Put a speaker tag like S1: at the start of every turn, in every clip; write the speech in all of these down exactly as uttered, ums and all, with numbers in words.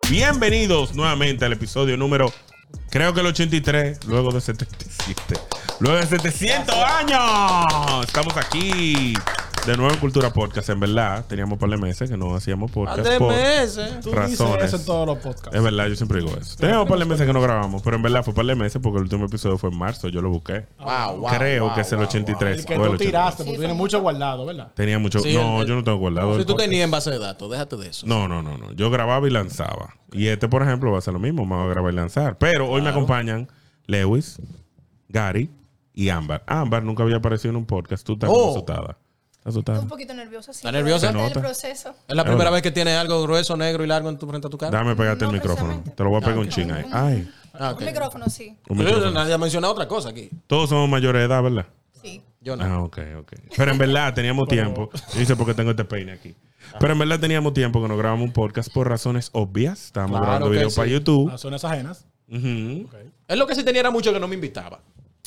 S1: Bienvenidos nuevamente al episodio número, creo que el ochenta y tres, luego de setenta y siete. Luego de setecientos años. Estamos aquí de nuevo en Cultura Podcast. En verdad, teníamos un par de meses que no hacíamos podcast.
S2: ¿De
S1: por
S2: meses?
S3: Tú
S1: razones.
S3: dices eso en todos los podcasts.
S1: Es verdad, yo siempre digo eso. Teníamos un par de meses que no grabamos, pero en verdad fue un par de meses porque el último episodio fue en marzo. Yo lo busqué.
S2: Wow, wow,
S1: Creo
S2: wow,
S1: que es el
S2: wow,
S1: ochenta y tres.
S3: El que
S1: o el
S3: tú
S1: ochenta y tres.
S3: tiraste, porque tú tienes mucho guardado, ¿verdad?
S1: Tenía mucho.
S2: Sí,
S1: no,
S2: el-
S1: yo no tengo guardado.
S2: Si
S1: el
S2: tú
S1: podcast.
S2: tenías en base de datos, déjate de eso.
S1: No, no, no, no. Yo grababa y lanzaba. Y este, por ejemplo, va a ser lo mismo. Me va a grabar y lanzar. Pero hoy me acompañan Lewis, Gary y Ámbar. Ámbar nunca había aparecido en un podcast. Tú estás
S2: Oh.
S1: asustada. ¿Estás asustada?
S4: Un poquito nerviosa, sí.
S2: ¿Estás nerviosa?
S4: Está
S1: Se
S4: el
S1: nota.
S4: proceso.
S2: Es la primera vez que tienes algo grueso, negro y largo en tu frente a tu cara.
S1: Dame pegarte
S4: No,
S1: el micrófono.
S4: precisamente.
S1: Te lo voy a pegar
S2: Ah,
S1: un
S4: ok.
S1: ching ahí. Ay.
S2: Ah, ok.
S4: Un micrófono, sí.
S1: Un
S2: Pero
S1: micrófono.
S2: nadie ha mencionado otra cosa aquí.
S1: Todos somos mayores de edad, ¿verdad?
S4: Sí.
S2: Yo no.
S1: Ah, ok, ok. Pero en verdad teníamos tiempo. Yo sé por qué tengo este peine aquí. Pero en verdad teníamos tiempo que no grabamos un podcast por razones obvias. Estábamos
S2: Claro
S1: grabando
S2: que
S1: videos
S2: sí.
S1: para YouTube.
S3: Razones ajenas.
S1: Ujú.
S2: Es lo que sí tenía era mucho que no me invitaba.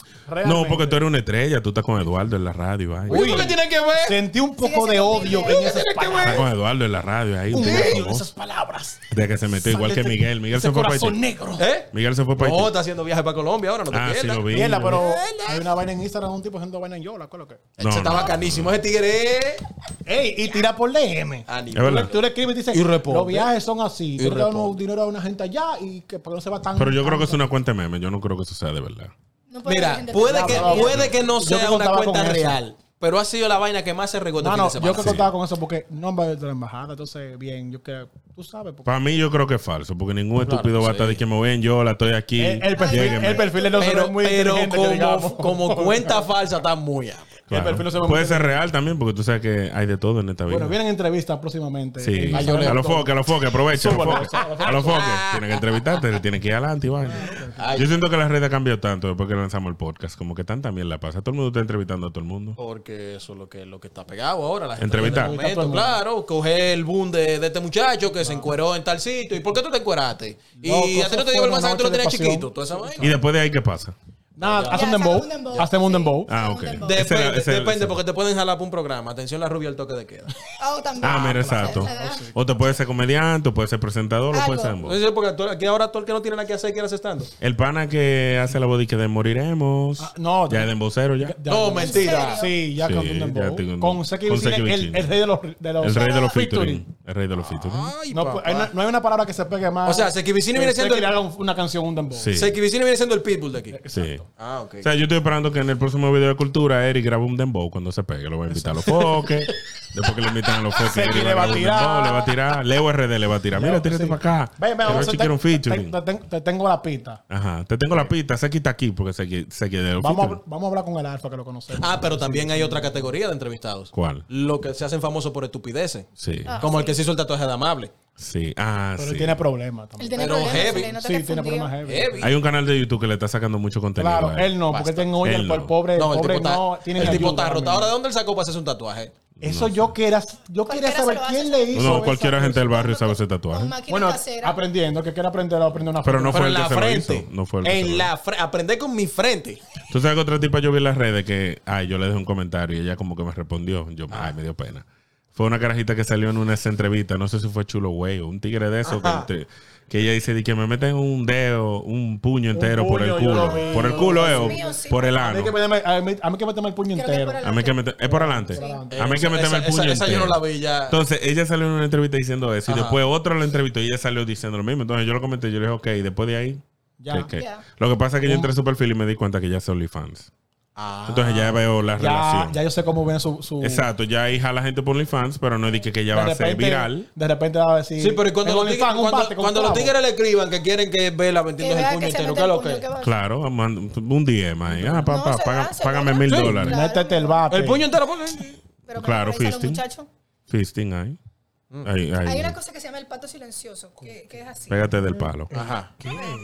S1: No, porque tú eres una estrella. Tú estás con Eduardo en la radio. Ay.
S2: Uy, ¿tú qué tienes que ver?
S3: Sentí un poco
S4: Sigue
S3: de
S4: siendo
S3: odio
S4: Miguel.
S3: en esas
S1: Estás
S3: palabras.
S1: con Eduardo en la radio. Ahí, un
S3: Un
S1: tigre
S3: odio en
S1: famoso.
S3: esas palabras.
S1: De que se metió igual que
S3: Sale
S1: Miguel. Miguel
S3: ese
S1: se fue para
S3: corazón
S1: Haití.
S3: negro.
S2: ¿Eh?
S1: Miguel se fue para
S2: No,
S1: Haití.
S2: está haciendo viaje para Colombia ahora, no te
S1: Ah, sí,
S2: pierdas.
S1: lo vi.
S3: Mierda,
S1: lo vi.
S3: pero hay una vaina en Instagram de un tipo haciendo vaina en Yola. ¿Cuál es lo que?
S2: Ese
S1: No,
S2: está
S1: no.
S2: bacanísimo. Ese tigre es...
S3: Ey, y tira por D M.
S2: Ah, ni-
S1: Es verdad.
S3: Tú le escribes y dices,
S2: Y responde.
S3: los viajes son así.
S2: Y
S3: Tú le das
S2: responde.
S3: dinero a una gente allá y que porque no se va tan...
S1: Pero yo creo que es
S3: tan-
S1: una cuenta de meme. Yo no creo que eso sea de verdad.
S4: No puede
S2: Mira,
S4: la gente
S2: puede
S4: estar
S2: que,
S4: brava.
S2: puede que no
S3: Yo
S2: sea
S3: que
S2: una
S3: contaba
S2: cuenta
S3: con eso.
S2: real, pero ha sido la vaina que más se regó este
S3: No,
S2: fin
S3: no,
S2: de semana.
S3: yo que contaba con eso porque no va de la embajada, entonces bien, yo que tú sabes. Porque
S1: Para mí yo creo que es falso. Porque ningún
S2: Claro,
S1: estúpido va a estar
S2: sí.
S1: de que me ven yo, la estoy aquí.
S3: el, el perfil,
S1: lléguenme.
S3: el perfil de nosotros
S2: Pero,
S3: es muy
S2: pero
S3: inteligente, que digamos.
S2: como, como cuenta falsa está muy amplio.
S1: Claro.
S3: el perfil no se ve
S1: Puede
S3: muy
S1: ser real también, porque tú sabes que hay de todo en esta vida.
S3: Bueno, vienen entrevistas próximamente.
S1: Sí,
S3: Eh,
S2: Ah, yo le-
S1: a los foques, a los foques, aprovecha. A los
S3: Súbalo,
S1: foques, a los foques. Tienen que entrevistarte, tienen que ir adelante y vaina.
S2: Ay.
S1: Yo siento que la red ha cambiado tanto después que lanzamos el podcast. Como que tan también la pasa. Todo el mundo está entrevistando a todo el mundo.
S2: Porque eso es lo que, lo que está pegado ahora. La gente
S1: Entrevistar.
S2: del momento, claro, coger el boom de, de este muchacho que se encueró en tal sitio. ¿Y por qué tú te encueraste? Y
S3: Loco,
S2: a ti no
S3: eso
S2: te
S3: fue
S2: dio
S3: una
S2: vergüenza que tú lo
S3: noche de
S2: tenías
S3: pasión.
S2: chiquito. Toda esa vaina.
S1: Y después de ahí, ¿qué pasa?
S3: Nada,
S4: Ya,
S3: haz un
S4: saca
S3: dembow.
S4: un dembow,
S3: Hazte un
S4: sí.
S3: dembow.
S1: Ah,
S4: Un
S1: ok.
S4: dembow.
S1: Ese era-
S2: Depende,
S1: ese era-
S2: depende
S1: ese-
S2: porque te pueden jalar para un programa. Atención, la rubia al toque de queda.
S4: Oh, también.
S1: Ah, mira, exacto. O te puede ser comediante, o puede ser presentador, o puede
S4: Algo.
S1: ser ambos.
S2: Entonces, porque tú- aquí ahora todo el que no tiene nada que hacer quiere hacer estando.
S1: El pana que hace la body que de moriremos.
S3: Ah, no,
S1: ya es de embocero ya.
S3: Ya-
S2: No,
S3: ya-
S2: mentira.
S3: Sí, ya
S1: Sí,
S3: cantó un
S1: ya
S3: dembow.
S1: tengo un-
S3: Con Seki
S1: con
S3: Vicini,
S1: Seki
S3: el,
S1: Vicini.
S3: el rey de los, de los
S1: El rey de los
S3: featuring.
S1: featuring. El rey de los featuring.
S2: Ay,
S3: No,
S2: papá.
S3: hay una- no hay una palabra que se pegue más.
S2: O sea, Seki Vicini
S3: que
S2: viene siendo
S3: Seki
S2: el-
S3: le haga un- una canción, un dembow.
S1: Sí.
S2: Seki Vicini viene siendo el pitbull de aquí.
S1: Sí.
S2: Ah, ok.
S1: O sea, yo estoy esperando que en el próximo video de cultura Eric grabe un dembow cuando se pegue. Lo va a invitar a los foques. Después que le invitan a los foques,
S3: Seki
S1: Eric
S3: le va a
S1: grabar un
S3: tirar.
S1: dembow, le va a tirar. Leo R D le va a tirar. Mira,
S3: Leo,
S1: tírate
S3: sí.
S1: para acá.
S3: Ven, ven,
S1: Que
S3: vamos
S1: Rochi
S3: a
S1: quiere un
S3: te,
S1: featuring.
S3: te, te- te tengo la pista.
S1: Ajá. Te tengo la pista. Seki está aquí porque Seki Seki de los
S3: Vamos a,
S1: featuring.
S3: vamos a hablar con el Alfa que lo conocemos.
S2: Ah, pero también hay otra categoría de entrevistados.
S1: ¿Cuál?
S2: Lo que se hacen famosos por estupideces.
S1: Sí.
S2: Como el que se hizo el tatuaje de Amable.
S1: Sí. Ah,
S3: Pero
S1: sí.
S3: él tiene problemas
S4: Él
S3: también.
S4: tiene
S2: Pero
S4: problemas,
S2: heavy.
S4: Selena,
S3: Sí,
S4: te
S3: tiene
S4: confundió.
S3: problemas heavy.
S2: Heavy.
S1: Hay un canal de YouTube que le está sacando mucho contenido.
S3: Claro,
S1: a
S3: él no, porque
S2: Basta.
S3: tengo oye,
S1: Él
S3: el,
S1: no.
S3: el pobre,
S2: No,
S3: el
S2: el
S3: pobre
S2: tipo está,
S3: no tiene
S2: el tipo
S3: ayuda
S2: está
S3: ahora
S2: roto.
S3: mismo.
S2: Ahora, ¿de dónde él sacó para hacerse un tatuaje?
S3: Eso yo quería, yo quería
S4: Cualquiera
S3: saber
S4: se lo
S3: quién
S4: hace.
S3: le hizo.
S1: No,
S3: esa
S1: cualquiera gente del
S3: cosa.
S1: barrio sabe ese tatuaje.
S4: Con máquina
S3: Bueno,
S4: casera.
S3: aprendiendo, que quiere aprender, lo aprende una
S1: Pero no
S2: Pero
S1: fue
S2: en
S1: el
S2: la
S1: que se lo
S2: frente.
S1: hizo. No fue el que se
S2: En
S1: lo
S2: la frente. Aprender con mi frente.
S1: Tú sabes que otra tipa yo vi en las redes que, ay, yo le dejé un comentario y ella como que me respondió. Yo, ay, me dio pena. Fue una carajita que salió en una esa entrevista, no sé si fue Chulo Güey o un tigre de eso, que, te- que ella dice de que me meten un dedo, un puño entero por el
S3: puño, yo lo
S1: culo.
S3: vi.
S1: Por el culo, eh, o
S4: Dios mío, sí.
S1: por el
S3: A mí,
S1: ano.
S3: que meterme, a, mí, a mí que meterme el puño
S4: Creo que
S3: entero.
S4: por el-
S1: A mí que meter, es por adelante.
S4: Sí.
S1: A mí que meterme el
S2: Esa-
S1: puño
S2: esa- esa yo
S1: entero.
S2: no la vi ya.
S1: Entonces, ella salió en una entrevista diciendo eso. Y
S2: Ajá.
S1: después otro la entrevistó y ella salió diciendo lo mismo. Entonces, yo lo comenté. Yo le dije, ok, después de ahí.
S3: Ya.
S1: ¿qué, qué?
S4: Ya.
S1: Lo que pasa es que yo entré a su perfil y me di cuenta que ya es OnlyFans.
S2: Ah.
S1: Entonces, ya veo la
S3: Ya,
S1: relación.
S3: ya yo sé cómo viene su... su
S1: Exacto, ya ahí jala gente por OnlyFans, pero no es de que, que ella va
S3: de
S1: a ser
S3: repente,
S1: viral.
S3: de repente va a decir...
S2: Sí, pero ¿y cuando,
S3: en
S2: los tigres,
S3: OnlyFans, un
S2: cuando,
S3: bate con
S2: cuando
S3: un
S2: los
S3: clavo.
S2: tigres le escriban que quieren que Vela me
S4: Que
S2: entiendas el
S4: vea
S2: puño
S4: que se
S2: entero,
S4: mete
S2: ¿qué es
S4: el
S2: lo
S4: puño
S2: que?
S4: que va a hacer.
S1: Claro, man- un D M ahí. Ah, papá,
S4: No, se
S1: paga-
S4: da, se
S1: págame
S4: da.
S1: mil
S4: Sí,
S1: dólares.
S4: claro.
S3: Métete el bate.
S2: El puño entero, ponle.
S4: Pero
S1: Claro,
S4: para los
S1: fisting.
S4: muchachos.
S1: Fisting ahí. Ahí, ahí.
S4: Hay una cosa que se llama el pato silencioso, que, que es así.
S1: Pégate del palo.
S2: Ajá.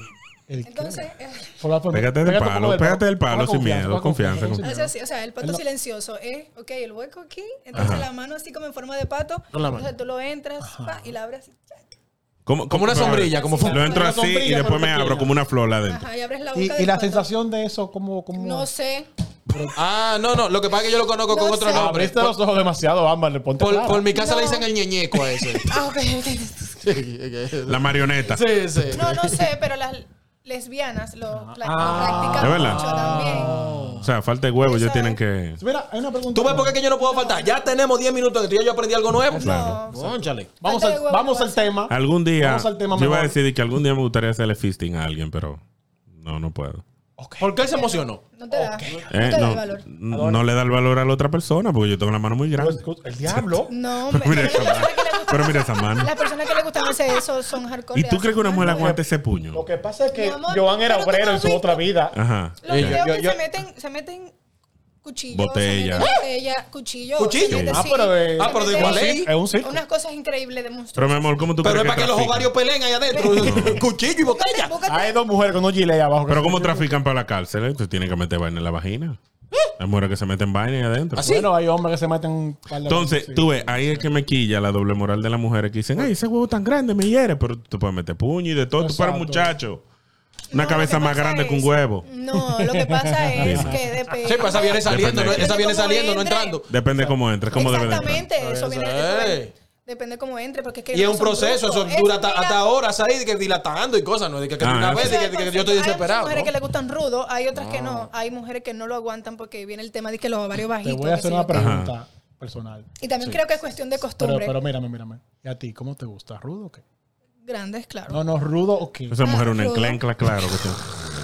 S3: El-
S4: Entonces, eh,
S3: por la- por-
S1: Pégate del
S3: pégate
S1: palo,
S3: como
S1: pégate del palo
S3: con
S1: sin miedo,
S3: con
S1: confianza,
S3: con
S1: confianza.
S4: es así, o sea, el pato
S3: Él no-
S4: silencioso es, ok, el hueco aquí, entonces
S1: Ajá.
S4: la mano así como en forma de pato,
S2: Con la mano.
S4: entonces tú lo entras pa, y la abres así,
S1: Como,
S2: Como una sombrilla, como
S1: Lo entro
S3: Una
S1: así
S3: sombrilla,
S1: y después
S3: pero
S1: me
S3: pequeña.
S1: abro como una flor adentro.
S4: ajá, y abres la boca
S3: Y,
S4: del
S3: y la
S4: pato.
S3: sensación de eso, como... como
S4: No sé,
S2: Ah, no, no. Lo que pasa es que yo lo conozco con
S4: No
S2: otro
S4: sé.
S2: nombre.
S3: Abriste los ojos demasiado, Ámbar, le ponte
S2: Por,
S3: clara.
S2: por mi casa
S4: No.
S2: le dicen el ñeñeco a ese.
S4: ah, ok, ok,
S1: La marioneta.
S2: Sí, sí.
S4: No, no sé, pero las lesbianas lo pla-
S3: Ah.
S4: practican
S1: ¿Es verdad?
S4: mucho también.
S1: O sea, falta de huevo, ellos
S4: Esa
S1: tienen
S4: es-
S1: que...
S3: Mira, hay una pregunta.
S2: ¿Tú ves por qué que yo no puedo faltar? Ya tenemos diez minutos de esto y yo aprendí algo nuevo.
S1: Claro.
S4: No,
S2: Cónchale.
S3: Vamos,
S4: Falta de
S3: al,
S4: huevo
S3: vamos
S4: que
S3: al
S4: va a ser.
S3: tema.
S1: Algún día...
S3: Vamos al tema
S1: yo iba a
S3: mejor.
S1: decir que algún día me gustaría hacerle fisting a alguien, pero... No, no puedo.
S2: ¿Por qué él se emocionó?
S4: no te da. No
S1: Eh,
S4: te da
S1: no,
S4: el valor.
S1: no le da el valor a la otra persona porque yo tengo la mano muy grande.
S3: El diablo.
S4: No,
S1: Pero
S4: pero
S1: mira
S4: las
S1: esa
S4: personas
S1: mano.
S4: que le gustan
S1: Pero mira
S4: hacer-
S1: esa mano.
S4: Las personas que le gustan hacer eso son hardcore.
S1: ¿Y tú crees que una mujer
S4: hace-
S1: aguante ese puño?
S3: Lo que pasa es que
S4: Mi amor,
S3: Joan era
S4: pero tú
S3: obrero
S4: no
S3: en
S4: has
S3: su
S4: visto.
S3: otra vida.
S1: Ajá.
S4: Los
S1: Ok.
S4: videos
S3: yo-
S4: que
S3: yo-
S4: se meten, se meten cuchillos,
S1: Botella.
S4: se meten botella, cuchillo,
S2: Cuchillo.
S4: se meten,
S3: Ah,
S4: sí,
S3: pero es-
S4: se
S2: Ah, pero de
S4: meten
S2: igual ley.
S3: Es un circo.
S4: unas cosas increíbles de
S1: Pero
S4: monstruos.
S1: mi amor, ¿cómo tú
S2: Pero
S1: crees
S2: es para que los
S1: trafican?
S2: ovarios peleen ahí adentro. Cuchillo y botella.
S3: Hay dos mujeres con un gilet ahí abajo.
S1: Pero ¿cómo trafican para la cárcel? eh? Tú tienes que meter vaina en la vagina. Hay mujeres que se meten vaina ahí adentro.
S2: ¿Así?
S3: Bueno, hay hombres que se meten un par de
S1: Entonces,
S3: veces, sí.
S1: tú ves, ahí es que me quilla la doble moral de las mujeres que dicen, ay, ese huevo tan grande me hiere, pero tú puedes meter puño y de todo. Tú para un
S3: Exacto.
S1: muchacho. Una
S4: No,
S1: cabeza
S4: lo que
S1: más
S4: pasa
S1: grande que un
S4: es-
S1: huevo.
S4: No, lo que pasa es que depende.
S2: Sí, pues esa viene saliendo, no-
S1: Depende.
S2: esa viene
S4: Cómo
S2: saliendo, no
S4: entre.
S2: entrando.
S1: Depende cómo entres, cómo debe de entrar.
S4: Exactamente, eso viene
S2: Ey.
S4: depende, depende cómo entre, porque es que
S2: Y es
S4: no
S2: un
S4: son
S2: proceso, eso
S4: brutos.
S2: dura
S4: Es-
S2: hasta,
S4: mira,
S2: hasta horas ahí, de que dilatando y cosas, ¿no? De que, que de
S1: Ah,
S2: una
S1: eso.
S2: vez, de que, de que yo estoy
S4: Hay
S2: desesperado.
S4: muchas mujeres
S2: ¿no?
S4: que le gustan rudos, hay otras que no. Hay mujeres que no lo aguantan porque viene el tema de que los ovarios
S3: Te
S4: bajitos.
S3: voy a
S4: qué
S3: hacer
S4: sé
S3: una
S4: yo qué.
S3: pregunta personal.
S4: Y también creo que es cuestión de
S3: Pero,
S4: costumbre.
S3: pero mírame, mírame. ¿Y a ti cómo te gusta? ¿Rudo o qué?
S4: Grandes, claro.
S3: No, no, rudo o qué.
S1: Esa mujer es una
S4: rudo.
S1: enclencla, claro. Que, sí.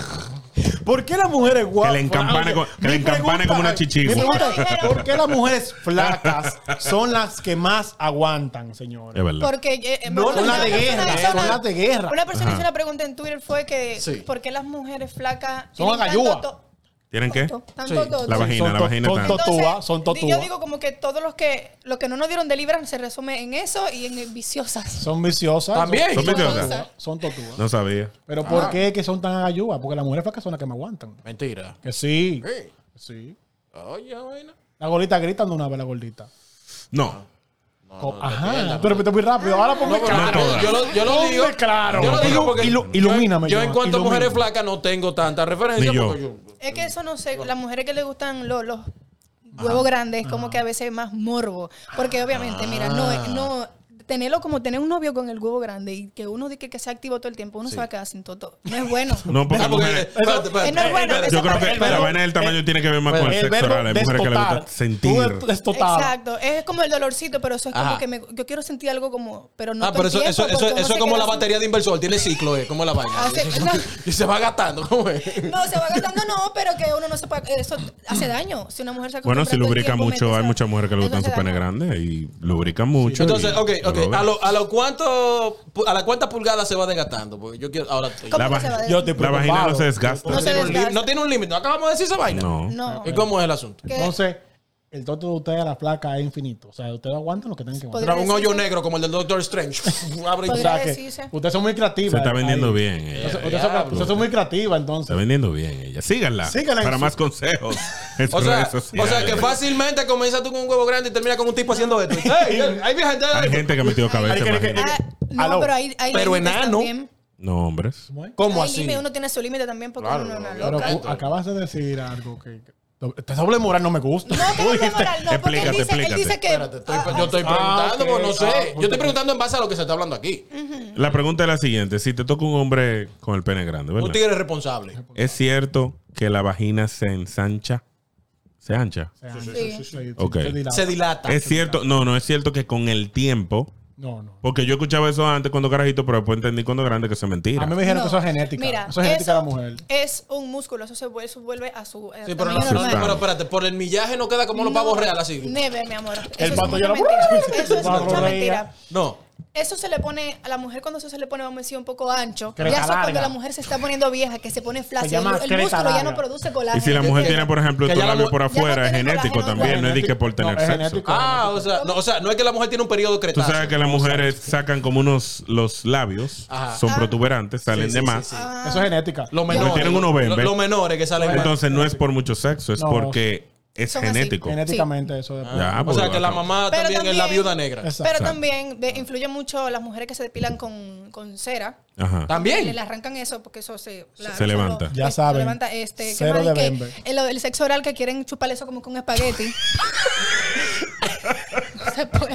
S3: ¿Por qué las mujeres guapas?
S1: Que le encampane
S3: Oye,
S1: co- que le
S3: mi
S1: encampane
S3: pregunta-
S1: como una chichigua.
S3: mi pregunta es, ¿por qué las mujeres flacas son las que más aguantan, señores?
S1: Es verdad.
S4: Porque eh, eh,
S3: No,
S4: bueno,
S3: son las
S4: una
S3: de
S4: persona
S3: guerra,
S4: hizo
S3: son
S4: una-
S3: las de guerra.
S4: Una persona
S1: Ajá.
S4: hizo una pregunta en Twitter fue que
S2: Sí.
S4: ¿por qué las mujeres flacas
S3: Son
S4: tienen
S3: agayúa.
S4: tanto to-
S1: ¿Tienen qué?
S4: toto, tanto
S2: Sí.
S4: toto?
S1: La vagina,
S3: Son
S1: la
S3: to-
S1: vagina
S3: son
S1: está.
S3: to- Totúa, son
S4: di-
S3: totúa.
S4: Yo digo como que todos los que lo que no nos dieron de libras se resume en eso y en viciosas.
S3: Son viciosas.
S2: También.
S1: ¿Son
S3: Son
S1: viciosas?
S3: totúas, Son totúas.
S1: No sabía.
S3: Pero ¿por qué que son tan agayúas? Porque las mujeres flacas son las que me aguantan.
S2: Mentira.
S3: Que sí.
S2: Sí.
S3: Sí.
S2: Oye, vaina.
S3: La gordita gritan de una vez, la gordita.
S1: No.
S3: Co- Ajá. Tú repites muy rápido. Ahora ponme
S2: No, pero
S1: No
S3: claro.
S1: todas.
S2: yo lo, yo lo
S3: Ponme
S2: digo.
S3: claro.
S2: Yo lo digo
S3: Ilu-
S2: porque.
S3: ilu-
S2: yo-
S3: ilumíname,
S2: Yo, en
S3: Joan,
S2: cuanto a mujeres
S3: ilumíname.
S2: flacas no tengo tanta referencia.
S1: Ni yo.
S2: Porque yo.
S4: Es que eso no sé, las mujeres que le gustan los, los huevos grandes, como que a veces es más morbo. Porque obviamente, mira, no,
S2: Ah.
S4: no, tenerlo como tener un novio con el huevo grande y que uno dice que sea activo todo el tiempo, uno se va a quedar sin toto. No es bueno.
S1: No, porque
S2: Ah, porque-
S1: mujeres-
S2: espérate, espérate.
S4: Eh, no es bueno.
S1: Yo
S4: Eso
S1: creo
S4: para-
S1: que la vaina del tamaño tiene que ver más con el
S3: El
S1: sexo
S3: verbo
S1: oral. Hay mujeres que les
S3: destotar.
S1: gusta sentir.
S3: Tú destotar.
S4: Exacto, es como el dolorcito, pero eso es como
S2: Ajá.
S4: que me, yo quiero sentir algo como, pero no
S2: Ah,
S4: todo
S2: pero
S4: el
S2: eso,
S4: tiempo,
S2: eso, eso,
S4: porque uno
S2: eso
S4: se
S2: es como
S4: queda
S2: la
S4: sin-
S2: batería de inversor. Tiene ciclo, ¿eh? Como la vaina.
S4: Ah, sí, no.
S2: Y se va gastando. ¿Cómo es?
S4: No, se va gastando, no, pero que uno no sepa, eso hace daño. Si una mujer se
S1: Bueno,
S4: acostumbra
S1: si
S4: todo el
S1: lubrica
S4: tiempo,
S1: mucho,
S4: mete
S1: hay
S4: esa-
S1: muchas mujeres que le
S4: eso
S1: gustan su
S4: hace
S1: pene
S4: daño.
S1: grande y lubrican mucho.
S2: Entonces,
S1: y
S2: ok,
S1: no
S2: ok.
S1: lo ven.
S2: ¿A lo, a lo cuánto, a la cuántas pulgadas se va desgastando? Porque yo quiero, ahora,
S4: ¿Cómo
S1: La
S4: que
S1: va-
S4: se va de-
S3: Yo te
S1: La vagina no se desgasta.
S4: No
S2: no,
S4: se
S2: tiene un
S4: desgasta.
S2: li- no tiene un límite. ¿No acabamos de decir esa vaina?
S1: No.
S4: No.
S2: ¿Y cómo es el asunto?
S4: ¿Qué?
S3: Entonces, el toto de ustedes, la placa, es infinito. O sea, ustedes aguantan lo que tienen que aguantar.
S4: Podría
S2: Un hoyo
S4: decirse.
S2: negro como el del Doctor Strange. Abre y
S3: O
S4: Podría
S3: sea, que
S4: decirse.
S3: ustedes son muy creativas.
S1: Se está
S3: ahí.
S1: vendiendo bien. ella.
S3: Ustedes, ustedes son,
S2: Diablo.
S3: ustedes son muy creativas, entonces.
S1: Está vendiendo bien ella. Síganla.
S3: Síganla en
S1: para
S3: su-
S1: más consejos. en sus
S2: O sea,
S1: redes
S2: o
S1: sociales.
S2: sea, que fácilmente comienzas tú con un huevo grande y terminas con un tipo haciendo esto. ¡Ey! Hay gente.
S1: Hay gente que ha metido cabeza.
S3: Hay que-
S1: imagínate.
S4: Ah, no,
S3: Aló.
S4: pero hay, hay
S2: Pero
S4: límites
S2: enano.
S4: también.
S1: No, hombres.
S2: ¿Cómo
S4: Hay
S2: así?
S4: límite, uno tiene su límite también porque
S2: Claro,
S4: uno es una
S3: Pero
S4: loca.
S3: tú acabas de decir algo que... que- Esta doble moral no me gusta.
S4: No, que
S3: Tú
S4: no
S3: dijiste-
S4: moral, no, porque él
S1: Explícate,
S4: dice, él
S1: explícate.
S4: dice que...
S2: Espérate, estoy-
S4: Ah,
S2: yo estoy
S3: Ah,
S2: preguntando,
S3: ok.
S2: pues no sé.
S3: Ah,
S2: yo estoy preguntando en base a lo que se está hablando aquí.
S1: La pregunta es la siguiente. Si te toca un hombre con el pene grande,
S2: Un
S1: ¿verdad?
S2: tigre responsable.
S1: ¿Es cierto que la vagina se ensancha? ¿Se ancha?
S4: Sí.
S3: Sí, sí,
S1: Ok.
S3: se dilata.
S2: Se dilata.
S1: Es cierto, no, no es cierto que con el tiempo,
S3: No, no.
S1: porque yo escuchaba eso antes cuando carajito, pero después entendí cuando grande que eso es mentira.
S3: A mí me dijeron
S4: No.
S3: que eso es genética.
S4: Mira,
S3: eso es genética de la mujer.
S4: Es un músculo, eso se vuelve, eso vuelve a su eh,
S2: Sí, pero, no,
S4: tamaño
S1: Eso
S4: normal.
S1: está.
S2: pero espérate, por el millaje no queda como los pavos reales así.
S4: Neve, mi amor.
S3: El
S4: Eso es
S3: pato
S4: mucha
S3: ya lo-
S4: mentira. Eso es
S3: El pato
S4: mucha
S3: reía.
S4: mentira.
S2: No.
S4: Eso se le pone, a la mujer cuando eso se le pone, vamos a decir, un poco ancho.
S3: Creta
S4: Ya eso cuando
S3: larga.
S4: la mujer se está poniendo vieja, que se pone flácida.
S3: llama
S4: El, el
S3: creta
S4: músculo ya
S3: larga.
S4: no produce
S1: Y
S4: colágeno.
S1: si la mujer
S2: que-
S1: tiene, por ejemplo,
S2: que
S1: estos
S2: ya la
S1: labios
S2: mu-
S1: por
S4: ya no
S1: afuera, es
S4: tiene
S1: genético
S4: colágeno,
S1: también, no es de que por
S3: No,
S1: tener
S3: es
S1: sexo.
S3: genético.
S2: Ah, o sea, no, o sea, no es que la mujer tiene un periodo
S1: Tú
S2: cretazo.
S1: sabes que las mujeres sacan como unos, los labios,
S2: Ajá.
S1: son
S4: Ah.
S1: protuberantes, salen
S2: Sí,
S1: de
S2: sí,
S1: más.
S2: sí, sí.
S4: Ah.
S3: Eso es genética.
S2: Los menores.
S1: tienen unos
S2: los-
S1: bembes.
S2: Los menores que salen.
S1: Entonces no es por mucho sexo, es
S3: No.
S1: porque es
S4: Son así.
S1: genético.
S3: Genéticamente eso depende.
S1: Ya,
S2: o
S1: pues,
S2: sea, que la
S1: acá.
S2: mamá
S4: Pero
S2: también, es la
S4: también-
S2: viuda negra.
S3: Exacto.
S4: Pero
S1: Exacto.
S4: también de- influye mucho las mujeres que se depilan con, con cera.
S1: Ajá.
S2: También.
S4: Le arrancan eso porque eso se, claro,
S1: Se
S4: eso
S1: levanta.
S4: lo-
S3: Ya
S4: se
S3: saben,
S4: levanta este, ¿qué
S3: cero
S4: más?
S3: de
S4: Y que
S3: bembe.
S4: el, el sexo oral que quieren chuparle eso como con espagueti. se puede.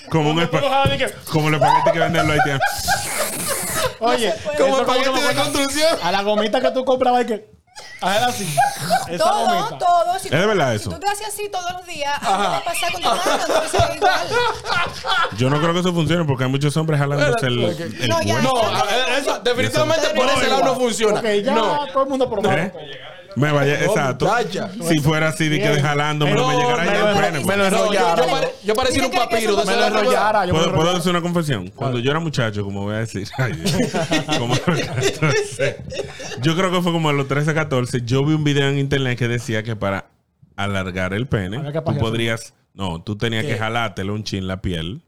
S1: como un espa- como el espagueti que venden en los haitianos.
S3: Oye,
S2: Como
S3: eso
S2: espagueti
S3: como
S2: de
S3: que-
S2: construcción.
S3: A la gomita que tú comprabas hay que hacer así. Esa
S4: Todo,
S3: gomita.
S4: todo. Si
S1: ¿Es de verdad
S4: si
S1: eso?
S4: tú te haces así todos los días, algo va a pasar con tu mano, entonces es igual.
S1: Yo no creo que eso funcione porque hay muchos hombres jalándose el, el
S4: No, ya.
S1: cuerpo.
S2: No, a ver, eso definitivamente
S4: Eso-
S2: por ese lado no funciona.
S3: Ok, ya
S2: No.
S3: todo el mundo probado.
S1: ¿Eh? Me vaya,
S2: No,
S1: exacto.
S2: muchacha.
S1: Si fuera así de que
S3: Bien.
S1: jalándome, no, me
S3: No,
S1: llegara
S3: me
S1: ya
S3: lo-
S1: el pene.
S3: me
S1: pues.
S3: lo
S2: No, yo,
S3: enrollara.
S2: yo pare- yo parecía un
S4: Dice que- que
S2: papiro
S4: eso
S2: de
S3: Me
S2: esos
S3: lo
S2: de la
S3: enrollara. Yo me
S1: ¿Puedo,
S3: lo
S1: puedo
S3: enrollara.
S1: decir una confesión? Cuando yo era muchacho, como voy a decir, ay, como a los catorce, yo creo que fue como a los trece, catorce, yo vi un video en internet que decía que para alargar el pene,
S3: Había que
S1: tú
S3: pajearse.
S1: podrías, no, tú tenías
S2: ¿Qué?
S1: que jalártelo un chin la piel,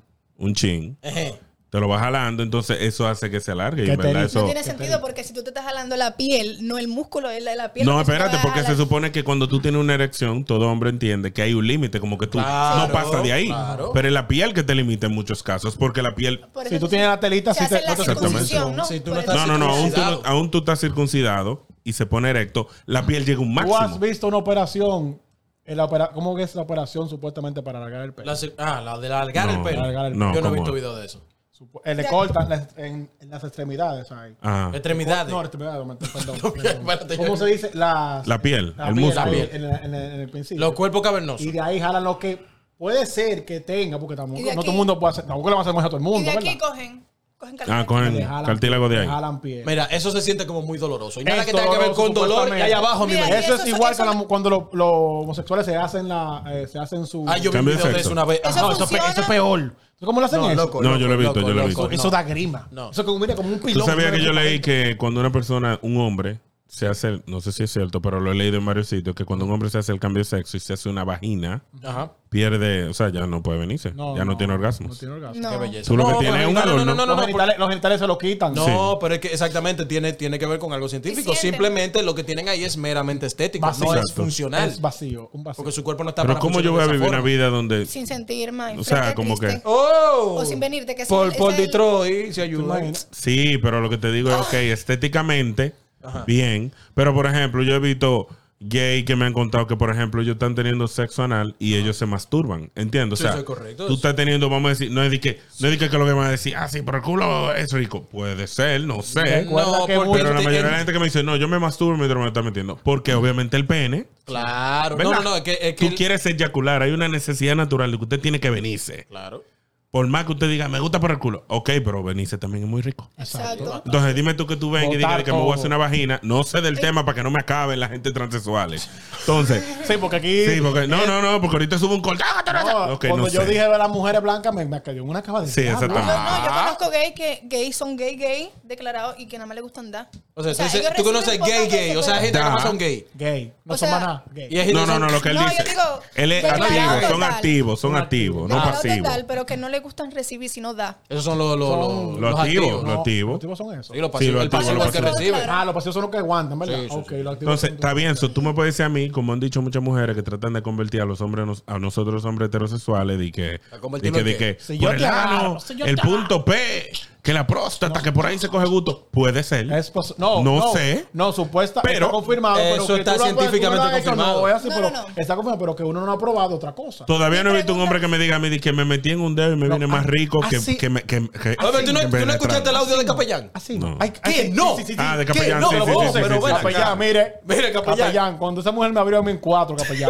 S1: un chin,
S2: Ejé.
S1: te lo vas jalando, entonces eso hace que se alargue. Y
S3: Que
S1: en verdad
S3: te-
S1: eso...
S4: No tiene sentido porque si tú te estás jalando la piel, no el músculo, es la, la piel.
S1: No,
S4: lo que se te
S1: espérate,
S4: va a
S1: porque se
S4: jalar.
S1: supone que cuando tú tienes una erección, todo hombre entiende que hay un límite, como que tú
S2: Claro,
S1: no pasas de ahí.
S2: claro.
S1: Pero es la piel que te limita en muchos casos, porque la piel...
S4: Por
S3: Si
S4: eso
S3: tú
S4: se-
S3: tienes la telita,
S4: se
S3: sí
S4: hace
S3: te-
S4: la
S3: no te
S4: circuncisión, ¿no?
S2: Si tú
S4: Por
S2: no
S4: eso-
S2: estás
S1: No, no, no, aún tú, no-
S2: circuncidado.
S1: aún tú estás circuncidado y se pone erecto, la piel llega a un
S3: ¿Tú has
S1: máximo.
S3: visto una operación? En la opera- ¿Cómo que es la operación supuestamente para alargar el pelo?
S2: La cir- ah, la de alargar
S1: No,
S2: el pelo.
S3: alargar el
S1: no,
S2: Yo no he
S1: ¿cómo?
S2: visto video de eso.
S3: Supo- eh, le cortan las- en, en las extremidades ahí.
S1: Ajá.
S2: Extremidades.
S3: No, extremidades, me- perdón.
S2: No,
S3: perdón.
S2: espérate,
S3: ¿Cómo
S2: yo-
S3: se dice? Las-
S1: La piel,
S3: la
S1: el
S3: piel,
S1: músculo.
S3: la piel, En, el- en el- en el principio.
S2: Los cuerpos cavernosos.
S3: Y de ahí jalan lo que puede ser que tenga, porque tampoco,
S4: Y de
S3: no
S4: aquí-
S3: todo el mundo puede hacer, tampoco le va a hacer más a todo el
S4: Y
S3: mundo,
S4: de aquí
S3: ¿verdad?
S4: cogen, cogen
S1: Ah,
S4: cartílago.
S1: cogen
S3: Le jalan
S1: cartílago de
S3: piel,
S1: ahí.
S3: le jalan piel.
S2: Mira, eso se siente como muy doloroso. Y nada
S3: Es
S2: que tenga que ver
S3: doloroso,
S2: con dolor. Y
S3: supuestamente.
S2: ahí abajo, mi
S4: Mira,
S2: madre.
S3: Eso
S4: eso-
S3: es igual
S4: eso-
S3: que la- cuando los, los homosexuales se hacen la eh, se hacen su
S2: Ah, yo vi un
S1: Cambio de
S2: video de
S1: sexo.
S2: eso una vez.
S4: Eso
S2: Ajá.
S3: No, eso, es pe-
S4: funciona.
S3: eso es peor. ¿Cómo lo hacen
S2: No,
S3: eso?
S2: loco,
S1: No, yo lo he visto,
S2: loco,
S1: yo lo he
S2: loco,
S1: visto.
S3: Eso
S2: no.
S3: da grima.
S2: No.
S3: Eso es como, mira, como un
S1: Tú
S3: piloto.
S1: sabías que yo leí que cuando una persona, un hombre, se hace, no sé si es cierto, pero lo he leído en varios sitios, que cuando un hombre se hace el cambio de sexo y se hace una vagina,
S2: Ajá.
S1: pierde, o sea, ya no puede venirse, ya no, tiene orgasmos.
S3: No tiene orgasmo.
S4: No.
S2: Qué belleza.
S1: Tú lo que
S2: No,
S1: tienes
S2: pero-
S1: es un
S2: no, no,
S1: adorno.
S2: No, no, no,
S3: los,
S2: no,
S3: genitales, los genitales se lo quitan.
S2: No,
S1: Sí.
S2: pero es que exactamente tiene, tiene que ver con algo científico.
S4: Y sienten.
S2: Simplemente lo que tienen ahí es meramente estético,
S3: Vacío.
S2: no es
S1: Exacto.
S2: funcional.
S3: Es vacío, un vacío.
S2: Porque su cuerpo no está
S1: Pero
S2: para
S1: ¿cómo yo voy a vivir una vida donde...
S4: Sin sentir más.
S1: O sea, como que-
S2: ¡Oh!
S4: O sin venirte, que
S2: Por,
S4: ese-
S2: por
S4: ese-
S2: Detroit se
S3: ¿Te
S2: ayuda.
S3: imaginas?
S1: Sí, pero lo que te digo es, ok, estéticamente, bien. Pero, por ejemplo, yo he visto gay que me han contado que, por ejemplo, ellos están teniendo sexo anal y ellos se masturban. ¿Entiendes? O
S2: Sí,
S1: sea,
S2: eso es correcto.
S1: tú estás teniendo, vamos a decir, no es de que, no es de que, que lo que van a decir, ah, sí, pero el culo es rico. Puede ser, no sé.
S3: Recuerda
S2: No,
S3: que
S2: porque-
S3: muy-
S1: Pero la
S2: en-
S1: mayoría de la gente que me dice, no, yo me masturbo mientras me está metiendo. Porque obviamente el pene,
S2: Claro. No,
S1: ¿verdad?
S2: no, no. Es que, es que
S1: tú quieres eyacular. Hay una necesidad natural de que usted tiene que venirse.
S2: Claro.
S1: Por más que usted diga, me gusta por el culo. Ok, pero venirse también es muy rico.
S4: Exacto.
S1: Entonces, dime tú que tú vengas y
S3: Botar
S1: digas que me voy a
S3: todo.
S1: hacer una vagina. No sé del tema para que no me acaben la gente transexuales. Entonces,
S3: Sí, porque aquí.
S1: sí, porque no, no, no, porque ahorita subo un corte.
S3: No,
S1: Ok,
S3: cuando
S1: no
S3: yo
S1: sé.
S3: dije de las mujeres blancas, me, me cayó en una cava de
S1: Sí,
S3: diablo.
S1: exactamente.
S4: Yo, no, yo
S2: Ah.
S4: conozco gay que gays son gay, gay, declarados y que nada más les gustan dar.
S2: O sea, tú dices-
S4: ellos
S2: tú
S4: reciben
S2: conoces
S4: pocas
S2: gay, gay.
S4: veces,
S2: O sea,
S4: pero-
S2: gente que no
S1: Da.
S2: son gay.
S3: Gay. No
S4: O
S3: son
S4: sea,
S3: maná. Gay.
S2: Y hay gente
S1: No, no,
S2: que
S1: no,
S2: son-
S1: lo que él
S4: No, yo
S1: dice.
S4: digo,
S1: Él es
S4: declarado
S1: activo, son
S4: total.
S1: activos, son
S3: Son
S1: activos, no
S4: Declarado
S1: pasivos.
S4: total, pero que no les gustan recibir, sino da.
S2: Esos son los, los, los,
S3: Son-
S1: Los activos,
S2: activos.
S1: los activos.
S3: Los activos son eso.
S2: Sí, los
S1: Sí,
S2: pasivos.
S1: los
S2: el pasivo
S1: activos,
S2: es el que
S1: los
S2: recibe.
S4: activos.
S3: Ah, los pasivos son los que aguantan, ¿verdad?
S2: Sí, sí,
S3: ok,
S2: sí.
S3: los activos
S1: Entonces,
S3: son-
S1: está bien. So, tú me puedes decir a mí, como han dicho muchas mujeres que tratan de convertir a los hombres, nos- a nosotros los hombres heterosexuales, de que,
S2: ¿A
S1: de
S2: convertirlo
S1: que,
S2: en
S1: de
S2: qué?
S1: que
S3: Si
S1: por
S3: yo
S1: el
S3: te
S1: ano,
S3: agarro, si yo
S1: el
S3: te
S1: punto P, que la próstata, que por ahí se coge gusto. Puede ser.
S3: Es pos- no,
S1: No
S3: no,
S1: sé.
S3: No, supuesta.
S1: Pero-
S3: está confirmado. pero
S2: Eso
S3: que
S2: está
S3: tú lo puedes- tú
S2: científicamente
S3: lo has hecho,
S2: confirmado.
S3: No, es así,
S4: No,
S3: pero
S4: no, no.
S3: está confirmado, pero que uno no ha probado otra cosa.
S1: Todavía no he
S4: Mi
S1: visto un
S4: pregunta-
S1: hombre que me diga a mí de que me metí en un dedo y me
S3: No,
S1: viene más
S3: ah,
S1: rico que,
S3: así.
S1: que, me- que, que-
S2: Oye, pero tú no,
S1: que
S2: tú no
S1: penetrando.
S2: escuchaste el audio de Capellán.
S3: Así
S1: No.
S3: no. Hay- hay
S2: ¿Qué?
S3: que-
S2: No.
S3: sí, sí, sí,
S1: Ah,
S3: sí.
S1: de
S2: ¿Qué?
S1: capellán,
S2: No,
S1: sí,
S2: pero
S1: sí,
S2: vos,
S1: sí, sí,
S2: pero
S1: sí,
S2: ven
S1: sí.
S2: acá.
S3: Capellán, mire.
S2: Mire, capellán.
S3: Cuando esa mujer me abrió a mí en cuatro, capellán.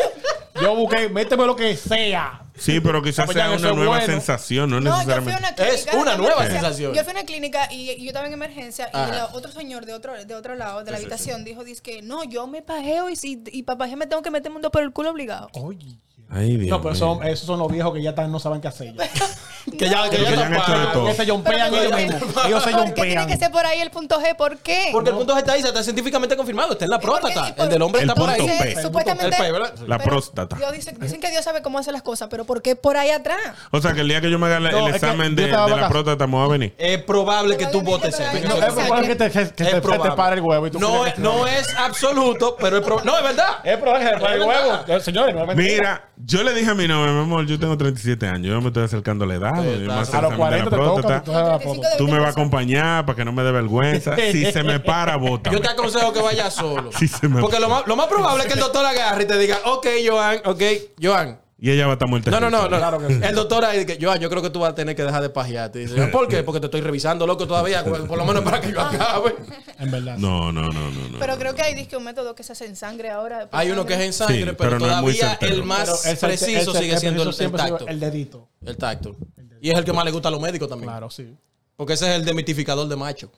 S3: Yo busqué, méteme lo que sea.
S1: Sí, pero quizás
S3: Capellán,
S1: sea
S3: eso
S1: una
S3: es
S1: nueva
S3: bueno.
S1: sensación, no,
S4: No, yo fui a
S1: necesariamente.
S4: una clínica.
S2: Es una
S4: de
S2: nueva
S4: emergencia.
S2: sensación.
S4: Yo fui a una clínica y, y yo estaba en emergencia y
S2: Ajá.
S4: la- otro señor de otro, de otro lado de la habitación dijo, dice que no, yo me pajeo y si y para pajear me tengo que meter mundo por el culo obligado.
S3: Oye.
S1: Ay, Dios
S3: No, pero
S1: mío.
S3: son, esos son los viejos que ya están, no saben qué hacer. Ya.
S2: Que ya, que
S1: Porque
S2: ya
S1: ya han
S2: está
S1: hecho de
S2: pago.
S1: todo.
S3: Que se jompean
S4: Pero-
S3: ellos mismos. Ellos se
S4: ¿Por qué tiene
S3: jompean.
S4: que ser por ahí el punto G? ¿Por qué?
S2: Porque el punto G está ahí, está científicamente confirmado. Está en la
S4: ¿Y por qué?
S2: próstata.
S4: ¿Y por-
S2: El del hombre
S1: El
S2: está por ahí.
S1: punto
S4: Entonces,
S1: P.
S4: supuestamente
S2: El P, ¿verdad?
S1: La
S4: pero
S1: próstata.
S4: Dios dice- dicen que Dios sabe cómo hace las cosas, pero ¿por qué por ahí atrás?
S1: O sea, que el día que yo me haga la-
S3: No,
S1: el
S3: es que
S1: examen
S3: yo
S1: de,
S3: estaba
S1: de la
S3: vacaciones.
S1: próstata, me voy a venir.
S2: Es probable que tú
S4: Probablemente,
S2: votes
S4: pero
S2: semen.
S4: hay
S3: No,
S4: que
S3: es probable que te, que te,
S2: Es
S3: te
S2: probable.
S3: pare el huevo. Y tú
S2: No,
S3: crees
S2: es-
S3: que-
S2: no es absoluto, pero es probable. No, es verdad.
S3: Es probable que te pare el
S2: Es
S3: huevo.
S2: verdad.
S3: Eh, Señores, no es mentira.
S1: Mira, yo le dije a mi novia, mi amor, yo tengo treinta y siete años, yo me estoy acercando a la edad, yo me voy a hacer
S3: A
S1: el
S3: los
S1: examen de
S3: cuarenta
S1: la
S3: te toca.
S1: próstata.
S3: tú te das la
S4: treinta y cinco
S3: foto.
S1: Tú me vas a
S4: empezar.
S1: acompañar para que no me dé vergüenza. Si se me para, bota.
S2: Yo te aconsejo que vayas solo.
S1: Sí, se me-
S2: Porque lo más, lo más probable es que el doctor agarre y te diga, ok, Joan, ok, Joan,
S1: Y ella va a estar muerta.
S2: No, no, no, no.
S3: Claro que sí.
S2: El doctor ahí dice, Joan, yo creo que tú vas a tener que dejar de pajearte. Dice, ¿por qué? Porque te estoy revisando, loco, todavía, por lo menos para que yo acabe.
S3: En verdad.
S1: No, no, no, no, no.
S4: Pero creo que hay disque un método que se hace en sangre ahora.
S2: Hay uno que es en sangre,
S1: Sí,
S2: pero,
S1: pero no es muy
S2: todavía
S1: certero.
S2: el más
S3: Pero ese-
S2: preciso
S3: ese-
S2: sigue
S3: el
S2: siendo el,
S3: preciso
S2: el
S3: siempre ha sido
S2: tacto.
S3: el dedito.
S2: El tacto. Y es el que más le gusta a los médicos también.
S3: Claro, sí.
S2: Porque ese es el demitificador de macho.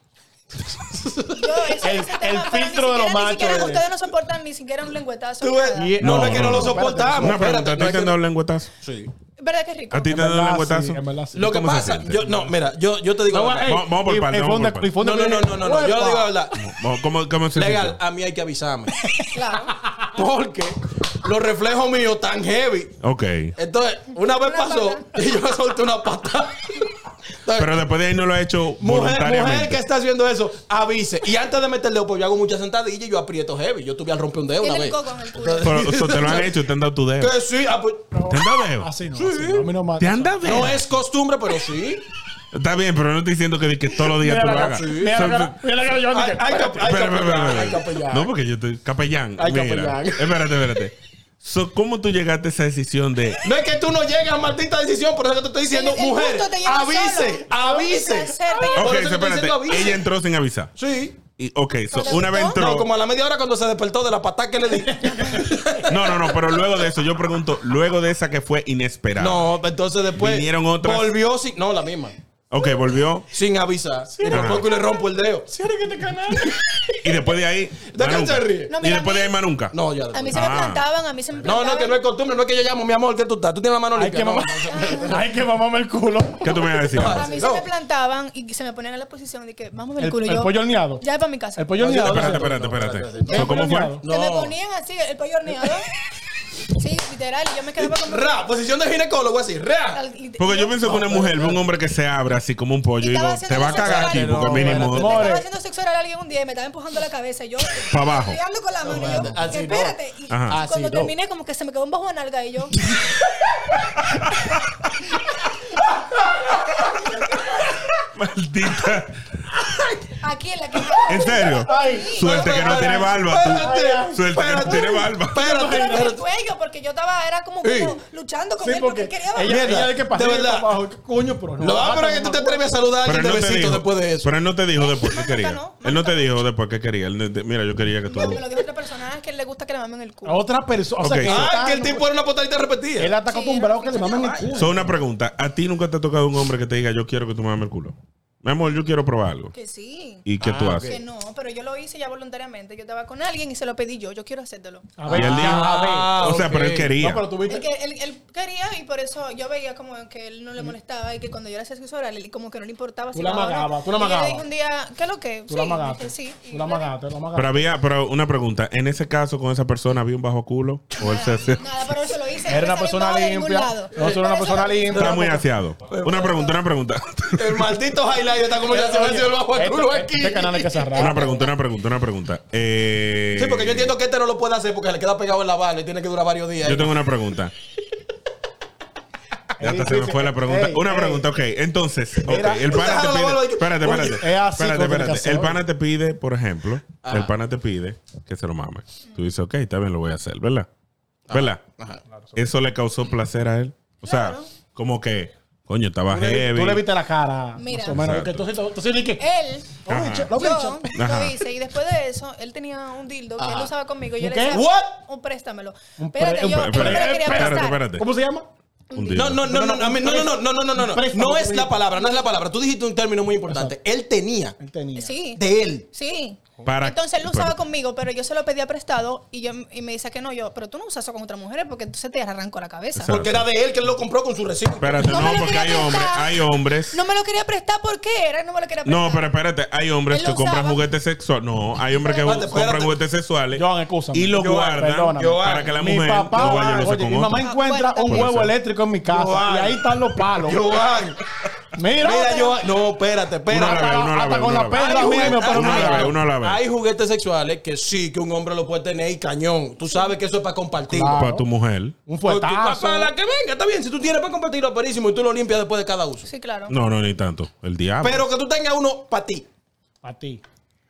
S4: Yo, ese,
S3: El-
S4: ese
S3: el
S4: tema, pero
S3: filtro
S4: ni
S3: de los
S4: siquiera- ni
S3: machos
S4: siquiera
S3: es-
S4: Ustedes no soportan ni siquiera un lengüetazo.
S2: Tú
S4: ni
S2: ves,
S4: nada.
S3: Y-
S2: no,
S1: No,
S2: es que no,
S1: no,
S2: lo
S1: no.
S2: soportamos.
S1: Una pregunta, ¿a
S2: espérate,
S1: ti te
S2: no
S1: han
S2: es
S1: dado
S2: que-
S1: lengüetazo?
S2: Sí.
S4: ¿Verdad que es rico?
S1: ¿A ti te
S3: En
S1: han dado
S3: verdad,
S1: lengüetazo?
S3: sí, en verdad, sí.
S2: Lo que
S1: ¿Cómo se
S2: pasa,
S1: siente?
S2: yo, no, mira, yo, yo te digo.
S3: No,
S2: la verdad.
S3: ey,
S1: Vamos- vamos por
S3: y-
S1: parte,
S3: y
S1: vamos
S3: fonde-
S1: por parte.
S3: y fonde
S2: no, no, no,
S3: viene-
S2: no, no, no, yo le digo la verdad.
S1: ¿Cómo, cómo se
S2: Legal,
S1: siente?
S2: a mí hay que avisarme.
S4: Claro.
S2: Porque los reflejos míos tan heavy.
S1: Ok.
S2: Entonces, una vez
S4: Una
S2: pasó
S4: pata.
S2: y yo me solté una patada. Entonces,
S1: Pero después de ahí no lo ha hecho
S2: mujer,
S1: voluntariamente.
S2: mujer que está haciendo eso, avise. Y antes de meter el dedo, pues yo hago muchas sentadillas y yo aprieto heavy. Yo tuve al romper un dedo una
S4: Tiene
S2: vez.
S4: el coco en el culo.
S1: Pero eso te lo han hecho, te han dado tu dedo.
S2: Que sí, ah, pues,
S1: ¿Te han dado dedo?
S3: Así no, así no. A mí no me-
S1: ¿Te han dado dedo?
S2: no es costumbre, pero sí.
S1: Está bien, pero no estoy diciendo que, que todos los días
S3: Mira
S1: tú
S3: la
S1: lo
S3: cara-
S1: hagas.
S3: mira la cara- mira la cara de Joan,
S2: Hay,
S3: que-
S2: hay, cap- hay
S1: Espera, espera,
S2: capellán,
S1: espera,
S2: hay
S1: espera.
S2: capellán.
S1: No, porque yo estoy capellán.
S2: Hay
S1: Mira,
S2: capellán.
S1: espérate, espérate. So, ¿cómo tú llegaste a esa decisión de...
S2: No es que tú no llegues a maldita decisión, por eso que te estoy diciendo,
S4: El- el
S2: mujer,
S4: gusto te lleva
S2: avise,
S4: solo.
S2: avise.
S4: El placer te lleva
S2: Por
S1: Ok,
S2: eso te estoy
S1: espérate.
S2: diciendo avise.
S1: Ella entró sin avisar.
S2: Sí.
S1: Y, ok, so,
S4: ¿Pero
S1: una vez
S4: gustó?
S1: entró...
S2: No, como a la media hora cuando se despertó de la patada que le di.
S1: No, no, no, pero luego de eso, yo pregunto, luego de esa que fue inesperada.
S2: No, entonces después
S1: Vinieron otras.
S2: volvió sin, no, la misma,
S1: Ok, volvió.
S2: sin avisar. Y por
S1: Ajá.
S2: poco le rompo el dedo.
S3: Cierra que este canal.
S1: Y después de ahí...
S2: ¿De
S1: más
S2: qué
S1: nunca.
S2: se ríe?
S4: No,
S1: Y
S4: mira,
S1: después de
S4: a
S1: ahí
S4: mí-
S1: más nunca.
S2: No, ya.
S4: A mí se
S1: Ah.
S4: me plantaban, a mí se me
S2: No,
S4: plantaban.
S2: no, que no es costumbre, no es que yo llamo, mi amor, ¿qué tú estás? Tú tienes la mano
S3: Hay
S2: limpia.
S3: que
S2: No,
S3: mamar. Hay que mamarme el culo.
S1: ¿Qué tú me vas a decir?
S4: A mí
S2: No.
S4: se me plantaban y se me ponían en la posición de que vamos a ver el
S3: El,
S4: culo. Y
S3: el
S4: yo,
S3: pollo horneado.
S4: ya para mi casa.
S3: El pollo horneado.
S1: Espérate,
S3: ¿no?
S1: espérate,
S2: No, no,
S1: espérate.
S2: espérate.
S1: So, ¿Cómo fue?
S3: horneado.
S4: Se me
S2: No.
S4: ponían así, el pollo horneado. Sí, literal. Y yo me quedaba como...
S2: Ra, posición de ginecólogo así, ra.
S4: al-
S1: Porque yo pienso que una mujer ve un hombre que se abre así como un pollo y
S4: Y estaba
S1: digo, te
S4: haciendo
S1: va a cagar aquí
S4: sexo
S1: porque
S2: oral.
S1: mínimo
S2: No,
S4: Me
S3: More.
S4: estaba haciendo sexo oral a alguien un día y me estaba empujando la cabeza. Y yo...
S1: Pa' abajo.
S4: peleando con la mano. Y yo,
S2: Así
S4: que
S2: no.
S4: espérate. Y,
S1: Ajá.
S4: y
S2: Así
S4: cuando
S2: no.
S4: terminé, como que se me quedó un bajo de nalga. Y yo...
S1: Maldita.
S4: Aquí en la que...
S1: ¿En serio?
S3: Ay.
S1: Suerte que no tiene barba. tú.
S2: Espérate,
S1: Suerte que no
S2: espérate.
S1: tiene barba.
S2: Espérate,
S4: Pero en el
S2: espérate.
S4: cuello, porque yo estaba, era como,
S2: Sí.
S4: como luchando con
S3: Sí,
S4: él porque,
S3: porque
S4: quería
S3: ella,
S4: bajar.
S2: Mierda,
S3: ella es que pasa
S2: de verdad.
S3: abajo. ¿Qué coño? Pero no.
S2: Lo va, pero es que tú te atreves a saludar a
S1: Pero
S2: alguien
S1: él
S2: de
S1: no te
S2: besito
S1: dijo,
S2: después de eso.
S1: pero él no te dijo después qué
S4: Más
S1: quería.
S4: nunca no, más
S1: Él no te
S4: nunca
S1: dijo después qué quería. Él no te- mira, yo quería que tú...
S4: Me lo dijo otra persona que le gusta que le mamen el culo.
S3: A otra persona. O sea,
S1: Ok,
S3: que
S1: so-
S3: él
S2: Ah,
S3: está-
S2: que el tipo era una potadita repetida.
S3: Él está acostumbrado que le mamen el culo.
S1: So, una pregunta. ¿A ti nunca te ha tocado un hombre que te diga, yo quiero que tú me mames el culo? Mi amor, yo quiero probar algo.
S4: Que sí.
S1: ¿Y qué
S2: Ah,
S1: tú
S2: ok.
S1: haces?
S4: Que no, pero yo lo hice ya voluntariamente. Yo estaba con alguien y se lo pedí yo. Yo quiero hacértelo.
S3: A ver,
S1: Y él dijo,
S3: a ver.
S2: Ah,
S1: o sea,
S2: ok.
S1: pero él quería.
S3: No, pero tú
S4: Él,
S3: viste.
S4: que, él, él quería y por eso yo veía como que él no le molestaba y que cuando yo le hacía sexo oral, él como que no le importaba.
S3: Tú
S4: si
S3: la
S4: lo daba o no.
S3: amagabas, tú la
S4: Y yo le
S3: amagabas.
S4: dije un día, ¿qué es lo que?
S3: Tú la
S4: Sí,
S3: amagaste.
S4: dije, sí. Y
S3: Tú la
S4: le-
S3: amagaste, la amagaste.
S1: Pero había, pero una pregunta. ¿En ese caso con esa persona había un bajo culo? ¿O él se hacía?
S4: Nada, pero eso lo hice.
S3: Era una
S4: no
S3: persona
S4: salió de ningún
S3: limpia.
S4: lado.
S3: No, era una
S4: Por
S3: persona
S4: eso-
S3: limpia.
S1: Era muy aseado. Una pregunta, una pregunta.
S2: El maldito highlight está como ya se me ha sido el bajo el
S3: Este-
S2: culo aquí.
S3: Este canal hay que cerrar.
S1: Una pregunta, una pregunta, una pregunta. Eh,
S2: Sí, porque yo entiendo que este no lo puede hacer porque le queda pegado en la bala y tiene que durar varios días.
S1: Yo tengo una pregunta. Ya hasta se me fue la pregunta.
S3: Ey,
S1: Una
S3: ey.
S1: pregunta, ok. Entonces, ok,
S3: Mira,
S1: el pana
S2: déjalo
S1: te
S2: la
S1: pide.
S2: bola de que-
S1: Espérate,
S2: Oye,
S1: espérate.
S3: es así
S1: Espérate,
S3: como tiene que
S1: espérate.
S3: ser.
S1: El pana te pide, por ejemplo,
S2: Ajá.
S1: el pana te pide que se lo mame. Tú dices, ok, está bien, lo voy a hacer, ¿verdad? ¿Verdad?
S2: Ajá.
S1: Eso le causó placer a él. O sea,
S4: Claro.
S1: como que, coño, estaba
S3: Tú le,
S1: heavy.
S3: tú le viste la cara.
S4: Mira.
S3: Más o menos.
S1: Exacto.
S3: Que entonces, entonces, ¿y qué?
S4: Él,
S3: Lo
S1: Ajá.
S3: bicho, lo
S4: yo
S3: bicho.
S1: Ajá.
S4: lo hice y después de eso, él tenía un dildo que
S2: Ajá.
S4: él usaba conmigo. Y yo
S3: ¿Un
S4: le
S3: qué?
S4: decía,
S2: What?
S4: un préstamelo.
S3: Un pre-
S4: Espérate,
S3: un
S4: yo,
S1: pre-
S4: él me lo
S1: espérate,
S4: quería
S1: espérate,
S4: prestar.
S1: espérate.
S3: ¿Cómo se llama?
S1: Un
S2: No,
S1: dildo.
S2: no, no, no, no, a mí- no, no, no, no, no, no, no, no.
S3: Préstamo,
S2: No es
S3: préstamo.
S2: la palabra, no es la palabra. Tú dijiste un término muy importante. Él tenía
S3: Él tenía.
S4: Sí.
S2: de él.
S4: Sí.
S1: Para-
S4: Entonces él lo usaba
S1: pero-
S4: conmigo, pero yo se lo pedía prestado y yo y me dice que no, yo, pero tú no usas eso con otras mujeres porque entonces te arranco la cabeza.
S1: Exacto.
S2: Porque era de él que él lo compró con su recibo.
S1: Espérate,
S4: No
S1: no,
S4: me lo
S1: porque
S4: quería
S1: hay hombres,
S4: prestar.
S1: hay hombres.
S4: No me lo quería prestar porque era, no me lo quería prestar.
S1: No, pero espérate, hay hombres
S4: Él
S1: que
S4: lo
S1: compran
S4: usaba.
S1: juguetes sexuales. No, hay hombres que
S2: Espérate,
S1: compran
S2: espérate.
S1: juguetes sexuales
S3: Joan, excúsame.
S1: y lo
S3: Joan,
S1: guardan
S3: perdóname.
S1: para que la
S3: Mi
S1: mujer
S3: papá,
S1: no vaya a lo
S3: oye,
S1: con
S3: mi mamá
S1: otro.
S3: encuentra un
S4: Puede
S3: huevo
S1: ser.
S3: eléctrico en mi casa
S2: Joan.
S3: y ahí están los palos.
S2: Joan.
S3: Mira,
S2: Mira, Joan. No, espérate,
S1: Uno a
S2: espérate.
S1: la
S3: hasta,
S1: vez, uno a la
S3: hasta
S1: vez,
S3: con
S1: uno a
S3: la
S1: la vez.
S3: perla
S2: Hay
S3: mía,
S2: juguetes-
S3: pero
S1: Uno a la
S3: mira.
S1: vez, uno a la vez.
S2: Hay juguetes sexuales que sí, que un hombre lo puede tener y cañón. Tú sabes que eso es para compartir.
S3: Claro.
S1: Para tu mujer.
S3: Un
S2: Pues tú-
S3: fuetazo.
S2: Para la que venga, está bien. Si tú tienes para compartirlo, perísimo, y tú lo limpias después de cada uso.
S4: Sí, claro.
S1: No, no, ni tanto. El diablo.
S2: Pero que tú tengas uno para ti.
S3: A ti.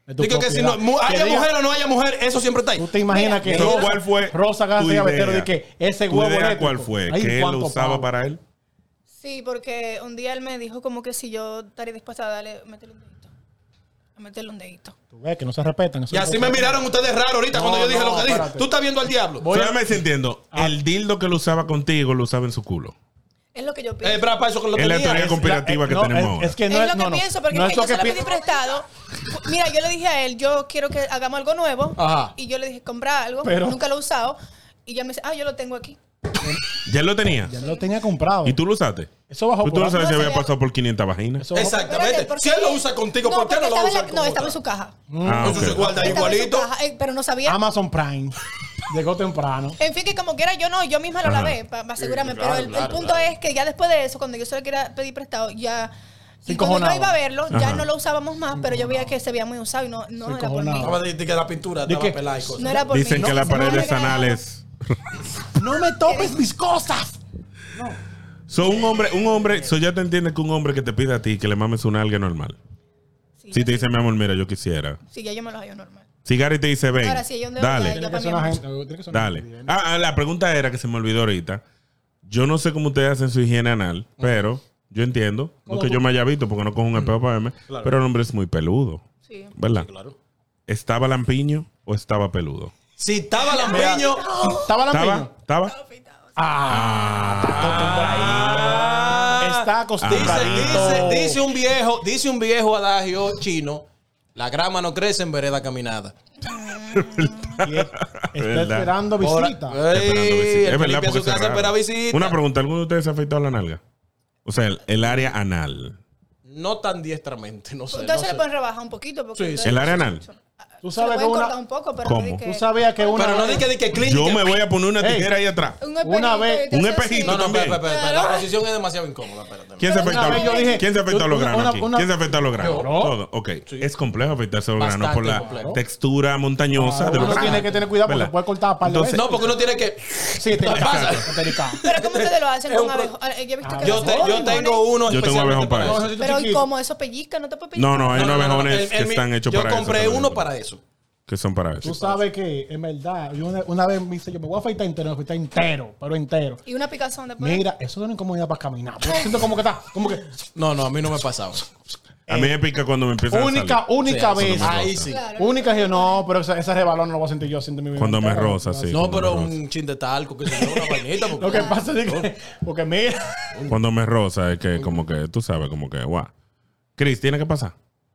S3: de tu
S2: Digo que si no,
S3: propiedad.
S2: mu- haya
S3: Que diga-
S2: mujer o no haya mujer, eso siempre está ahí.
S3: ¿Tú te imaginas que
S1: Entonces,
S3: Rosa,
S1: ¿cuál fue
S3: Rosa
S1: tu
S3: García
S1: idea?
S3: Vetero de que ese
S1: ¿Tu
S3: huevo
S1: idea
S3: eléctrico?
S1: cuál fue?
S3: Ay,
S1: ¿Que él
S3: ¿cuánto
S1: lo usaba
S3: pago?
S1: para él?
S4: Sí, porque un día él me dijo como que si yo estaría dispuesta a darle, meterle un dedito. A meterle un dedito.
S3: Tú ves que no se respetan. eso
S2: Y
S3: es
S2: así
S3: cosa-
S2: me miraron ustedes raro ahorita
S3: No,
S2: cuando yo dije
S3: no,
S2: lo que dije.
S3: espérate.
S2: Tú estás viendo al diablo.
S3: Voy a-
S1: Solamente si entiendo. El dildo que lo usaba contigo lo usaba en su culo.
S4: Es lo que yo pienso.
S2: Eh, para para eso que lo
S1: Es la
S2: tenía.
S1: teoría
S2: Es-
S1: conspirativa
S3: Eh,
S1: que
S3: no,
S1: tenemos
S3: es,
S1: ahora.
S3: es que
S4: es
S3: no es,
S4: lo que
S3: no, no.
S4: pienso, porque
S3: no
S4: es
S3: es
S4: que
S3: lo
S4: yo se
S3: que
S4: lo
S3: pi-
S4: pedí prestado. Mira, yo le dije a él, yo quiero que hagamos algo nuevo.
S2: Ajá.
S4: Y yo le dije, compra algo.
S3: Pero-
S4: Nunca lo he usado. Y ya me dice, ah, yo lo tengo aquí.
S1: ¿Ya él lo tenía?
S3: Ya lo tenía comprado.
S1: ¿Y tú lo usaste?
S3: Eso bajó
S1: ¿Tú, tú
S3: por
S1: no
S3: ahí.
S1: sabes si
S4: No
S1: había
S4: sabía.
S1: pasado por quinientas vaginas?
S3: Eso bajó-
S2: Exactamente.
S4: Espérate, porque-
S2: Si él lo usa contigo, ¿por qué
S4: porque
S2: no lo
S4: estaba en
S2: usa
S4: la-
S2: con
S4: No,
S2: otra?
S4: estaba en su caja.
S1: Ah,
S2: Eso se
S1: ok.
S2: guarda
S4: Estaba en su
S2: igualito.
S4: caja, eh, pero no sabía.
S3: Amazon Prime. Llegó temprano.
S4: En fin, que como quiera, yo no, yo misma lo
S1: Ajá.
S4: lavé para asegurarme.
S2: claro,
S4: pero el, el
S2: claro,
S4: punto
S2: claro.
S4: es que ya después de eso, cuando yo se lo quería pedir prestado, ya.
S3: Se
S4: Y cuando yo
S3: encojonaba.
S4: iba a verlo, ya
S1: Ajá.
S4: no lo usábamos más, pero yo veía que se veía muy usado y no, no
S3: Se
S4: era por mí.
S3: encojonaba.
S2: Estaba de, de que la pintura
S3: ¿De
S2: estaba
S3: qué?
S2: pelada y cosas.
S4: No era por
S1: Dicen
S4: mí.
S1: que
S4: No,
S1: las
S4: no me
S1: paredes
S4: regalaba.
S1: anales...
S3: No me topes mis cosas.
S1: So, un hombre, un hombre, so ya te entiendes que un hombre que te pide a ti que le mames un alga normal.
S4: Sí,
S1: Si
S4: ya
S1: te
S4: sí.
S1: dice, mi amor, mira, yo quisiera.
S4: Sí, ya yo me lo hallo normal.
S1: Si Gary te dice, ven,
S4: Ahora sí, hay un dedo ya,
S1: dale,
S4: ya.
S3: Tiene que ser una gente- tiene que ser una
S1: dale.
S3: gente.
S1: Ah, ah, la pregunta era que se me olvidó ahorita. Yo no sé cómo ustedes hacen su higiene anal, pero yo entiendo. No que yo me haya visto porque no cojo un espejo para verme.
S2: Claro.
S1: Pero el hombre es muy peludo,
S4: Sí.
S1: ¿verdad?
S2: Claro.
S1: ¿Estaba lampiño o estaba peludo?
S2: Si estaba lampiño.
S3: ¿Estaba lampiño?
S1: ¿Estaba? ¿Estaba?
S3: Ah, está
S2: Dice,
S3: acostumbradito.
S2: dice, dice un viejo, dice un viejo adagio chino, la grama no crece en vereda caminada.
S3: Y está
S1: ¿Verdad?
S3: esperando visita.
S2: Ahora- Ey,
S1: Esperando visita.
S2: el
S1: Es
S2: que
S1: verdad,
S2: limpia
S1: porque
S2: su casa
S1: es raro.
S2: espera visita.
S1: Una pregunta, ¿alguno de ustedes se ha afeitado la nalga? O sea, el, el área anal.
S2: No tan diestramente, no sé.
S4: Entonces
S2: no
S4: le
S2: sé.
S4: pueden rebajar un poquito. Porque
S2: Sí,
S4: entonces-
S2: sí.
S1: ¿El área anal?
S3: Tú
S4: Se lo
S3: sabes que
S4: pueden
S3: una...
S4: cortar un poco, pero
S1: ¿Cómo?
S4: no di que-
S3: Tú sabías que una...
S2: Pero no di que, di que clínica.
S1: Yo me voy a poner una
S3: Ey.
S1: tijera ahí atrás.
S4: Un
S3: Una
S4: espejito
S3: vez-
S4: y te
S1: un
S4: hace así.
S1: espejito
S2: No, no,
S1: también.
S2: espera, espera, espera.
S4: Claro.
S2: La posición es demasiado incómoda. Espérate.
S1: ¿Quién se
S3: Pero
S1: afeitó?
S3: una vez yo dije-
S1: ¿Quién se afeitó los
S3: una-
S1: granos
S3: una-
S1: aquí?
S3: una-
S1: ¿Quién se afeitó los granos?
S3: Yo.
S1: Todo. Ok. Es complejo afeitarse los granos
S2: Bastante
S1: por la
S2: complejo.
S1: textura montañosa de los
S3: Uno tiene
S1: granos.
S3: que tener cuidado porque
S1: ¿Verdad?
S3: se puede cortar a par de
S1: Entonces-
S3: veces.
S2: No, porque uno tiene que.
S3: Sí, te
S2: pasa?
S4: Pero ¿cómo ustedes lo hacen
S2: Es
S4: con
S2: un pro-
S4: abejón? Yo he visto que
S2: Yo,
S4: lo
S2: te-
S4: hacen
S2: yo
S4: con
S2: tengo
S4: abejones.
S2: uno
S1: Yo tengo abejón
S2: especialmente
S1: para
S2: para
S1: eso.
S2: eso.
S4: Pero ¿y cómo? ¿Eso pellizca? ¿No te puede pellizcar?
S1: No, no, hay
S2: No,
S1: unos
S2: no, no, no.
S1: abejones
S2: El-
S1: que
S2: el mi-
S1: están hechos
S2: yo
S1: para eso.
S2: compré
S1: también.
S2: uno para eso.
S1: Que son para
S3: Tú
S1: eso.
S3: sabes que, en verdad, yo una, una vez me dice, yo me voy a afeitar entero, me voy a afeitar entero, pero entero.
S4: Y una picazón después.
S3: Mira, eso es una incomodidad para caminar. Porque siento como que está, como que...
S2: No, no, a mí no me ha pasado.
S1: A mí me pica cuando me empiezan
S3: Única,
S1: a salir.
S3: única
S2: Sí, eso
S3: vez.
S1: no me
S2: Ahí
S1: gusta.
S2: sí.
S4: Claro.
S3: Única que yo, no, pero ese, ese rebalón no lo voy a sentir yo, siento mi vida
S1: Cuando me
S3: entera.
S1: roza, sí.
S2: No,
S1: cuando
S2: pero
S1: me roza.
S2: un chin de talco, que se una vainita. porque-
S3: Lo que pasa es que, porque mira,
S1: Cuando me roza es que como que, tú sabes, como que, guau. Chris, tiene que pasar.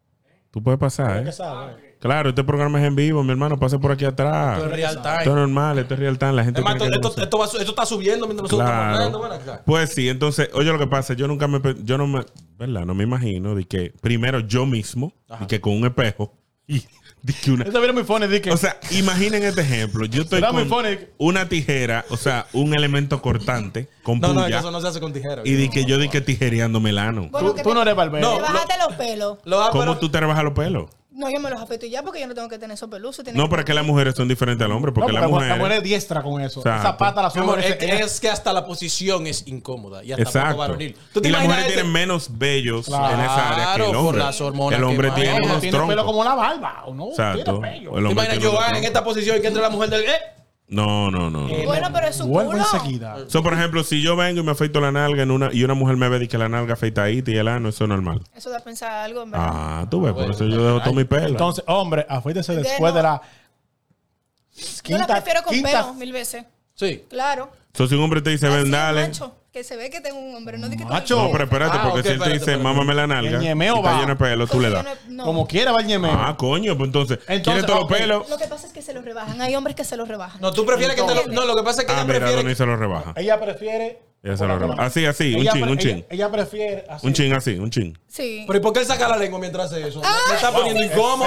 S1: Tú puedes pasar,
S3: ¿qué
S1: ¿eh?
S3: sabes?
S1: Claro, este programa es en vivo, mi hermano. Pase por aquí atrás.
S2: Esto es real
S1: Esto es
S2: time.
S1: normal, esto es real time. La gente
S2: Además,
S1: tiene que
S2: esto,
S1: conocer.
S2: esto, va su- esto está subiendo mientras nosotros estamos hablando.
S1: Claro.
S2: Bueno, acá.
S1: Pues sí, entonces, oye, lo que pasa, yo nunca me, pe- yo no me, ¿verdad? No me imagino de que primero yo mismo, y que con un espejo, y de que una,
S3: Eso viene muy funny, de que...
S1: o sea, imaginen este ejemplo. Yo estoy
S3: Será muy
S1: con
S3: funny.
S1: una tijera, o sea, un elemento cortante con
S2: No, no, es que
S1: puya,
S2: eso no se hace con tijera.
S1: y de que yo di que tijereando melano.
S4: Bueno,
S3: tú,
S4: que
S3: tú
S4: te-
S3: no eres barbero.
S2: No.
S4: Te bajaste los pelos.
S2: Lo hago,
S1: ¿Cómo
S2: pero-
S1: tú te rebajas los pelos?
S4: No, yo me los afeito ya porque yo no tengo que tener esos pelusos. tienen
S1: No,
S4: que-
S1: pero es que las mujeres son diferentes al hombre,
S3: No,
S1: porque
S3: porque
S1: la
S3: la mujer
S1: mujer...
S3: es diestra con eso.
S1: Exacto.
S3: Esa pata la
S2: Mi amor,
S3: sube.
S2: es, que- es que hasta la posición es incómoda y hasta poco
S1: Exacto.
S2: varonil. ¿Tú te
S1: Y las
S2: imaginas
S1: mujeres
S2: este-
S1: tienen menos vellos
S3: Claro,
S1: en esa área que el
S2: por
S1: hombre.
S2: las hormonas
S1: El hombre
S2: que
S1: tiene
S2: maneja.
S1: unos
S3: tiene pelo
S1: troncos.
S3: como la barba. ¿O no?
S1: Exacto.
S3: Tiene pelo.
S1: El
S2: ¿Te
S1: hombre
S2: imaginas
S1: tiene
S2: yo
S1: unos
S2: en
S1: troncos.
S2: esta posición y que entre la mujer del. ¡Eh!
S1: No, no, no. no.
S3: Eh,
S4: Bueno, pero es su
S3: Vuelvo
S4: culo.
S3: enseguida.
S1: So, por ejemplo, si yo vengo y me afeito la nalga en una, y una mujer me ve de que la nalga afeitadita y el ano, eso es normal.
S4: Eso da a pensar algo, en verdad.
S1: Ah, tú ves, por eso yo dejo todo mi pelo.
S3: Entonces, hombre, afeítese
S4: De
S3: después
S4: no.
S3: de la
S4: yo la prefiero con
S3: quinta-
S4: pelo mil veces.
S2: Sí.
S4: Claro.
S1: So, si un hombre te dice,
S4: Así
S1: ven,
S4: es,
S1: dale.
S4: macho, que se ve que tengo un hombre. No di que
S3: Macho.
S1: No, pero espérate,
S2: Ah,
S1: porque
S2: ok,
S1: si él te
S2: espérate,
S1: dice,
S2: espérate.
S1: mámame la nalga,
S3: El
S1: y
S3: ñemeo
S1: está
S3: va.
S1: lleno de pelo, tú le das.
S4: No.
S3: Como quiera va el ñemeo.
S1: Ah, coño, pues entonces,
S3: Entonces,
S1: ¿quieres todos
S3: ok.
S1: los pelos?
S4: Lo que pasa es que se los rebajan. Hay hombres que se los rebajan.
S2: No, tú prefieres que te lo. No, lo que pasa es que
S1: Ah,
S2: ella
S1: mira,
S2: prefiere.
S1: Donny se lo rebaja.
S3: Ella prefiere...
S1: Ella se lo rebaja. Así, así, un
S3: Ella
S1: chin,
S3: pre-
S1: un
S3: ella-
S1: chin.
S3: Ella prefiere así.
S1: Un chin así, un chin.
S4: Sí.
S2: Pero ¿y por qué él saca la lengua mientras hace eso?
S4: Ah.
S2: Me está poniendo incómodo.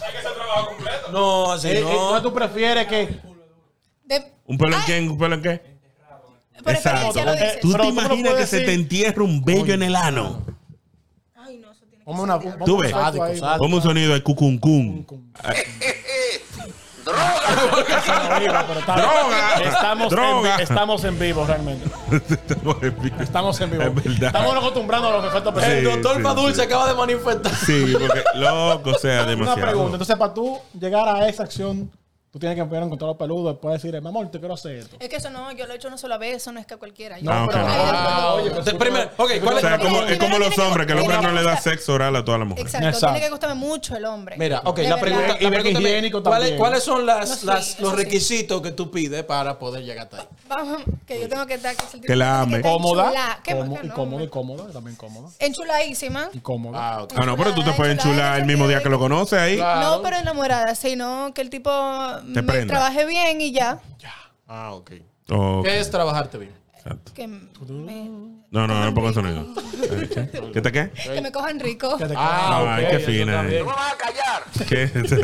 S2: No, así
S3: Eh, eh,
S2: no.
S3: entonces tú prefieres que...
S4: De-
S1: ¿Un pelo en
S4: Ay,
S1: qué? ¿Un pelo en qué?
S4: por experiencia lo
S3: Eh,
S4: dice.
S1: ¿Tú
S3: Pero
S1: te
S3: tú no
S1: imaginas que
S3: puedes
S1: se te
S3: decir-
S1: entierra un vello en el ano?
S4: Ay, no, eso tiene que
S3: Vamos a una...
S1: Tú ves.
S3: Sádico,
S2: sádico.
S1: Como un sonido de cucuncún.
S3: Eso no iba, pero está-
S1: ¡Droga!
S3: Estamos,
S1: ¡Droga!
S3: En, vi- estamos en vivo realmente.
S1: Estamos en vivo.
S3: Estamos en vivo.
S1: Es verdad.
S3: Estamos acostumbrando a los efectos
S2: El
S1: Sí,
S3: especiales.
S2: doctor
S1: sí,
S2: Padul
S1: sí.
S2: se acaba de manifestar.
S1: Sí, porque loco, o sea,
S3: Una
S1: demasiado.
S3: pregunta. Entonces, para tú llegar a esa acción, tú tienes que primero encontrar los peludos, después decirle, mi amor, te quiero hacer esto.
S4: Es que eso no, yo lo he hecho una sola vez, eso no es que cualquiera. Yo-
S1: Ah, ok.
S4: Hay algo-
S2: Ah, oye, entonces, primero, ok, ¿cuál
S1: O
S2: es?
S1: sea, como, es como los
S4: Primero
S1: hombres, que el hombre
S4: tiene
S1: no
S4: que
S1: le da
S4: gustar-
S1: sexo oral a toda la mujer.
S4: Exacto,
S3: Exacto.
S4: tiene que gustarme mucho el hombre.
S2: Mira, ok,
S4: De
S2: la
S4: verdad.
S2: pregunta,
S3: Y
S2: la
S3: de
S2: pregunta
S3: higiénico
S2: es, ¿cuáles,
S3: también.
S2: ¿cuáles son las,
S4: No, sí,
S2: las,
S4: eso
S2: los
S4: sí.
S2: requisitos que tú pides para poder llegar hasta ahí?
S4: Vamos, que yo tengo que estar... Que,
S1: Que la ame.
S3: Cómoda.
S4: ¿Qué
S3: Cómo-
S4: más?
S3: y
S4: No,
S3: cómoda, y
S4: no.
S3: cómoda, también cómoda.
S4: Enchuladísima.
S3: Y cómoda.
S2: Ah, ok.
S1: Ah, no, pero tú te puedes enchular el mismo día que lo conoces ahí.
S2: Claro.
S4: No, pero enamorada, sino que el tipo me
S1: prenda.
S4: trabaje bien y ya.
S2: Ah, ok.
S1: Ok,
S2: ¿Qué es trabajarte bien?
S1: exacto.
S4: Que me,
S1: No, no, no pongo sonido. ¿Qué te qué?
S4: que me cojan rico.
S3: Que te
S2: Ah,
S1: Ay,
S2: ok,
S1: qué
S2: eso
S1: fina,
S2: está
S1: eh.
S2: bien.
S1: ¿Qué?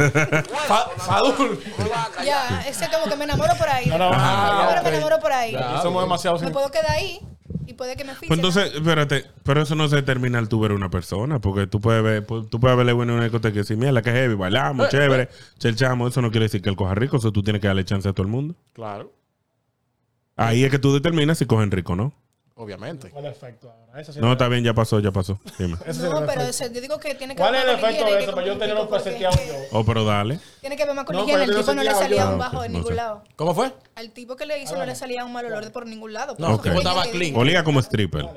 S2: Fa- Fadul.
S4: Ya, ese como que me enamoro por ahí.
S3: No, no,
S4: me
S3: ah,
S4: enamoro,
S3: ok.
S4: me enamoro por ahí.
S2: Ya.
S3: somos demasiado
S4: Me
S3: sin-
S4: puedo quedar ahí y puede que me fiche.
S1: Pues entonces, espérate, pero eso no se determina al tú ver una persona, porque tú puedes ver, pu- tú puedes verle bueno en una discoteca y decir, mira, la que es heavy, bailamos, chévere, chelchamos, eso no quiere decir que él coja rico, eso tú tienes que darle chance a todo el mundo.
S2: Claro,
S1: Ahí es que tú determinas si cogen rico o no.
S2: obviamente.
S3: ¿Cuál es el efecto ahora? Ese sí
S1: No,
S3: es-
S1: está bien, ya pasó, ya pasó. Dime.
S3: ese sí es
S4: No,
S3: el
S4: pero
S3: efecto.
S4: ese- yo digo que tiene que
S3: ¿Cuál es
S4: ver
S3: el
S4: más con
S3: efecto
S4: higiene
S3: de
S4: que
S3: eso?
S4: con
S3: Para yo
S4: el
S3: tenerlo
S4: tipo, porque
S3: preseteado
S4: es que
S3: yo.
S1: Oh, pero dale.
S4: Tiene que ver más con
S3: No,
S4: higiene.
S3: pero
S4: Al
S3: yo
S4: tipo no le
S3: sentía
S4: salía
S3: yo.
S4: un bajo de
S1: No
S4: ningún
S1: sé.
S4: lado.
S2: ¿Cómo fue?
S4: Al tipo que le hizo no le salía un mal olor de por ningún lado.
S2: No,
S1: Ok.
S2: tipo estaba clean.
S1: Olía como stripper.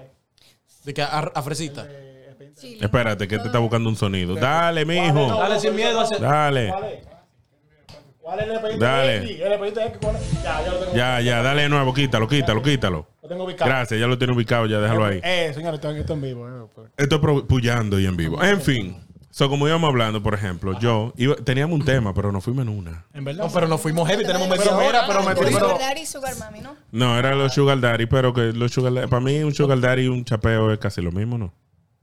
S2: De que a, a fresita.
S4: Sí,
S1: Espérate, que te está buscando un sonido. Dale, mijo.
S2: Dale sin miedo a hacer.
S1: Dale.
S3: ¿Cuál es? ¿Cuál es el efecto
S1: Dale.
S3: X? El efecto X, ¿cuál es? Ya, ya lo tengo.
S1: Ya, ya, dale de nuevo, quítalo, quítalo, quítalo.
S3: Lo tengo ubicado.
S1: Gracias, ya lo tiene ubicado, ya déjalo ahí.
S3: Eh, señores, esto esto en vivo. eh, pues.
S1: Estoy pro- puyando y en vivo. En fin. So, como íbamos hablando, por ejemplo, yo iba- teníamos un tema, pero nos fuimos en una.
S3: En verdad.
S2: No, pero nos fuimos heavy, tenemos
S4: Pero
S2: media
S3: mira,
S2: hora.
S3: pero me- pero-
S4: Sugar Daddy y Sugar Mami, ¿no?
S1: No, era los Sugar Daddy, pero que los Sugar Daddy, para mí un Sugar Daddy y un chapeo es casi lo mismo, ¿no?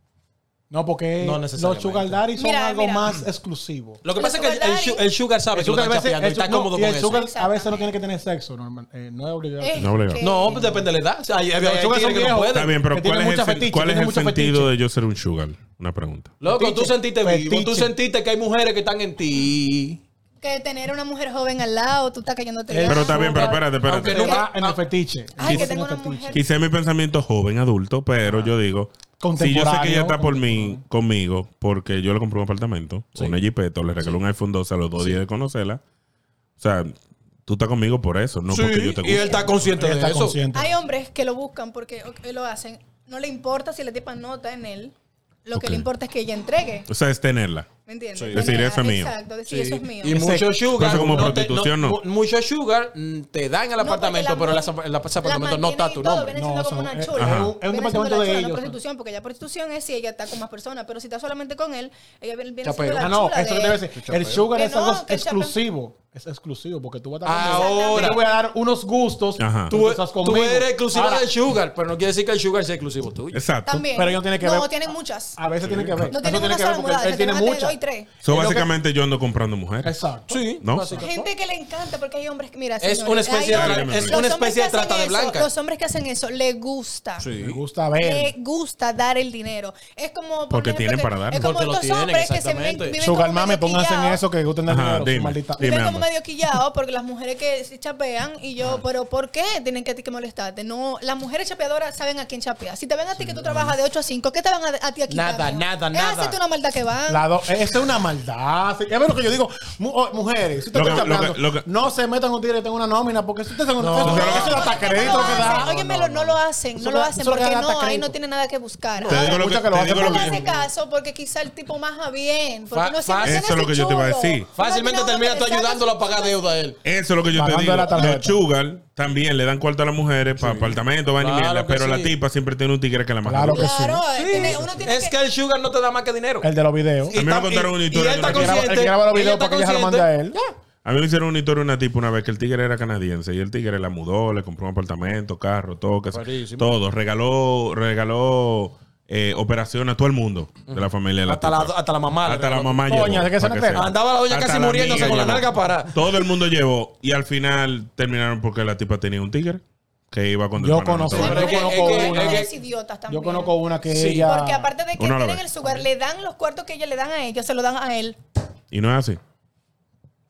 S3: No, porque
S2: No
S3: los
S2: necesariamente.
S3: sugar daddy son
S4: Mira,
S3: algo
S4: mira.
S3: más exclusivo.
S2: Lo que
S4: El
S2: pasa es que el,
S4: sugar
S2: el,
S4: daddy-
S2: su- el sugar sabe
S3: El
S2: que lo
S3: sugar,
S2: están
S3: a veces,
S2: chapeando y
S3: el
S2: está
S3: su- no,
S2: cómodo
S3: y
S2: con
S3: el
S2: eso.
S3: sugar a veces no
S4: Exactamente.
S3: tiene que tener sexo. normal- eh, no es obligado.
S4: Es
S1: No, obligado.
S4: que-
S2: No, pues depende de la edad. O sea, hay, hay,
S3: Los
S2: hay
S3: sugar son
S2: tigres que no
S3: viejos.
S1: Está
S2: pueden.
S1: bien, pero
S3: que
S1: ¿cuál
S3: tiene
S1: es el,
S3: mucha
S1: sen-
S3: fetiche,
S1: cuál es
S3: tiene
S1: el
S3: mucho
S1: sentido
S3: fetiche.
S1: de yo ser un Sugar? Una pregunta.
S2: Loco, tú
S3: Fetiche,
S2: sentiste vivo. Tú
S3: fetiche.
S2: sentiste que hay mujeres que están en ti.
S4: Que tener una mujer joven al lado, tú estás cayéndote.
S3: Eh,
S4: ya.
S1: Pero está bien, pero espérate,
S2: Aunque
S1: espérate.
S2: no-
S3: Va en el fetiche.
S4: Ay, que
S3: Tiene
S4: tengo una
S3: fetiche.
S4: mujer.
S1: Quizá mi pensamiento joven, adulto, pero yo digo, si yo sé que ella está por mí, conmigo, porque yo le compré un apartamento, una jipeta, o le regalé un iPhone doce a los dos días de conocerla, o sea, tú estás conmigo por eso, no
S2: Sí,
S1: porque yo te
S2: y él
S1: guste.
S2: está consciente
S3: Él
S2: de
S3: está
S2: eso.
S3: consciente.
S4: Hay hombres que lo buscan porque ok, lo hacen. No le importa si la tipa nota en él. Lo que
S1: Ok.
S4: le importa es que ella entregue.
S1: O sea, es tenerla.
S4: ¿Me entiendes?
S2: Sí.
S1: Decir, eso es mío.
S4: Exacto, decir,
S2: Sí.
S4: eso es mío.
S2: Y mucho sugar.
S1: Eso como
S2: no te-
S1: prostitución, ¿no?
S2: mu- Mucho sugar mm, te dan el
S4: No,
S2: apartamento,
S4: porque
S2: pero
S4: la
S2: el
S4: mu-
S2: el apartamento no está tu
S4: todo,
S2: nombre.
S4: Viene
S3: No,
S4: siendo
S3: eso
S4: como
S3: no-
S4: una
S3: es-
S4: chula.
S1: ajá.
S3: es un- es un
S4: Viene siendo
S3: departamento
S4: la
S3: de
S4: chula,
S3: ellos.
S4: no prostitución, porque ya prostitución es si ella está con más personas, pero si está solamente con él, ella viene, viene
S2: Chapeo.
S4: siendo la
S3: Ah, no,
S4: chula
S3: eso
S4: de
S3: debe
S4: él.
S3: ser. El sugar
S4: Que
S3: es
S4: no,
S3: algo
S4: que el chapeo-
S3: exclusivo. Es exclusivo porque tú vas a estar
S2: Ahora.
S3: conmigo. Yo te voy a dar unos gustos.
S1: Ajá.
S2: Tú,
S3: estás
S2: tú
S3: conmigo.
S2: eres exclusiva
S3: Ahora,
S2: del sugar, pero no quiere decir que el sugar sea exclusivo tuyo.
S1: Exacto.
S4: También.
S3: Pero ellos tienen que
S4: no,
S3: ver-
S4: tienen muchas.
S3: A veces tiene que ver.
S4: No
S3: Eso
S4: tienen
S3: tiene
S4: una
S3: que
S4: sola
S3: ver porque
S4: mudada,
S3: él
S4: se
S3: tiene
S4: te van a
S3: muchas.
S4: dos y tres.
S1: So,
S2: Es lo que-
S1: básicamente yo ando comprando mujeres.
S3: Exacto.
S2: Sí,
S1: ¿No?
S2: básicamente.
S4: Gente que le encanta porque hay hombres que, mira,
S2: Es
S4: señores,
S2: una especie
S4: hay
S2: de
S1: tra-
S4: hombres-
S1: es
S4: los
S2: una
S4: hombres
S2: especie de
S4: que hacen
S2: trata de
S4: eso,
S2: blanca.
S4: Los hombres que hacen eso les gusta.
S1: Sí.
S3: Me gusta
S4: Le
S3: ver.
S4: gusta dar el dinero. Es como. por
S1: Porque
S4: ejemplo,
S1: tienen
S4: que-
S1: para darlo.
S4: Es como
S2: Porque lo
S4: estos
S2: tienen,
S4: hombres que se
S2: exactamente.
S4: viven, viven
S3: Sugar
S4: como
S3: mami,
S4: medio
S3: pónganse en
S4: quillados.
S3: eso que gusten del
S1: Ajá,
S3: dinero. su
S1: dime.
S3: maldita-
S1: Dime.
S4: Viven como
S1: ambas.
S4: medio quillados porque las mujeres que se chapean y yo, pero ¿por qué tienen que, que molestarte? No, las mujeres chapeadoras saben a quién chapea. Si te ven a ti que tú trabajas de ocho a cinco, ¿qué te van a, a ti aquí?
S2: Nada, nada,
S4: Es
S2: nada.
S4: hacerte una maldad que van.
S3: La do- esa es una maldad. Sí, es lo que yo digo. Mu- oh, mujeres, si te
S1: Lo que-
S3: están
S1: lo que-
S3: chapeando,
S1: lo que-
S3: no se metan con tigres que tengan una nómina porque si ustedes son
S2: No.
S3: eso,
S2: No,
S3: eso es hasta
S4: porque
S3: crédito
S4: no
S3: que
S4: lo
S3: da.
S4: hacen. Óyemelo, no lo hacen,
S3: Eso
S4: no lo
S3: da-
S4: hacen
S3: eso le
S4: porque
S3: da
S4: no,
S3: hasta
S4: ahí
S3: crédito.
S4: no tiene nada que buscar.
S1: Te digo lo que,
S3: muchas que lo
S1: te
S3: hacen
S1: digo lo
S4: No
S1: que-
S4: hace caso porque quizá el tipo maja bien. Porque
S2: Fa-
S4: no
S2: fa-
S4: siempre
S1: eso es lo que yo te iba a decir.
S2: Fácilmente termina tú ayudándolo a pagar deuda a él.
S1: Eso es lo que yo te
S3: Pagando
S1: digo.
S3: la tarjeta.
S1: Los sugar también le dan cuarto a las mujeres para apartamentos, van y
S2: Claro
S1: mierda,
S2: que
S1: pero la
S2: sí.
S1: tipa siempre tiene un tigre que la más
S3: Claro que sí.
S4: Claro, eh, tiene- uno tiene
S2: Es que el sugar no te da más que dinero.
S3: El de los videos.
S1: A mí me
S2: tam-
S1: contaron una historia
S2: y él
S1: de
S2: está
S1: una-
S3: El que graba- el que graba los
S2: consciente,
S3: videos
S2: ella
S3: para que
S2: está
S3: ella se lo mande a él.
S2: consciente.
S1: A mí me hicieron una historia de una tipa una vez que el tigre era canadiense y el tigre la mudó, le compró un apartamento, carro, todo, que
S2: Buenísimo.
S1: todo. Regaló, regaló eh, operación a todo el mundo de la familia de la
S2: Hasta la,
S1: tipa.
S2: hasta la mamá. le
S1: Hasta la
S2: regaló.
S1: mamá
S3: Doña,
S1: llevó,
S3: ¿de qué se
S1: para que
S3: entera?
S1: sepa.
S2: Andaba la doña
S1: Hasta
S2: casi
S1: la
S2: muriéndose
S1: amiga
S2: con la
S1: llevó.
S2: nalga parada.
S1: Todo el mundo llevó y al final terminaron porque la tipa tenía un tigre que iba con
S3: Yo conozco,
S2: Pero
S3: yo
S2: es que-
S3: conozco
S2: es que-
S3: una.
S2: es que-
S4: mujeres idiotas también.
S3: Yo conozco una que
S2: Sí.
S3: ella.
S4: Porque aparte de que
S1: Uno a la
S4: tienen
S1: vez.
S4: el sugar, le dan los cuartos que ellos le dan a ellos, se lo dan a él.
S1: Y no es así.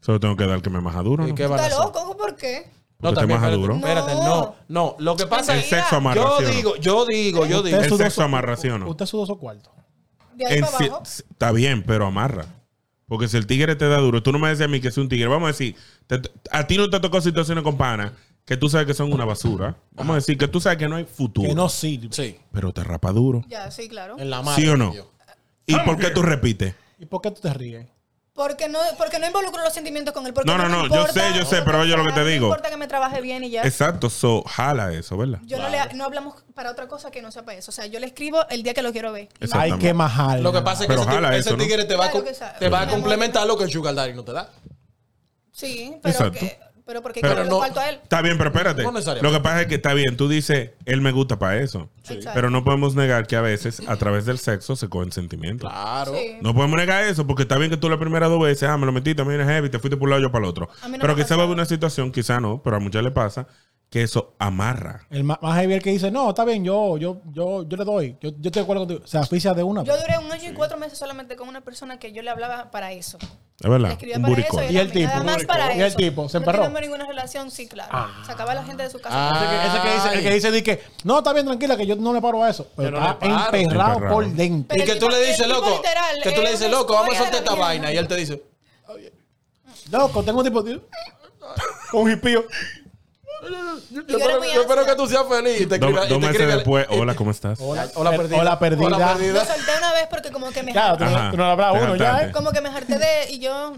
S1: Solo tengo que dar que me maja duro,
S2: ¿Y
S1: ¿no?
S2: qué van a
S4: ¿Estás
S2: hacer?
S4: loco? ¿Por qué?
S2: No,
S1: Porque
S2: también,
S1: te maja
S2: espérate,
S1: duro.
S2: espérate, no,
S4: No.
S2: no. Lo que pasa
S1: El
S2: es
S1: sexo amarra,
S2: yo
S1: ¿sí o no?
S2: digo, yo digo, yo digo.
S1: El
S3: Usted sudó
S1: sexo
S3: su-
S1: amarra, ¿sí o no?
S3: Usted sudó su cuarto.
S4: De ahí
S1: En
S4: para
S1: sí-
S4: abajo.
S1: está bien, pero amarra. Porque si el tigre te da duro, tú no me dices a mí que es un tigre. Vamos a decir, te- a ti no te tocó situaciones con panas que tú sabes que son una basura. Vamos a decir que tú sabes que no hay futuro.
S3: Que no sirve.
S2: Sí,
S1: Pero te rapa duro.
S4: Ya, sí, claro.
S2: en la madre.
S1: ¿Sí o no?
S2: yo.
S1: ¿Y por qué tú repites?
S3: ¿Y por qué tú te ríes?
S4: Porque no, porque no involucro los sentimientos con él. Porque
S1: No, no,
S4: me
S1: no, yo
S4: importa
S1: sé, yo sé, pero oye lo que te
S4: no me
S1: digo.
S4: importa que me trabaje bien y ya.
S1: Exacto, so, jala eso, ¿verdad?
S4: Yo no, le, no hablamos para otra cosa que no sea para eso. O sea, yo le escribo el día que lo quiero ver.
S3: Hay
S1: Exactamente.
S3: que majar.
S2: Lo que pasa es que
S1: Pero
S2: ese, tigre-
S1: jala
S2: ese
S1: eso, ¿no?
S2: tigre te va, a,
S4: Claro
S2: com-
S4: que sabe.
S2: te va a
S4: Mi amor,
S2: complementar lo que el Sugar Daddy no te da.
S4: Sí, pero
S1: Exacto.
S4: que, pero porque
S1: Pero
S4: quiero
S2: no-
S4: lo falto a él.
S1: Está bien, pero espérate.
S2: No necesariamente.
S1: Lo que pasa es que está bien, tú dices, él me gusta para eso.
S4: Exacto.
S1: Pero no podemos negar que a veces, a través del sexo, se cogen sentimientos.
S2: Claro.
S4: Sí.
S1: No podemos negar eso, porque está bien que tú la primera dos veces, ah, me lo metiste, me viene heavy, te fuiste por un lado, yo para el otro.
S4: A mí no
S1: pero
S4: me ha
S1: quizá va a haber
S4: pasado.
S1: una situación, quizá no, pero a muchas le pasa, que eso amarra.
S3: El más, más heavy el que dice, no, está bien, yo, yo, yo, yo le doy. Yo, yo te acuerdo contigo. Se aficia de una.
S4: Yo
S3: vez.
S4: duré un año y cuatro meses solamente con una persona que yo le hablaba para eso.
S1: Es
S4: Le
S1: verdad,
S4: escribía
S1: un
S4: para
S1: buricón.
S4: eso
S3: ¿Y el
S4: también,
S3: tipo?
S4: nada más para
S3: ¿Y el
S4: eso.
S3: tipo? ¿Se
S4: No
S3: emperró?
S4: teníamos ninguna relación, sí, claro. Sacaba a la gente de su casa.
S2: Ah.
S3: Ese que, ese que dice, el que dice di que, no, está bien, tranquila, que yo no le paro a eso. Pero
S2: Yo no
S3: está
S2: le paro.
S3: emperrado
S1: Emperrado.
S3: por dentro.
S2: Y
S4: Pero
S2: que
S4: el
S2: tú
S4: tipo-
S2: le dices,
S4: el tipo
S2: loco,
S4: literal,
S2: que tú le
S4: es
S2: dices,
S4: una
S2: loco, vamos a
S4: historia
S2: soltar
S4: de
S2: esta
S4: la
S2: vaina.
S4: vida.
S2: Y él te dice,
S3: Loco, tengo un tipo tío, con hipío.
S2: yo,
S4: yo
S2: espero,
S4: era muy
S2: yo espero
S4: ácida.
S2: que tú seas feliz. Y te
S1: Dos,
S2: escribe- y
S1: dos
S2: te
S1: meses
S2: escribe-
S1: después, hola, ¿cómo estás?
S2: Hola, hola
S3: El-
S2: perdida.
S3: hola, perdida.
S2: Hola,
S4: Lo
S2: perdida.
S4: solté una vez porque como que me
S3: Claro, tú,
S4: harté.
S1: Ajá.
S3: tú no le hablas a
S1: Te
S3: uno ya,
S1: hartaste.
S3: ¿eh?
S4: Como que me harté de... Y yo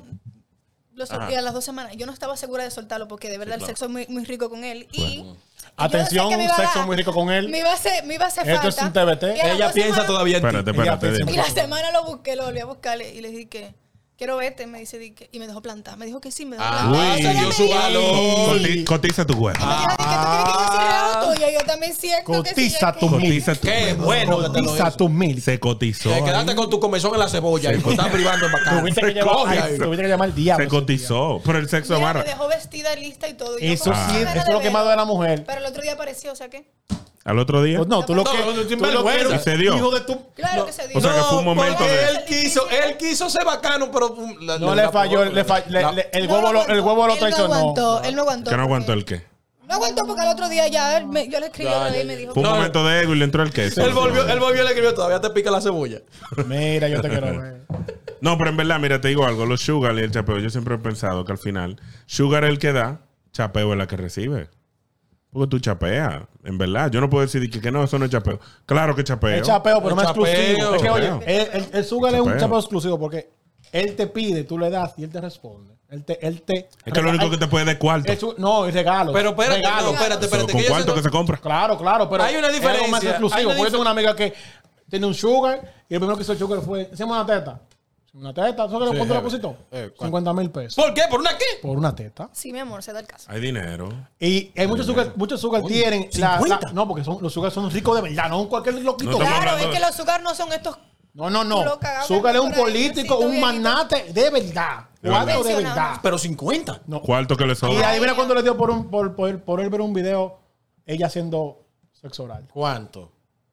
S4: lo solté
S2: Ajá.
S4: a las dos semanas. Yo no estaba segura de soltarlo porque de verdad el sexo es muy, muy rico con él. Y... y yo
S3: Atención,
S4: sé que me iba a
S3: sexo
S4: dar-
S3: muy rico con él.
S4: Me iba a hacer, me iba a hacer
S3: Esto
S4: falta.
S3: es un T V T.
S4: Y a las
S2: Ella
S4: dos
S2: piensa
S4: semanas-
S2: todavía en ti.
S1: Espérate, espérate.
S3: Ella
S1: dime.
S4: Y la semana lo busqué, lo volví a buscarle y le dije que quiero verte. Me dice di que- y me dejó plantar. Me dijo que sí, me dejó
S2: Ah,
S4: plantar.
S1: Uy.
S4: Eso ya
S2: dio
S4: me
S2: su
S4: dijo.
S2: valor.
S1: Coti- cotiza tu huevo.
S4: Me dijo di que tú quieres que yo cierre la tuya. Y yo también siento que sí.
S3: Cotiza
S4: que-
S3: tu mil.
S1: Cotiza tu
S2: Qué
S1: huevo.
S2: bueno que te lo
S3: Cotiza
S2: hizo.
S3: tus mil.
S1: Se cotizó.
S2: Que
S1: ahí.
S2: quedaste con tu comezón en la cebolla y te estás privando en bacán.
S3: Tuviste que
S1: Se
S3: llevar,
S1: coge
S3: ay,
S2: ahí.
S3: tuviste que llamar al diablo.
S1: Se
S3: ese día.
S1: cotizó. Pero el sexo
S4: Mira,
S1: amarra.
S4: me dejó vestida, lista y todo. Y yo
S3: Eso
S4: como,
S3: sí,
S4: "Ah,
S3: eso
S4: ganas
S3: es lo que
S4: verlo".
S3: más duele a la mujer.
S4: Pero el otro día apareció, o sea que.
S1: Al otro día.
S3: Pues no, tú lo
S2: No,
S3: que.
S2: no, no,
S3: tú lo
S2: sinvergüenza.
S3: que-
S1: Y se dio.
S3: Hijo de tu.
S4: Claro
S3: no,
S4: que se dio.
S1: O sea, que fue un momento
S2: porque
S1: de-
S2: él quiso, él quiso ser bacano, pero um, la-
S3: No
S2: la-
S3: le falló, le fa- le-
S2: la-
S3: le- el
S4: No
S3: huevo lo, el huevo lo
S4: Él
S3: traicionó.
S4: No aguantó, él no aguantó.
S1: Que no aguantó
S4: porque-
S1: el qué.
S4: No aguantó porque al otro día ya él me- yo le escribí
S2: Ya,
S4: otra
S2: ya,
S4: vez y
S2: ya.
S4: me dijo.
S1: Fue un
S2: No,
S1: momento de ego y le entró el queso.
S2: Él volvió, él volvió y le escribió, todavía te pica la cebolla.
S3: Mira, yo te quiero ver.
S1: No, pero en verdad, mira, te digo algo. Los sugar y el chapeo, yo siempre he pensado que al final, sugar es el que da, chapeo es la que recibe. Porque tú chapeas, en verdad. Yo no puedo decir que, que no, eso no es chapeo. Claro que chapeo.
S3: Es chapeo, pero
S2: Es
S3: no
S2: chapeo.
S3: exclusivo. Es que, oye,
S1: Chapeo.
S3: el, el, el sugar es un
S1: Chapeo.
S3: chapeo exclusivo porque él te pide, tú le das y él te responde. Él te. Él te
S1: Es que lo único que te puede dar cuarto.
S3: el su- no, es regalo.
S2: Pero espérate,
S3: regalo.
S2: no, espérate,
S1: So,
S2: espérate.
S1: con
S2: que yo
S1: cuarto
S2: siento-
S1: que se compra.
S3: Claro, claro, pero
S2: Hay una
S3: es algo más
S2: diferencia,
S3: exclusivo.
S2: hay una
S3: Porque yo tengo
S2: dif-
S3: una amiga que tiene un sugar y el primero que hizo el sugar fue, hacemos una teta. Una teta, ¿sabes
S2: Sí,
S3: cuánto le
S2: jefe.
S3: depositó?
S2: Eh, ¿cuánto?
S3: cincuenta mil pesos.
S2: ¿Por qué? ¿Por una qué?
S3: Por una teta.
S4: Sí, mi amor, se da el caso.
S1: Hay dinero.
S3: Y hay muchos sugar, muchos sugar
S2: Oye,
S3: tienen la, la-
S2: cincuenta.
S3: no, porque son, los sugar son ricos de verdad, no cualquier loquito.
S1: No estamos
S4: Claro,
S1: hablando
S4: es que
S1: de-
S4: los azúcar no son estos.
S3: No, no, no.
S4: Culo cagado,
S3: Sugar es un
S4: por ahí,
S3: político,
S4: besito,
S3: un
S4: viejito.
S3: magnate de verdad.
S1: De
S3: Cuarto
S1: verdad.
S3: de verdad.
S2: Pero cincuenta.
S3: No.
S1: Cuarto que le
S3: Y
S1: sobra.
S3: adivina cuando le dio por, un, por, por, por él ver un video, ella haciendo sexo oral.
S2: ¿Cuánto?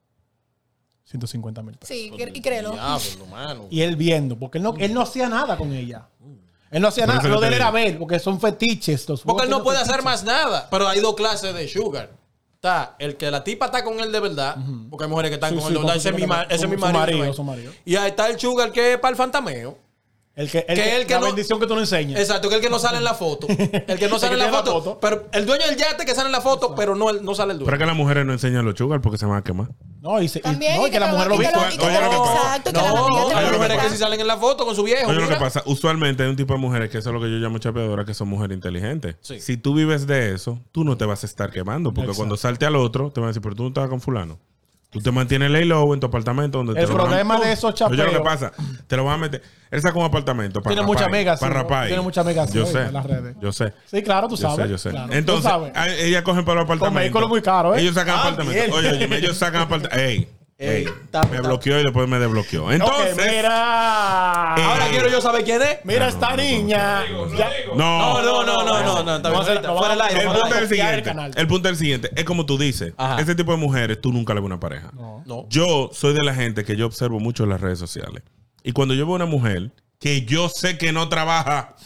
S3: ciento cincuenta mil pesos.
S4: Sí, y créelo.
S2: Diablo, mano.
S3: Y él viendo, porque él no, él no hacía nada con ella. Él no hacía
S1: Por
S3: nada.
S1: eso
S3: Lo
S1: que
S3: de él
S1: te
S3: era
S1: digo.
S3: ver, porque son fetiches. Los
S2: Porque él no
S3: son
S2: puede
S3: fetiches.
S2: hacer más nada. Pero hay dos clases de sugar. Está el que la tipa está con él de verdad. Porque hay mujeres que están
S3: Sí,
S2: con
S3: sí,
S2: él de verdad.
S3: con
S2: Ese es
S3: su-
S2: mi, ma- ese es
S3: su-
S2: mi
S3: su
S2: marido.
S3: marido,
S2: ¿eh?
S3: su marido.
S2: Y ahí está el sugar que es para el fantameo.
S3: El que, el
S2: Que
S3: que,
S2: el que
S3: la
S2: no-
S3: bendición que tú no enseñas.
S2: Exacto, que el que no sale en la foto. El que no
S3: El
S2: sale
S3: que
S2: en la
S3: tiene la
S2: foto,
S3: foto.
S2: Pero el dueño del yate que sale en la foto, pero no, el- no sale el
S1: Pero es
S2: dueño.
S1: que las mujeres no enseñan los sugar porque se van a quemar.
S3: No, y, se, y-
S4: También.
S3: no, y que la mujer lo
S4: y que
S3: viste.
S4: y que
S1: Oye, lo que pasa.
S4: Exacto, que la
S2: No,
S4: amiga te
S2: hay
S4: lo
S2: mujeres que
S4: muestra.
S2: sí salen en la foto con su viejo.
S1: Oye, lo que
S2: mira.
S1: pasa, usualmente hay un tipo de mujeres que eso es lo que yo llamo chapeadoras, que son mujeres inteligentes.
S2: Sí.
S1: Si tú vives de eso, tú no te vas a estar quemando, porque
S3: Exacto.
S1: cuando salte al otro, te van a decir, pero tú no estabas con fulano. Tú te mantienes lay low en tu apartamento donde
S3: El
S1: te lo van-
S3: problema de esos
S1: Oye, lo que
S3: chapeos-
S1: pasa, te lo van a meter. Él saca un apartamento para
S3: Tiene
S1: rapar,
S3: muchas amigas,
S1: para
S3: sí,
S1: rapar.
S3: tiene muchas amigas,
S1: Yo
S3: sí,
S1: sé.
S3: en las redes.
S1: Yo sé.
S3: Sí, claro, tú
S1: Yo
S3: sabes.
S1: sé, yo sé.
S3: Claro, tú
S1: Entonces,
S3: sabes.
S1: a- ellas cogen para los apartamentos.
S3: vehículos muy caros, ¿eh?
S1: Ellos sacan
S3: Ah,
S1: apartamentos.
S3: bien.
S1: Oye, oye, ellos sacan apartamentos. Ey,
S2: Ey,
S1: ey.
S2: está-
S1: Me
S2: está-
S1: bloqueó y después me desbloqueó. Entonces.
S3: Ok, mira.
S2: Ahora
S1: Eh.
S2: quiero yo saber quién es.
S3: Mira
S1: Ah,
S3: esta
S1: no, no,
S3: niña. Ya-
S1: No,
S2: No, no, no, no, no, no. Está bien,
S3: Vamos a hacer-
S2: ahorita,
S3: vamos
S2: fuera
S3: a-
S2: del aire,
S1: El
S2: fuera
S1: punto
S2: del
S1: es el
S2: aire.
S3: copiar el
S1: siguiente.
S3: canal.
S1: El punto es el siguiente. Es como tú dices.
S2: Ajá.
S1: Ese tipo de mujeres tú nunca le ves una pareja.
S3: No.
S2: No.
S1: Yo soy de la gente que yo observo mucho en las redes sociales. Y cuando yo veo una mujer que yo sé que no trabaja,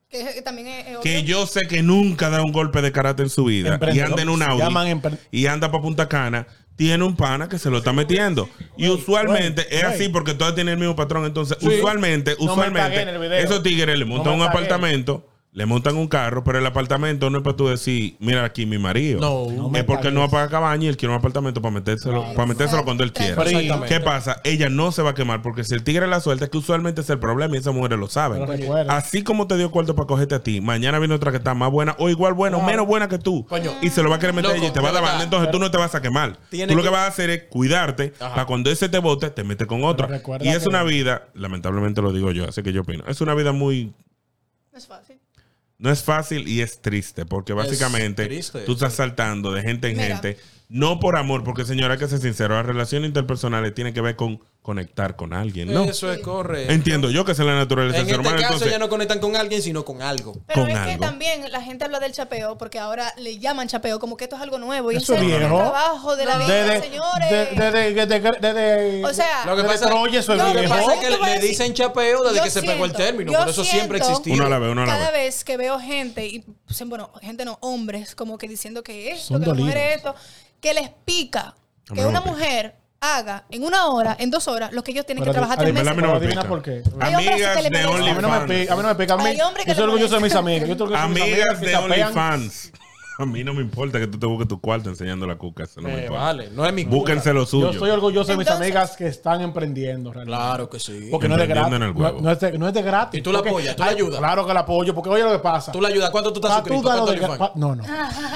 S4: Que, que también es, es obvio.
S1: que yo sé que nunca da un golpe de karate en su vida y
S3: Emprendedor.
S1: anda en un
S3: Se
S1: Audi
S3: llaman empre-
S1: y anda para Punta Cana, tiene un pana que se lo está metiendo. Y usualmente
S3: güey,
S1: es
S3: güey.
S1: así porque todas tienen el mismo patrón. Entonces,
S3: Sí.
S1: usualmente,
S3: No me
S1: usualmente,
S3: tagué en el video.
S1: esos tigres le montan
S3: me
S1: un
S3: tagué.
S1: apartamento, le montan un carro, pero el apartamento no es para tú decir, mira aquí mi marido.
S2: No.
S3: No me
S1: es porque él no va a
S3: tagues.
S1: pagar cabaña y él quiere un apartamento para metérselo, para metérselo cuando él quiera.
S2: Exactamente.
S1: ¿Qué pasa? Ella no se va a quemar porque si el tigre la suelta, es que usualmente es el problema y esas mujeres lo saben.
S3: Pero recuerda.
S1: Así como te dio cuarto para cogerte a ti, mañana viene otra que está más buena o igual buena o menos buena que tú.
S2: Coño.
S1: Y se lo va a querer meter a
S2: Loco,
S1: ella y te va a dar
S2: de
S1: banda.
S2: verdad.
S1: Entonces tú no te vas a quemar.
S2: Tiene
S1: Tú lo que
S2: que-
S1: vas a hacer es cuidarte
S2: Ajá.
S1: para cuando ese te bote, te mete con otra.
S3: recuerda
S1: Y es
S3: que-
S1: una vida, lamentablemente lo digo yo, así que yo opino. Es una vida muy...
S4: No es fácil.
S1: No es fácil y es triste, porque básicamente
S2: triste.
S1: tú estás saltando de gente en
S4: Mira.
S1: gente, no por amor, porque señora, hay que ser sincero, las relaciones interpersonales tienen que ver con conectar con alguien, ¿no?
S2: Eso es correcto.
S1: Entiendo yo que esa es la naturaleza
S2: En
S1: del ser
S2: este
S1: humano,
S2: caso
S1: entonces,
S2: ya no conectan con alguien, sino con algo.
S4: Pero
S1: Con
S4: es que
S1: algo.
S4: también la gente habla del chapeo porque ahora le llaman chapeo como que esto es algo nuevo. Y
S3: Eso
S4: ese
S3: es
S4: es el
S3: viejo.
S4: trabajo de la vida,
S3: Desde-
S4: señores.
S3: de- de- de- de- de- de-
S4: O sea,
S2: Lo que
S3: desde
S2: pasa-
S3: Troya, eso es
S4: yo-
S2: Lo que
S3: viejo.
S2: pasa es que
S4: Yo te voy a
S2: le, le
S4: decir-
S2: dicen chapeo desde
S4: yo
S2: que se pegó el
S4: siento-
S2: término.
S4: yo
S2: Por eso siempre
S4: siento-
S2: existió.
S1: Uno a la vez, uno a la
S4: cada
S1: vez.
S4: vez que veo gente, y pues, bueno, gente no, hombres, como que diciendo que esto,
S3: Son
S4: que la mujer
S3: dolidos.
S4: es esto, que les pica
S1: A mí
S4: que
S1: no me
S4: una
S1: pica.
S4: mujer haga en una hora, en dos horas, lo que ellos tienen
S3: Pero
S4: que trabajar
S3: adi-
S4: tres meses.
S1: a mí no me
S3: adivina
S1: pica.
S3: por qué.
S4: Hay hombres
S1: Amigas
S4: que le
S1: de
S4: molesta.
S3: A mí no me
S1: OnlyFans.
S3: pica, a mí no me pica. A mí,
S4: Hay hombres que
S3: yo soy
S4: le
S3: orgulloso de mis
S4: molesta.
S3: amigas. Yo estoy orgulloso de mis
S1: Amigas
S3: amigas que
S1: de
S3: chapean.
S1: OnlyFans. A mí no me importa que tú te busques tu cuarto enseñando la cuca. Eso no me
S2: Eh,
S1: importa.
S2: vale, no es mi
S1: Búsquense lo suyo.
S3: Yo estoy orgulloso de mis
S4: Entonces-
S3: amigas que están emprendiendo. realmente.
S2: Claro que sí.
S3: Porque no es de
S1: Emprendiendo
S3: gratis.
S1: en el
S3: No,
S1: huevo.
S3: no es de, no es de gratis.
S2: ¿Y tú la
S3: Porque-
S2: apoyas? ¿Tú la
S3: Ay,
S2: ayudas?
S3: Claro que la apoyo. Porque oye lo que pasa.
S2: ¿Tú le ayudas? ¿Cuánto tú estás
S3: Para tú
S2: suscrito?
S3: darlo
S2: ¿Cuánto
S3: de
S2: OnlyFans?
S3: gratis. No, no.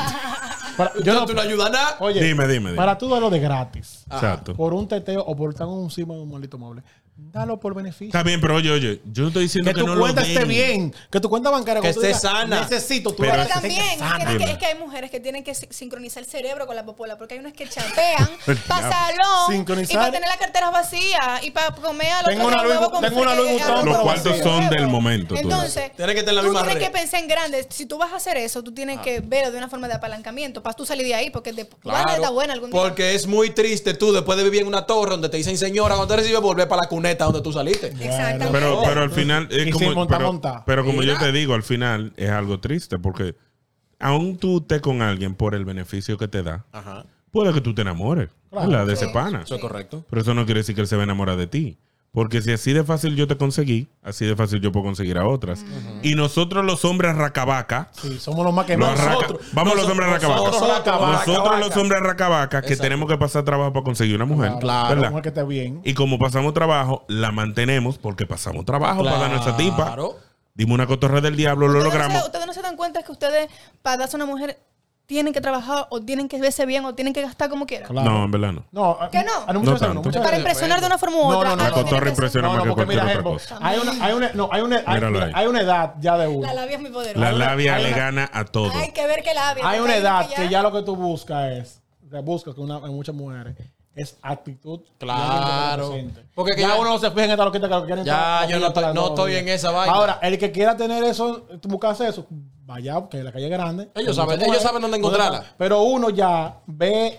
S3: Para- yo
S2: Yo
S3: no,
S2: no, tú no ayudas nada.
S3: Oye,
S1: Dime, dime, dime.
S3: para tú darlo de gratis.
S1: Exacto.
S3: Por un teteo o por estar encima de un maldito mueble. Dalo por beneficio.
S1: Está bien, pero oye, oye, yo no estoy diciendo
S3: Que
S1: que,
S3: tu
S1: no
S3: cuenta
S1: lo
S3: esté
S1: den.
S3: bien. Que tu cuenta bancaria
S2: Que
S3: cuando tú
S2: esté
S3: digas,
S2: sana.
S3: Necesito. Tú
S1: Pero
S3: la-
S4: Pero
S3: que
S4: también,
S3: esté
S4: es
S3: sana.
S4: que, es, que, es que hay mujeres que tienen que si- sincronizar el cerebro con la popola, porque hay unas que chapean
S1: El
S4: para
S1: diablo.
S4: salón
S3: Sincronizar.
S4: y para tener la cartera vacía y para comer a
S3: Tengo una Louis- tengo una Louis Vuitton,
S1: Los
S3: pero
S1: cuartos
S3: vacía.
S1: son del momento. tú
S4: Entonces,
S2: Tienes que estar en la
S4: tú
S2: misma
S4: tienes
S2: red.
S4: que pensar en grande. Si tú vas a hacer eso, tú tienes que verlo de una forma de apalancamiento para tú salir de ahí, porque de, vas a
S2: Claro,
S4: estar buena algún día.
S2: porque es muy triste tú después de vivir en una torre donde te dicen señora, cuando te recibes volver para la cuneta donde tú saliste.
S4: Exactamente.
S1: Pero, pero al final es
S3: Y
S1: como,
S3: sin montar,
S1: pero,
S3: montar.
S1: pero como
S2: Mira.
S1: yo te digo, al final es algo triste porque aún tú estés con alguien por el beneficio que te da,
S2: Ajá.
S1: puede que tú te enamores,
S3: Claro.
S1: ¿verdad? De
S4: Sí.
S1: ese pana.
S2: Eso es correcto.
S1: Pero eso no quiere decir que él se va a enamorar de ti. Porque si así de fácil yo te conseguí, así de fácil yo puedo conseguir a otras. Y nosotros los hombres racabaca,
S3: Sí, somos los más que
S1: los
S3: más.
S1: raca-
S2: Nosotros-
S1: vamos los hombres racabaca.
S3: nosotros
S1: Nosotros,
S3: racabaca,
S1: los
S3: vaca.
S1: hombres racabaca que
S2: Exacto.
S1: tenemos que pasar trabajo para conseguir una mujer.
S3: Claro,
S1: ¿verdad?
S3: una mujer que esté bien.
S1: Y como pasamos trabajo, la mantenemos porque pasamos trabajo para darnos esa tipa.
S2: Claro.
S1: Dimos una cotorra del diablo, lo
S4: Ustedes no se-
S1: logramos.
S4: ustedes no se dan cuenta que ustedes, para darse a una mujer, tienen que trabajar o tienen que verse bien o tienen que gastar como quieran.
S3: Claro.
S1: No, en verdad no.
S3: No,
S4: ¿Qué no?
S3: a- a- muchas
S1: No
S3: veces
S1: tanto.
S3: muchas
S4: Para
S3: veces.
S4: impresionar de una forma u
S3: No,
S4: otra.
S3: no, no,
S1: La
S4: algo tiene
S1: cotorra
S4: que ser.
S1: impresiona
S3: No,
S1: más
S3: no,
S1: que
S3: porque
S1: cualquier
S3: mira,
S1: otra
S3: ejemplo,
S1: cosa.
S3: hay una, hay una, no, hay una, hay,
S1: Míralo
S3: mira,
S1: ahí.
S3: hay una edad ya de uno.
S4: La labia es muy poderosa.
S1: La
S3: Hay una-
S1: labia
S3: hay
S1: le
S3: una-
S1: gana a todo.
S4: Hay que ver que labia.
S3: Hay
S4: porque
S3: una
S4: uno
S3: edad que ya lo que tú buscas es, que buscas que una, en muchas mujeres, es actitud.
S2: Claro.
S3: y alguien que te represente.
S2: Porque
S3: ya,
S2: ya-
S3: uno no se fija en esta loquita que lo quieren.
S2: Ya,
S3: para-
S2: yo no
S3: para
S2: estoy- no
S3: todo.
S2: estoy en esa vaina.
S3: Ahora, el que quiera tener eso, tú buscas eso, vaya, que la calle es grande.
S2: Ellos
S3: hay
S2: saben-
S3: muchas
S2: ellos
S3: mujeres,
S2: saben dónde encontrarla.
S3: Pero uno ya ve,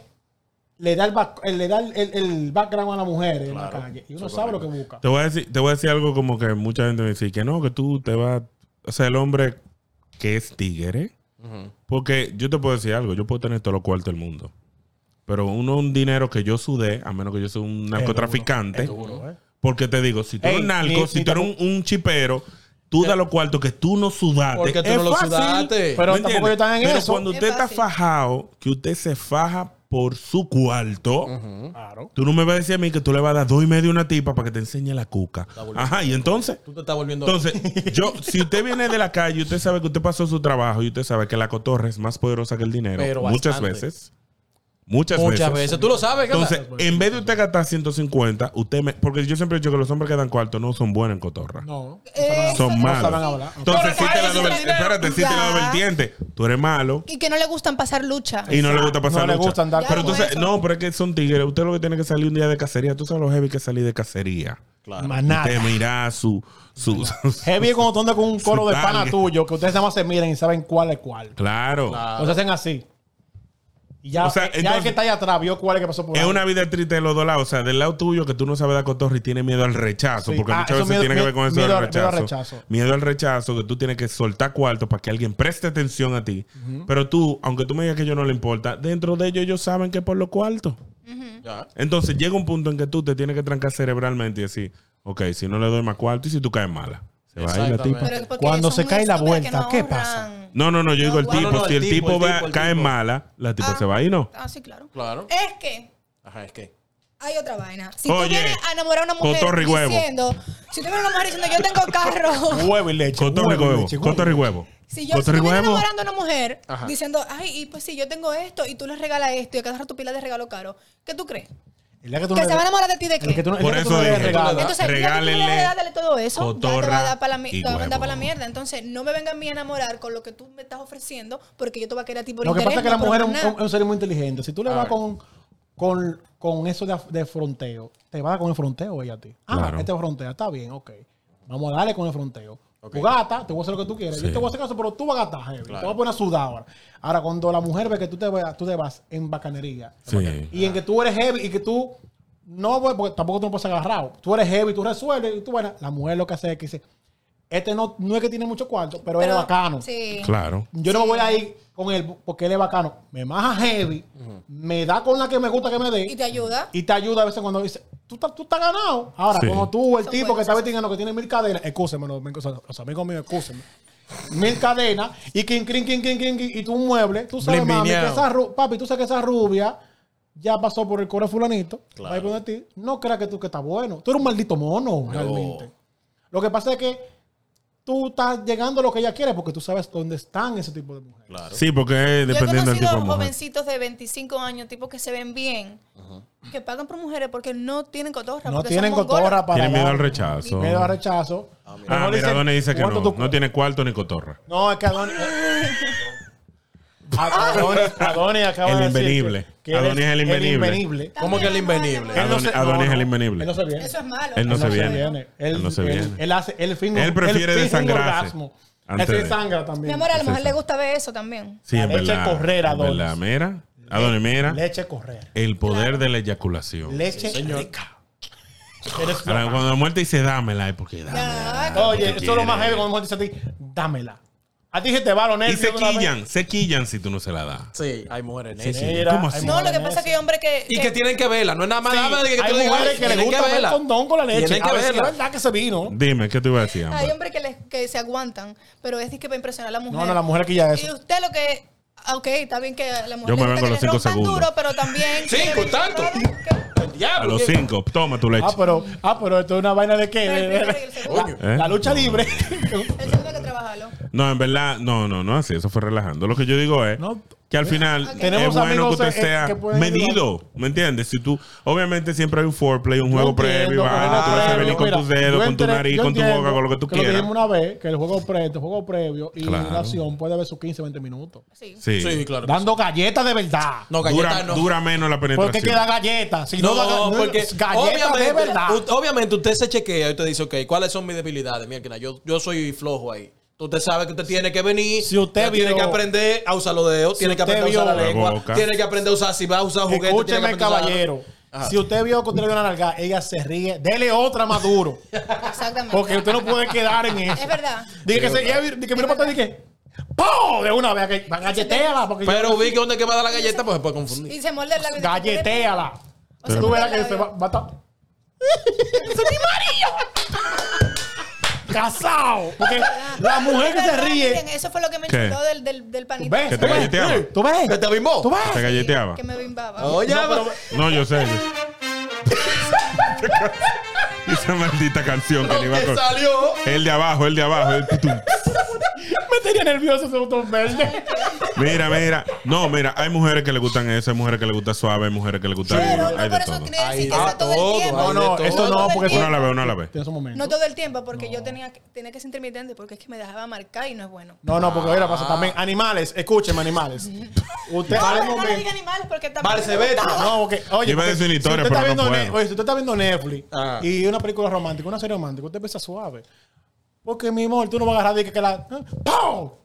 S3: le da el, back- le da el, el- el background a la mujer en la calle. Y uno sabe lo que busca.
S1: Te voy a decir, te voy a decir algo como que mucha gente me dice que no, que tú te vas. O sea, el hombre que es tigre. Porque yo te puedo decir algo, yo puedo tener todos los cuartos del mundo. Pero uno, un dinero que yo sudé, a menos que yo sea un narcotraficante.
S3: Es duro, ¿eh?
S1: Porque te digo, si tú
S3: Ey,
S1: eres narco,
S3: ni-
S1: si
S3: ni
S1: tú eres un, un chipero, tú das los cuartos que tú no sudaste.
S2: Porque tú
S1: es
S2: no lo
S1: fácil.
S2: sudaste.
S3: Pero
S1: ¿Me
S3: tampoco
S1: entiendes?
S3: ellos están en
S1: Pero
S3: eso.
S1: cuando
S4: Es
S1: usted está
S4: fácil.
S1: fajado, que usted se faja por su cuarto,
S3: Claro.
S1: tú no me vas a decir a mí que tú le vas a dar dos y medio a una tipa para que te enseñe la cuca. Ajá, y entonces...
S2: Tú te estás volviendo.
S1: Entonces, yo, si usted viene de la calle y usted sabe que usted pasó su trabajo y usted sabe que la cotorra es más poderosa que el dinero,
S2: Pero
S1: muchas
S2: bastante.
S1: veces, muchas,
S2: Muchas
S1: veces.
S2: veces. Tú lo sabes, ¿qué
S1: Entonces,
S2: tal?
S1: en vez de usted gastar ciento cincuenta, usted me, porque yo siempre he dicho que los hombres que dan cuarto no son buenos en cotorra.
S3: No.
S4: Eh,
S1: Son
S3: No
S1: malos.
S3: saben hablar.
S1: Entonces, si te la
S4: Pero
S1: doble,
S4: cállese,
S1: espérate, si te la
S4: ya.
S1: doble diente, tú eres malo
S4: Y que no le gustan pasar lucha.
S1: y no le gusta pasar
S3: No le
S1: lucha.
S3: gusta andar
S4: Ya,
S1: Pero
S4: con
S1: entonces,
S4: eso.
S1: no, pero es que son tigres. Usted lo que tiene que salir un día de cacería. Tú sabes lo heavy que es salir de cacería.
S3: Más nada.
S1: Usted mira su, su, su-
S3: Heavy es cuando tú andas con un coro
S1: Su
S3: de pana
S1: target.
S3: tuyo, que ustedes nada más se miran y saben cuál es cuál.
S1: Claro.
S3: Entonces hacen así. Y ya,
S1: O sea,
S3: eh, ya
S1: entonces-
S3: el que está ahí atrás vio cuál es que pasó por
S1: Es
S3: ahí.
S1: una vida triste de los dos lados. O sea, del lado tuyo que tú no sabes dar cotorra y tienes miedo al rechazo.
S3: Sí.
S1: Porque
S3: Ah,
S1: muchas
S3: eso
S1: veces
S3: miedo-
S1: tiene que ver
S3: miedo-
S1: con eso
S3: miedo
S1: del
S3: al- miedo al
S1: rechazo.
S3: rechazo.
S1: Miedo al rechazo, que tú tienes que soltar cuarto para que alguien preste atención a ti. Pero tú, aunque tú me digas que a ellos no le importa, dentro de ellos ellos saben que es por los cuartos.
S2: Ya.
S1: Entonces llega un punto en que tú te tienes que trancar cerebralmente y decir, ok, si no le doy más cuarto y si tú caes mala. Se va a ir la
S2: Exactamente.
S1: tipa.
S4: Pero es porque
S3: Cuando
S4: son
S3: se cae la
S4: estúpidas que
S3: vuelta,
S4: no
S3: ¿qué
S4: ahorran.
S3: pasa?
S1: No, no, no, yo digo el
S4: No,
S1: tipo.
S2: no, no,
S1: si
S2: el
S1: el
S2: tipo,
S1: tipo,
S2: el
S1: va-
S2: tipo, el
S1: cae
S2: tipo.
S1: mala, la tipa
S4: Ah.
S1: se va a ir, ¿no?
S4: Ah, sí, claro.
S2: Claro.
S4: Es que
S2: Ajá, es que.
S4: hay otra vaina. Si
S1: Oye,
S4: tú vienes a enamorar a una mujer
S1: cotorra y huevo.
S4: diciendo, si tú vienes a una mujer diciendo, yo tengo carro.
S3: Huevo y leche.
S1: Cotorra y
S3: huevo y
S1: huevo.
S3: leche, huevo.
S1: Cotorra y huevo.
S4: Si yo si
S1: Cotorra y
S4: tú vienes
S1: huevo.
S4: enamorando a una mujer
S2: Ajá.
S4: diciendo, ay, y pues sí, yo tengo esto y tú le regalas esto y a cada rato tu pila de regalo caro, ¿qué tú crees?
S3: El día que tú
S4: ¿Que
S3: no
S4: se
S3: le-
S4: va a enamorar de ti de
S3: el
S4: qué?
S3: que tú no- el
S1: Por
S3: día que tú
S1: eso
S3: no le
S1: dije,
S3: regalas.
S4: Entonces, el día que tú
S1: regálenle
S4: le das, dale todo eso, ya te va a
S1: cotorra
S4: dar para la, mi-
S1: y
S4: te va a mandar
S1: huevo.
S4: para la mierda. Entonces, no me vengan a mí a enamorar con lo que tú me estás ofreciendo, porque yo te voy a querer a ti por
S3: Lo que
S4: interés,
S3: pasa es que la
S4: no por
S3: mujer es un,
S4: nada.
S3: un- es un ser muy inteligente. Si tú le
S2: A
S3: vas
S2: ver.
S3: con, con, con eso de, de fronteo, te va a dar con el fronteo ella a ti. Ah,
S1: Claro.
S3: este frontea, está bien, ok. Vamos a darle con el fronteo.
S2: Ok.
S3: Tu gata, te voy a hacer lo que tú quieras.
S1: Sí.
S3: Yo te voy a hacer caso, pero tú vas a gastar, heavy.
S2: Claro.
S3: Te voy a poner a sudar ahora. Ahora, cuando la mujer ve que tú te, vas- tú te vas en bacanería
S1: Sí.
S3: y en que tú eres heavy y que tú no, pues, porque tampoco tú no puedes agarrado. Tú eres heavy, tú resuelves y tú, bueno, la mujer lo que hace es que dice, este no, no es que tiene mucho cuarto, pero, él es bacano.
S4: Sí.
S1: Claro.
S3: Yo no me voy a ir con él porque él es bacano. Me maja heavy, me da con la que me gusta que me
S4: Y
S3: dé
S4: te ayuda.
S3: y te ayuda a veces cuando dice, tú, estás- tú estás ganado. Ahora,
S1: Sí.
S3: como tú, el
S4: Son
S3: tipo que
S4: buenas
S3: está
S4: esas.
S3: vestigando que tiene mil cadenas, excúseme, no, los, los amigos míos, excúseme. Mil cadenas y quin, quin, quin, quin, quin, y tú un mueble, tú sabes,
S2: Blin,
S3: mami, que
S2: blineado.
S3: esa ru- papi, tú sabes que esa rubia ya pasó por el core fulanito,
S2: Claro.
S3: va a ir por ti. No creas que tú que estás bueno. Tú eres un maldito mono, realmente. Lo que pasa es que tú estás llegando a lo que ella quiere porque tú sabes dónde están ese tipo de mujeres.
S2: Claro.
S1: Sí, porque es
S4: Yo he
S1: dependiendo del tipo de
S4: conocido
S1: mujer.
S4: jovencitos de veinticinco años, tipos que se ven bien, que pagan por mujeres porque no tienen cotorra.
S3: No
S4: porque
S3: tienen
S4: son mongolos.
S3: cotorra para
S1: Tiene miedo
S3: dar.
S1: al rechazo.
S3: Miedo al rechazo.
S1: Ah,
S3: Mejor
S1: mira,
S3: dicen,
S1: Adonis dice que
S3: ¿cuánto
S1: no.
S3: tú-
S1: No tiene cuarto ni cotorra.
S3: No, es que Adonis... Adonis, Adonis acaba
S1: El
S3: de decir
S1: invenible.
S3: que- que él
S1: Adonis es el invenible.
S3: invenible.
S2: ¿Cómo que el invenible?
S3: Él no
S1: Adonis-
S3: se-
S1: Adonis
S3: no,
S1: es el
S3: no.
S1: invenible.
S3: Él no se viene.
S4: Eso es malo.
S1: Él no
S3: Él
S1: se viene.
S3: Él,
S1: Él no se
S3: él-
S1: viene.
S3: él hace, él finge,
S1: Él prefiere
S3: finge un
S1: desangrarse
S3: orgasmo.
S1: antes
S3: Él se
S1: de-
S3: sangra también.
S4: Mi amor, a la
S1: Es
S4: mujer
S1: eso.
S4: le gusta ver eso también.
S1: Sí, en
S3: Eche
S1: verdad.
S3: correr,
S1: en
S3: Adonis.
S1: verdad. Mira. Adonis, mira.
S3: Leche correr.
S1: El poder de la eyaculación.
S3: Leche rica. Eres
S1: Ahora,
S3: loca.
S1: cuando la muerte dice dámela, es porque dámela.
S4: Ya,
S3: Oye,
S1: porque
S3: eso es lo más
S1: quiere.
S3: heavy cuando mujer dice a ti, dámela. A ti se te va lo
S1: Y
S3: nervios
S1: se
S3: de una vez.
S1: quillan, se quillan si tú no se la das.
S2: Sí, hay mujeres
S1: Sí,
S2: necias.
S1: sí.
S3: Mira,
S1: ¿Cómo
S3: hay
S1: así?
S4: No, lo que
S3: mujeres
S4: pasa es que hay hombres que...
S2: Y que tienen que verla, no es nada más
S3: Sí,
S2: nada de que
S3: hay
S2: tú digas,
S3: mujeres que le
S2: tienen
S3: gusta ver
S2: verla.
S3: condón con la leche.
S2: Tienen que
S3: A ver si es
S2: verla.
S3: verdad que se vino.
S1: Dime, ¿qué te iba a decir,
S4: Hay
S1: Amber?
S4: hombres que, les- que se aguantan, pero es que para impresionar a la mujer.
S3: No, no, la mujer que ya es
S4: Y
S3: eso.
S4: usted lo que... Ok, está bien que a la mujer
S1: Yo me
S4: le gusta
S1: vengo a
S4: que
S1: los
S4: le
S1: cinco
S4: rompan
S1: segundos.
S4: duro, pero también...
S2: Cinco,
S4: quiere-
S2: tanto.
S4: ¿Qué?
S2: El diablo.
S1: A los
S2: ¿qué?
S1: cinco, toma tu leche.
S3: Ah, pero, ah, pero esto es una vaina de qué?
S4: El
S3: De- de-
S4: primero y el segundo.
S2: Coño.
S1: ¿Eh?
S3: La lucha
S1: No.
S3: libre.
S4: El segundo hay que trabajarlo.
S1: No, en verdad, no, no, no así, eso fue relajando. Lo que yo digo es
S3: No.
S1: que al final
S4: Ok.
S3: Tenemos
S1: es bueno que
S3: amigos,
S1: usted
S3: eh,
S1: sea
S3: que pueden
S1: medido, ¿me entiendes? Si tú, obviamente siempre hay un foreplay, un juego
S3: Yo entiendo,
S1: previo,
S3: pero
S1: vaina,
S3: juego
S1: tú vas a venir
S3: previo,
S1: con
S3: mira,
S1: tus dedos,
S3: yo
S1: con tu
S3: entré-
S1: nariz,
S3: yo
S1: con tu
S3: entiendo
S1: boca, con lo que tú
S3: Lo dijimos
S1: quieras.
S3: una vez, que el juego previo, el juego previo y
S1: Claro.
S3: la acción puede haber sus quince, veinte minutos.
S4: Sí.
S1: Sí,
S2: Sí, claro. que
S3: Dando galletas de verdad.
S2: No,
S1: dura,
S2: galletas no.
S1: dura menos la
S3: ¿Por qué
S1: penetración.
S3: queda galletas? Si
S2: No,
S3: no, da ga- no,
S2: porque
S3: es galletas de verdad.
S2: obviamente, u- obviamente usted se chequea y usted dice, ok, ¿cuáles son mis debilidades? Mira, yo, yo soy flojo ahí. Usted sabe que usted tiene que venir,
S3: Si usted
S2: ya tiene
S3: vio-
S2: que aprender a usar los dedos,
S3: Si
S2: tiene que
S3: usted
S2: aprender a usar la
S1: vio-
S2: lengua,
S1: La boca.
S2: tiene que aprender a usar, si va a usar juguetes, tiene que
S3: Escúcheme,
S2: aprender a usar-
S3: caballero.
S2: Ajá.
S3: Si usted vio que usted le dio una nalga, ella se ríe. Dele otra más duro.
S4: Exactamente.
S3: Porque usted no puede quedar en eso.
S4: Es verdad.
S3: Diga que
S2: Sí,
S3: se
S2: verdad.
S3: ella- di que mira para atrás y que ¡pum! De una vez. que Galletéala. Porque
S2: Pero
S3: yo-
S2: vi que donde que va a dar la galleta, pues se puede confundir.
S4: Y se muerde la
S3: Galletéala.
S4: O sea,
S3: Tú verás
S4: muerde
S3: que
S4: el
S3: se va,
S4: labio.
S3: va a estar. ¡Ese es mi marido! Casado. Porque la mujer que se
S4: Miren,
S3: ríe.
S4: eso fue lo que me
S1: ¿Qué?
S4: chutó del, del, del
S3: ¿Tú
S4: panito.
S3: ves?
S1: Que
S3: ¿Tú
S1: te
S3: ves?
S1: galleteaba.
S3: ¿Tú ves?
S2: ¿Que te bimbó?
S3: ¿Tú
S1: ¿Te
S3: ves?
S1: galleteaba?
S4: Que me bimbaba.
S2: Oye,
S3: No, pero-
S1: No, yo sé. Esa maldita canción que le iba a
S2: que
S1: con...
S2: salió.
S1: El de abajo, el de abajo. El tutum.
S3: Me tenía nervioso ese botón verde.
S1: Mira, mira. No, mira, hay mujeres que le gustan eso, hay mujeres que le gusta suave, hay mujeres que le gusta
S4: Pero
S1: duro,
S4: no
S1: hay
S4: por
S1: de
S4: eso
S1: todo.
S4: tiene que decir que
S2: Hay
S4: sea
S2: de
S4: todo
S2: todo,
S4: el tiempo.
S2: hay
S3: No, no,
S2: de
S3: eso
S2: todo.
S3: no, porque
S1: Una a la vez, una a la vez.
S3: Tiene su momento.
S4: No todo el tiempo, porque yo tenía que, tenía que ser intermitente, porque es que me dejaba marcar y no es bueno.
S3: No, no, porque ahora pasa también. Animales, escúcheme, animales. Usted
S4: No,
S3: hay
S4: no, no
S3: momentos-
S4: diga animales porque también.
S2: Vale, se ve.
S3: No, porque, oye,
S1: Iba a
S3: porque
S1: decir una historia,
S3: si usted
S1: pero
S3: está
S1: no
S3: viendo
S1: puedo.
S3: Ne- oye, si usted está viendo Netflix
S2: Ah.
S3: y una película romántica, una serie romántica, usted empieza suave. Porque, mi amor, tú no vas a agarrar de que, que la... ¡Pum!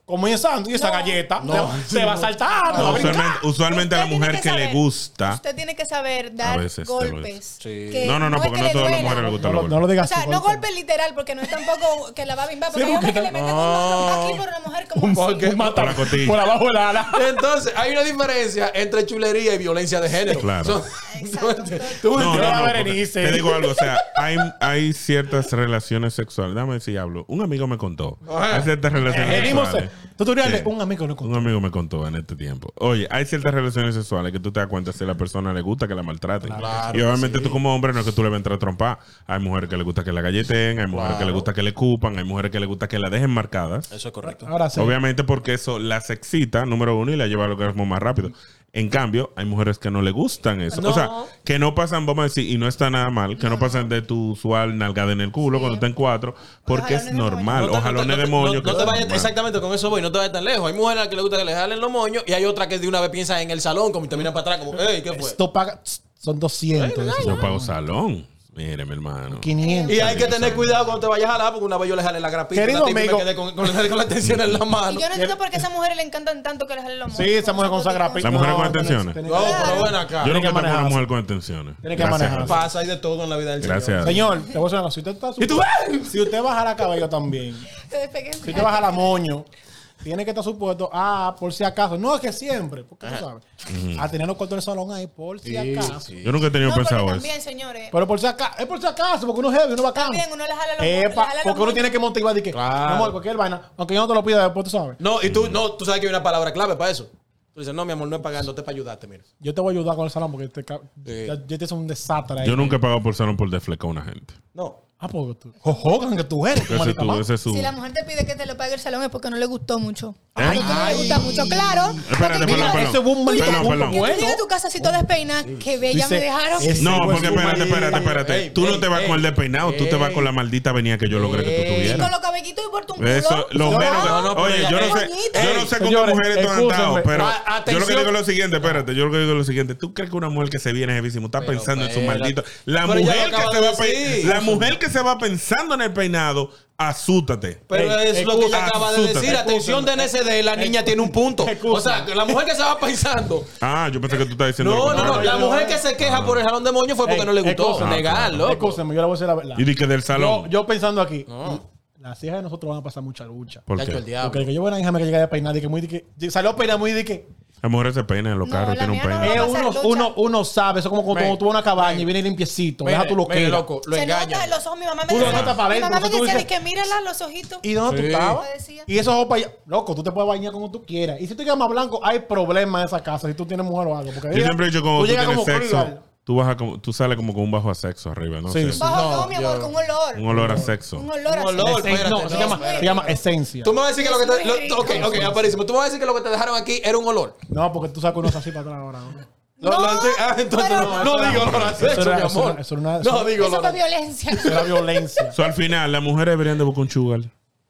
S3: comenzando y esa
S2: No.
S3: galleta
S2: No.
S3: te, te va saltando.
S1: No,
S3: va a brincar.
S1: usualmente usualmente a la
S4: Usted tiene
S1: mujer que, le
S4: saber-
S1: gusta.
S4: Usted tiene que saber dar
S1: veces te lo dice.
S4: golpes.
S2: Sí.
S4: que
S1: No, no, no,
S4: es
S1: porque
S4: que
S1: no
S4: le
S1: todas las
S4: duela.
S1: mujeres le gustan
S3: No,
S1: los
S3: lo- no lo
S1: golpes.
S3: digas
S4: O sea,
S3: así,
S4: no
S3: golpe.
S4: golpe literal, porque no es tampoco que la va a bimbar. Porque
S3: Sí,
S4: hay hombres
S3: porque
S4: que le meten
S2: no.
S4: un aquí por una mujer como
S2: Un
S4: así.
S2: boque.
S3: Un mata-
S1: Por la cotilla.
S3: por abajo de la ala.
S2: Entonces, hay una diferencia entre chulería y violencia de género.
S1: Claro.
S2: Son-
S4: Exacto.
S2: tú-
S1: No, no,
S3: Mira,
S1: no, porque
S3: Berenice.
S1: te digo algo, o sea, hay, hay ciertas relaciones sexuales. Dame ver si hablo. Un amigo me contó.
S2: Ajá.
S1: Hay ciertas relaciones
S3: Eh, venimos,
S1: sexuales.
S3: tutoriales,
S1: que-
S3: un amigo no contó.
S1: Un amigo me contó en este tiempo. Oye, hay ciertas relaciones sexuales que tú te das cuenta si a la persona le gusta que la maltraten.
S2: Claro
S1: y
S2: que
S1: obviamente
S2: sí.
S1: tú como hombre no es que tú le vas a entrar a trompar. Hay mujeres que le gusta que la galleten, hay mujeres que le gusta que le cupan, hay mujeres que le gusta que la dejen marcadas.
S2: Eso es correcto.
S3: Ahora sí.
S1: Obviamente porque eso las excita, número uno, y la lleva al orgasmo más rápido. En cambio, hay mujeres que no le gustan eso.
S2: No.
S1: O sea, que no pasan, vamos a decir, y no está nada mal, que no, pasan de tu usual nalgada en el culo
S4: Sí.
S1: cuando están cuatro, porque es
S4: jalones de
S1: normal.
S2: No te-
S1: O jalones
S2: no te-
S1: de moño.
S2: no-
S1: que
S2: no te
S1: es
S2: vayas-
S1: normal.
S2: exactamente, con eso voy, no te vayas tan lejos. Hay mujeres a las que le gusta que le jalen los moños y hay otras que de una vez piensan en el salón, como y terminan para atrás, como, hey, ¿qué fue?
S3: Esto paga, son doscientos. de esos.
S1: Yo pago salón. Mire, mi hermano.
S3: quinientos.
S2: Y hay que tener cuidado cuando te vayas a jalar, porque una vez yo le jalé la grapita
S3: Querido
S2: a una tipa y
S3: amigo.
S2: me quedé con, con, con la tensión en la
S4: Y
S2: mano.
S4: yo no entiendo por qué a esas mujeres le encantan tanto que les jalen los moños.
S3: Sí, esa mujer con esa grapita.
S1: La mujer con
S3: No,
S1: atenciones.
S3: tiene-
S2: No,
S3: tiene-
S2: pero ven acá.
S1: Yo
S3: Tiene
S1: nunca
S3: que
S1: tengo una
S3: manejarse.
S1: mujer con intenciones.
S3: Tiene que
S1: Gracias a
S3: manejarse.
S1: Dios.
S2: Pasa, hay de todo en la vida del
S1: Gracias.
S2: Señor.
S3: Señor, te voy a decir una cosa. Si usted está
S2: ¿Y tú ves?
S3: si usted baja la cabello también,
S4: Te despegué.
S3: si usted baja la moño, tiene que estar supuesto a, por si acaso, no es que siempre, porque tú sabes, a tener los cuartos del salón ahí, por si acaso.
S1: Yo nunca he tenido
S4: No, pero
S1: pensado eso.
S4: también, señores.
S3: Pero por si acaso, es por si acaso, porque uno es heavy, uno es bacano.
S4: También uno le jala los
S3: Epa,
S4: le jala los
S3: porque uno
S4: moños.
S3: tiene que motivar de que,
S2: Claro.
S3: mi amor, cualquier vaina, aunque yo no te lo pida después, tú sabes.
S2: No, y tú, no, tú sabes que hay una palabra clave para eso. Tú dices, no, mi amor, no es pagándote para ayudarte, mira.
S3: Yo te voy a ayudar con el salón porque te, ca-
S2: Sí.
S3: ya, ya te es un desastre ahí.
S1: Yo nunca he pagado por salón por deflecar a una gente.
S2: No.
S3: Ah, porque tú. Jojogan que tú eres.
S1: Ese es,
S3: marica,
S1: tu,
S3: más.
S1: ese es su.
S4: Si la mujer te pide que te lo pague el salón es porque no le gustó mucho.
S1: ¿Eh?
S4: Porque tú no le gusta mucho, claro.
S1: Espérate,
S4: Porque
S1: perdón,
S4: mira,
S1: perdón.
S3: ese es un maldito
S1: Perdón,
S3: punto
S1: perdón.
S4: que tú
S3: bueno.
S4: llegas a tu casa así todo despeinada, que bella
S3: Dice,
S4: me dejaron.
S3: ese
S1: No,
S3: fue
S1: porque
S3: su
S1: espérate,
S3: maldita-
S1: espérate, espérate.
S2: Ey,
S1: Tú no
S2: ey,
S1: te vas
S2: ey,
S1: con el despeinado, tú te vas
S2: ey.
S1: con la maldita venida que yo logré que tú
S2: Ey.
S4: Y con
S1: tuvieras.
S4: los cabellitos y por tu culo.
S1: Eso, lo
S3: No,
S1: menos.
S2: no, no, pero
S1: Oye,
S2: ya-
S1: yo no
S2: ey,
S1: sé, yo no sé con qué
S3: señores,
S1: mujeres tú has
S3: escúchenme.
S1: andado, pero
S2: A-
S1: yo lo que
S2: atención.
S1: digo es lo siguiente, espérate, yo lo que digo es lo siguiente. ¿Tú crees que una mujer que se viene jevísimo está
S2: Pero
S1: pensando en su
S2: espérate.
S1: maldito? La
S2: Pero ya lo
S1: mujer que
S2: acabas
S1: se
S2: de
S1: va pe-
S2: decir.
S1: la mujer que se va pensando en el peinado, asútate.
S2: Pero
S3: Ey,
S2: es lo que ella
S1: escúchame.
S2: acaba de decir.
S1: Escúchame.
S2: Atención de N S D, la niña tiene un punto. O sea, que la mujer que se va pensando.
S1: Ah, yo pensé que tú estabas diciendo
S2: No,
S1: lo
S2: no, no.
S1: contrario.
S2: La mujer que se queja por el jalón de moño fue porque
S3: Ey,
S2: no le gustó.
S3: escúchame.
S2: Negar, loco.
S3: Escúchame, yo le voy a decir la verdad.
S1: Y di que del
S3: Yo,
S1: salón.
S3: yo pensando aquí, las hijas de nosotros van a pasar mucha lucha.
S1: ¿Por
S2: Chacho, el
S1: qué?
S2: diablo.
S3: Porque el que yo veo una hija me que llega de peinar y que muy de que salió a peinar muy de que
S1: Las mujeres se peinan en los
S4: No,
S1: carros,
S4: la
S1: tienen un
S4: mía no
S1: peine.
S4: va a
S3: eh,
S4: pasar
S3: uno,
S4: lucha.
S3: uno, uno sabe, eso es como cuando
S2: Men,
S3: tú vas a una cabaña
S2: men.
S3: y viene limpiecito,
S2: Mire,
S3: deja tu
S2: mire,
S3: loquera.
S2: loco, lo
S4: Se nota
S2: engañan.
S4: en los ojos. Mi mamá me
S3: Tú lo
S4: decía,
S3: notas para
S4: mi
S3: adentro,
S4: mamá me
S3: entonces tú
S4: decía,
S3: dices-
S4: de que mírala los ojitos.
S3: ¿Y dónde
S2: Sí.
S3: tú estabas?
S4: Me decía.
S3: Y esos ojos para allá, loco, tú te puedes bañar como tú quieras. Y si tú llegas más blanco, hay problemas en esa casa si tú tienes mujer o algo. Porque
S1: Yo
S3: mira,
S1: siempre he dicho como tú,
S3: llegas
S1: tienes
S3: como
S1: sexo,
S3: cruel.
S1: tú, vas a como, tú sales como con un bajo a sexo arriba, ¿no?
S3: Sí,
S1: sé.
S3: sí.
S4: Bajo
S2: No,
S4: no, mi amor,
S2: yo-
S4: con olor.
S1: Un olor a sexo.
S4: Un olor
S2: Un
S4: así.
S2: olor.
S3: Esen-
S2: espérate,
S3: no, se
S2: no,
S3: llama,
S4: espérate.
S3: se llama esencia.
S2: Tú me vas a decir que lo que te.
S4: Es
S2: lo-
S4: muy rico.
S2: ok, ok, aparísimo. Tú me vas a decir que lo que te dejaron aquí era un olor.
S3: No, porque tú sacas unos así para atrás ahora. ¿no?
S2: Lo-
S4: No,
S2: lo- ah, entonces
S4: pero-
S2: no, no digo olor a
S3: Eso
S2: sexo,
S3: era-
S2: mi
S3: eso
S2: amor.
S3: era- eso era una-
S2: No digo
S4: Eso
S2: olor
S4: fue
S2: a
S4: violencia.
S3: Eso era violencia.
S1: So, al final, las mujeres deberían de buscar un sugar.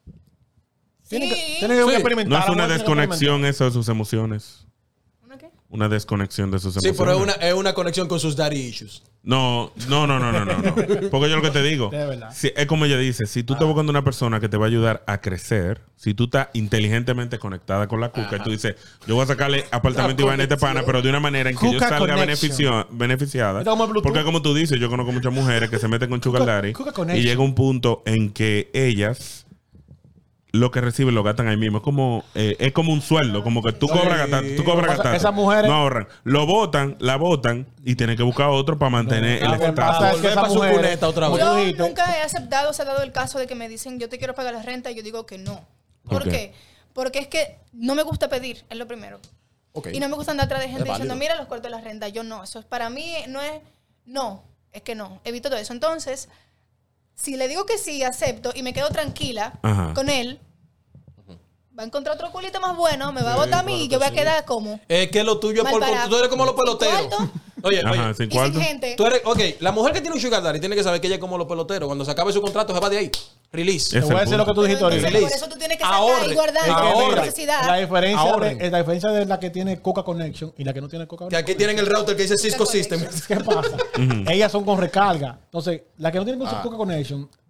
S3: Tienen que,
S4: Sí.
S3: tienen que
S2: Sí.
S3: experimentar.
S1: No es
S3: la
S1: una
S3: mujer tiene que
S1: desconexión eso de sus emociones.
S4: ¿Una qué?
S1: Una desconexión de sus
S2: Sí,
S1: emociones.
S2: pero es una, es una conexión con sus daddy issues.
S1: No, no, no, no, no, no, no. Porque yo lo que te digo,
S3: De verdad.
S1: si- es como ella dice, si tú estás buscando una persona que te va a ayudar a crecer, si tú estás inteligentemente conectada con la cuca y tú dices, yo voy a sacarle apartamento y vaina a este pana, pero de una manera en que yo
S3: Cuca
S1: salga
S3: connection.
S1: beneficio- beneficiada.
S3: Está como el Bluetooth.
S1: Porque como tú dices, yo conozco muchas mujeres que se meten con sugar
S3: Cuca-
S1: daddy
S3: Cuca
S1: y
S3: connection.
S1: llega un punto en que ellas lo que reciben lo gastan ahí mismo. Es como eh, es como un sueldo, como que tú cobras gastar, tú cobras
S3: Pasa-
S1: gastar.
S3: esas mujeres-
S1: no ahorran, lo botan, la botan y tienen que buscar otro para mantener
S3: Lo
S1: el
S3: que
S1: estatus.
S3: pasa es que
S2: Volver
S3: esa
S2: pa' su
S3: mujer,
S2: cuneta otra
S3: como
S2: vez.
S3: tú
S4: Yo
S3: dijiste,
S4: nunca he aceptado, se ha dado el caso de que me dicen, yo te quiero pagar la renta, y yo digo que no. ¿Por
S1: Ok.
S4: qué? Porque es que no me gusta pedir, es lo primero.
S2: Ok.
S4: Y no me gusta andar atrás de gente
S2: Es válido.
S4: diciendo, mira los cuartos de la renta. Yo no, eso es para mí, no es, no, es que no, evito todo eso. Entonces, si le digo que sí, acepto y me quedo tranquila
S1: Ajá.
S4: con él, va a encontrar otro culito más bueno, me va a votar a mí y yo voy a quedar como.
S2: Es que lo tuyo es
S4: Mal
S2: por.
S4: parado.
S2: Tú eres como los
S4: Sin
S2: peloteros.
S4: cuarto.
S2: Oye,
S1: Ajá,
S2: oye.
S1: sin
S4: Y sin
S1: cuarto.
S4: gente.
S2: Tú eres, ok, la mujer que tiene un sugar daddy tiene que saber que ella es como los peloteros. Cuando se acabe su contrato, se va de ahí. Release.
S3: te
S1: Es
S3: voy a
S1: el
S3: decir lo que
S1: punto.
S3: tú dijiste
S4: Entonces,
S3: ahorita.
S4: por eso tú tienes que sacar
S2: Ahorre.
S4: y guardar
S2: Es que
S4: tu
S2: mira,
S4: necesidad.
S3: La diferencia,
S2: Ahorren.
S3: de, la diferencia de la que tiene Coca Connection y la que no tiene Coca
S2: Que
S3: Connection.
S2: aquí tienen el router que dice Cisco System.
S3: ¿Qué pasa? Ellas son con recarga. Entonces, la que no tiene Coca Connection,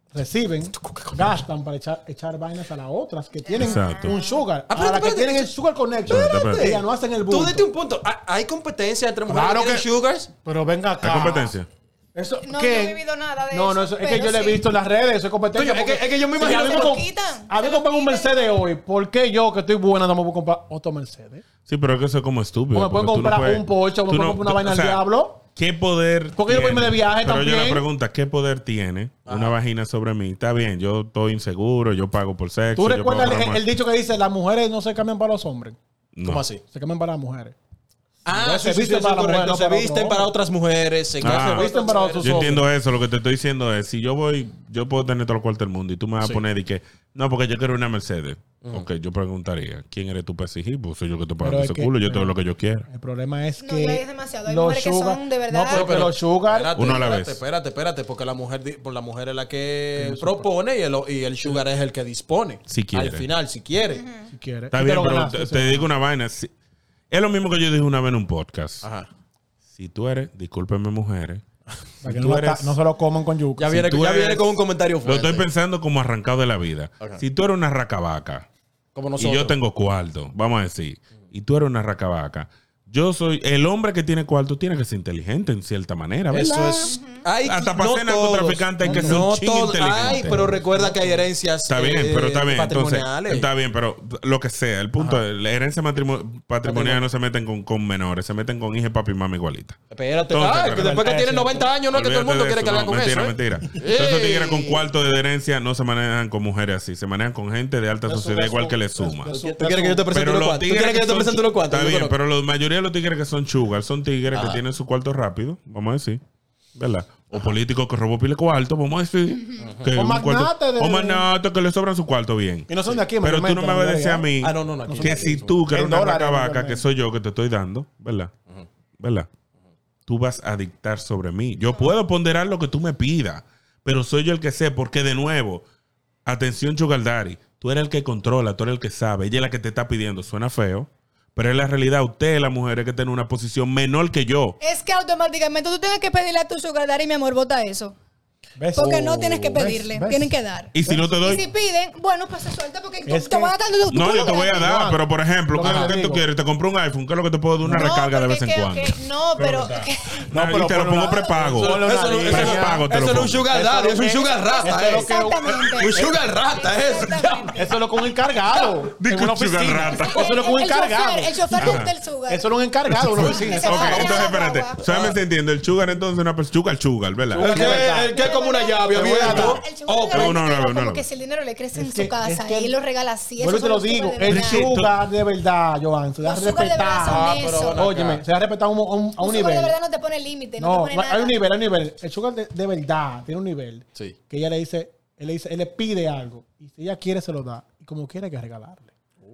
S3: reciben, gastan para echar, echar vainas a las otras que tienen
S1: Exacto.
S3: un sugar.
S2: Ah,
S3: a las que
S2: espérate,
S3: tienen el
S2: espérate.
S3: sugar connection.
S1: Espérate.
S3: Ellas no hacen el
S2: Tú
S3: bulto.
S2: diste un punto. ¿Hay- ¿Hay competencia entre mujeres
S3: Claro
S2: que tienen
S3: que-
S2: sugars?
S3: Pero venga acá.
S1: ¿Hay competencia?
S3: Eso,
S4: No,
S3: ¿qué?
S4: no he vivido nada de
S3: No,
S4: eso,
S3: no, eso, es que
S4: pero
S3: yo lo he
S4: sí.
S3: visto en las redes, eso es competencia.
S2: Coño, es que-
S3: porque
S2: es que yo me
S3: si
S2: imagino
S3: a mí
S2: que
S3: me
S2: lo
S3: comp-
S4: quitan,
S3: A mí
S4: se
S3: me
S4: lo
S3: compran un
S4: quitan.
S3: Mercedes hoy. ¿Por qué yo, que estoy buena, no me puedo comprar otro Mercedes?
S1: Sí, pero es que eso es como estúpido.
S3: O me pueden
S1: porque tú no
S3: comprar
S1: puedes-
S3: un Porsche, o me
S1: tú
S3: pueden
S1: no-
S3: comprar una vaina
S1: o
S3: al
S1: sea,
S3: diablo.
S1: ¿Qué poder
S3: Porque yo puedo irme
S1: tiene?
S3: de viaje
S1: Pero yo
S3: también.
S1: la pregunta, ¿qué poder tiene una vagina sobre mí? Está bien, yo estoy inseguro, yo pago por sexo.
S3: ¿Tú
S1: yo
S3: recuerdas
S1: pago
S3: el,
S1: por
S3: el dicho que dice, las mujeres no se cambian para los hombres?
S1: No.
S2: ¿Cómo así?
S3: Se cambian para las mujeres.
S2: Ah,
S3: Entonces,
S2: sí,
S3: se
S2: sí,
S3: visten
S2: sí,
S3: para la
S2: correcto.
S3: mujer, no
S2: Se
S3: para
S2: visten
S3: otro
S2: para
S3: hombre.
S2: otras mujeres. Se
S1: Ah.
S2: casan
S3: Se visten para otros
S1: Yo
S3: hombres.
S1: entiendo eso, lo que te estoy diciendo es, si yo voy, yo puedo tener todo el cuarto del mundo y tú me vas
S2: Sí.
S1: a poner y que, no, porque yo quiero una Mercedes. Ok, yo preguntaría, ¿quién eres tú para exigir? Pues soy yo que te pago
S3: Pero
S1: ese
S3: es que-
S1: culo, yo te doy lo que yo quiera.
S3: El problema es
S4: No,
S3: que...
S4: ya es demasiado. Hay
S3: los
S4: mujeres que son de verdad-
S3: No, pero que
S2: Pero-
S3: los sugar...
S2: Espérate,
S1: Uno a la
S2: espérate,
S1: vez.
S2: Espérate, espérate, porque la mujer, di- por la mujer es la que propone y el, y el sugar es el que dispone.
S1: Si quiere.
S2: Al final, si quiere.
S3: Si quiere.
S1: Está
S3: Y te
S1: bien,
S3: lo
S1: pero
S3: ganaste,
S1: te,
S3: sí.
S1: te digo una vaina. si- es lo mismo que yo dije una vez en un podcast.
S2: Ajá.
S1: Si tú eres, discúlpenme mujeres,
S3: Para
S1: si
S3: que
S1: tú
S3: no,
S1: eres-
S3: ata- no se lo coman con yuca.
S2: Ya, viene,
S1: tú
S2: ya
S1: eres-
S2: viene con un comentario
S1: lo
S2: fuerte.
S1: estoy pensando como arrancado de la vida.
S2: Ajá.
S1: Si tú eres una racabaca
S2: Como
S1: y
S2: nosotros.
S1: yo tengo cuarto, vamos a decir, y tú eres una racabaca, yo soy, el hombre que tiene cuarto tiene que ser inteligente en cierta manera, ¿verdad?
S2: Eso es. Hay,
S1: Hasta para ser
S2: todos.
S1: narcotraficante hay que ser
S2: No
S1: un chin
S2: todos.
S1: inteligente.
S2: Ay, pero recuerda que hay herencias
S1: Está bien,
S2: eh,
S1: pero está bien. Entonces,
S2: patrimoniales.
S1: está bien, pero lo que sea. El punto es, la herencia matrimo- patrimonial no se meten con, con menores, se meten con hija y papi y mamá igualita.
S2: Espérate,
S1: Entonces,
S2: ay,
S1: pero-
S2: que después que
S3: es
S2: tiene
S3: cierto.
S2: noventa años, no es que todo el mundo
S1: Olvídate
S2: quiere
S1: de
S2: que
S1: eso,
S2: con
S1: no,
S2: eso.
S1: mentira,
S2: ¿eh?
S1: mentira. Entonces, esos tigres con
S2: Ey.
S1: cuarto de herencia no se manejan con mujeres así, se manejan con gente de alta
S3: Eso-
S1: sociedad
S3: eso-
S1: igual que le
S3: eso-
S1: suma.
S3: eso-
S2: ¿Tú quieres que yo te presente
S1: Pero
S2: unos
S1: los
S2: cuantos? ¿Tú
S1: tigres
S2: quieres que yo te
S1: son-
S2: presente unos cuantos?
S1: Está
S2: Yo
S1: bien,
S2: conozco.
S1: pero la mayoría de los tigres que son sugar son tigres que
S2: Ajá.
S1: tienen su cuarto rápido, vamos a decir, ¿verdad? O políticos que robó pile cuarto, vamos a decir. Que
S3: O
S1: un cuarto-
S3: magnates de-
S1: O magnates que le sobran su cuarto bien.
S3: Y no son de aquí,
S1: Pero tú no
S3: mayormente,
S1: me vas a
S3: la
S1: decir a
S3: mayoría.
S1: mí
S2: Ah, no, no, no, aquí
S1: que
S2: no.
S1: si tú, que eres
S3: En
S1: una
S3: dólares,
S1: raca vaca,
S3: mayormente.
S1: que soy yo que te estoy dando, ¿verdad? ¿Verdad? Tú vas a dictar sobre mí. Yo puedo ponderar lo que tú me pidas, pero soy yo el que sé, porque de nuevo, atención, Sugar Daddy, tú eres el que controla, tú eres el que sabe, ella es la que te está pidiendo. Suena feo, pero es la realidad. Usted, la mujer, es que tiene una posición menor que yo.
S4: Es que automáticamente tú tienes que pedirle a tu sugar daddy, mi amor, vota eso.
S3: ¿Ves?
S4: Porque
S3: Oh,
S4: no tienes que
S3: ¿ves?
S4: pedirle,
S3: ¿Ves?
S4: tienen que dar.
S1: Y si no te
S4: Y
S1: doy...
S4: si piden, bueno, pues se suelta porque tú-
S3: Es
S4: te
S3: que-
S4: van a dar... tú-
S1: No,
S4: tú
S1: yo te voy a
S4: logras.
S1: dar,
S3: No,
S1: pero por ejemplo,
S3: lo
S1: ¿qué
S3: que
S1: es lo
S3: te
S1: que tú
S3: digo.
S1: quieres? Te compro un iPhone, ¿qué es lo que te puedo dar? Una
S4: No,
S1: recarga de
S4: porque
S1: vez en
S4: que-
S1: cuando.
S4: que- no, pero... que-
S3: No,
S1: y
S3: pero
S1: te lo
S3: ponle
S1: pongo
S3: una-
S1: prepago.
S3: ponle una
S2: Eso no-
S3: línea.
S2: eso no-
S1: Prepago, te lo
S2: eso no es un
S1: pongo.
S2: sugar daddy,
S3: Eso
S2: es un
S3: es-
S2: sugar rata.
S3: eso es lo
S2: eh.
S3: que-
S4: Exactamente.
S2: Un sugar rata es.
S4: Exactamente.
S3: Eso es lo que un encargado.
S1: Dice
S3: en una
S1: un sugar
S3: oficina.
S1: rata.
S3: Eso es lo que un
S4: El chofer-
S3: encargado.
S4: El chofer
S1: Ajá.
S4: del sugar.
S3: Eso es un encargado en una oficina.
S4: Que se
S1: Ok,
S4: va a
S1: entonces
S4: bañar
S1: espérate.
S4: agua.
S1: Solamente entiendo. El sugar entonces es una persona. Sugar, sugar, ¿verdad?
S2: El que, el que es como una llave
S3: Te voy a
S2: abierta.
S3: dar.
S4: El sugar
S2: Oh,
S4: daddy
S1: no, no,
S4: quiere
S1: no,
S4: como
S1: no.
S4: que si el dinero le crece en
S3: Es
S4: su
S3: que-
S4: casa
S3: es que-
S4: y lo regala así.
S3: Vuelvo y
S4: esos
S3: te lo
S4: son los
S3: digo.
S4: sugar de
S3: El
S4: verdad.
S3: sugar de verdad, Joan, se da a
S4: Los sugar de verdad son
S3: respetar.
S2: pero
S4: eso.
S2: bueno.
S3: Óyeme, se da a respetar a un, a un- a un
S4: Un sugar
S3: nivel.
S4: de verdad no te pone límite, no,
S3: No,
S4: te pone
S3: no,
S4: nada.
S3: hay un nivel, hay un nivel. El sugar de, de verdad tiene un nivel.
S2: Sí.
S3: Que ella le dice, él le dice, él le pide algo. Y si ella quiere, se lo da. Y como quiere, hay que regalarle.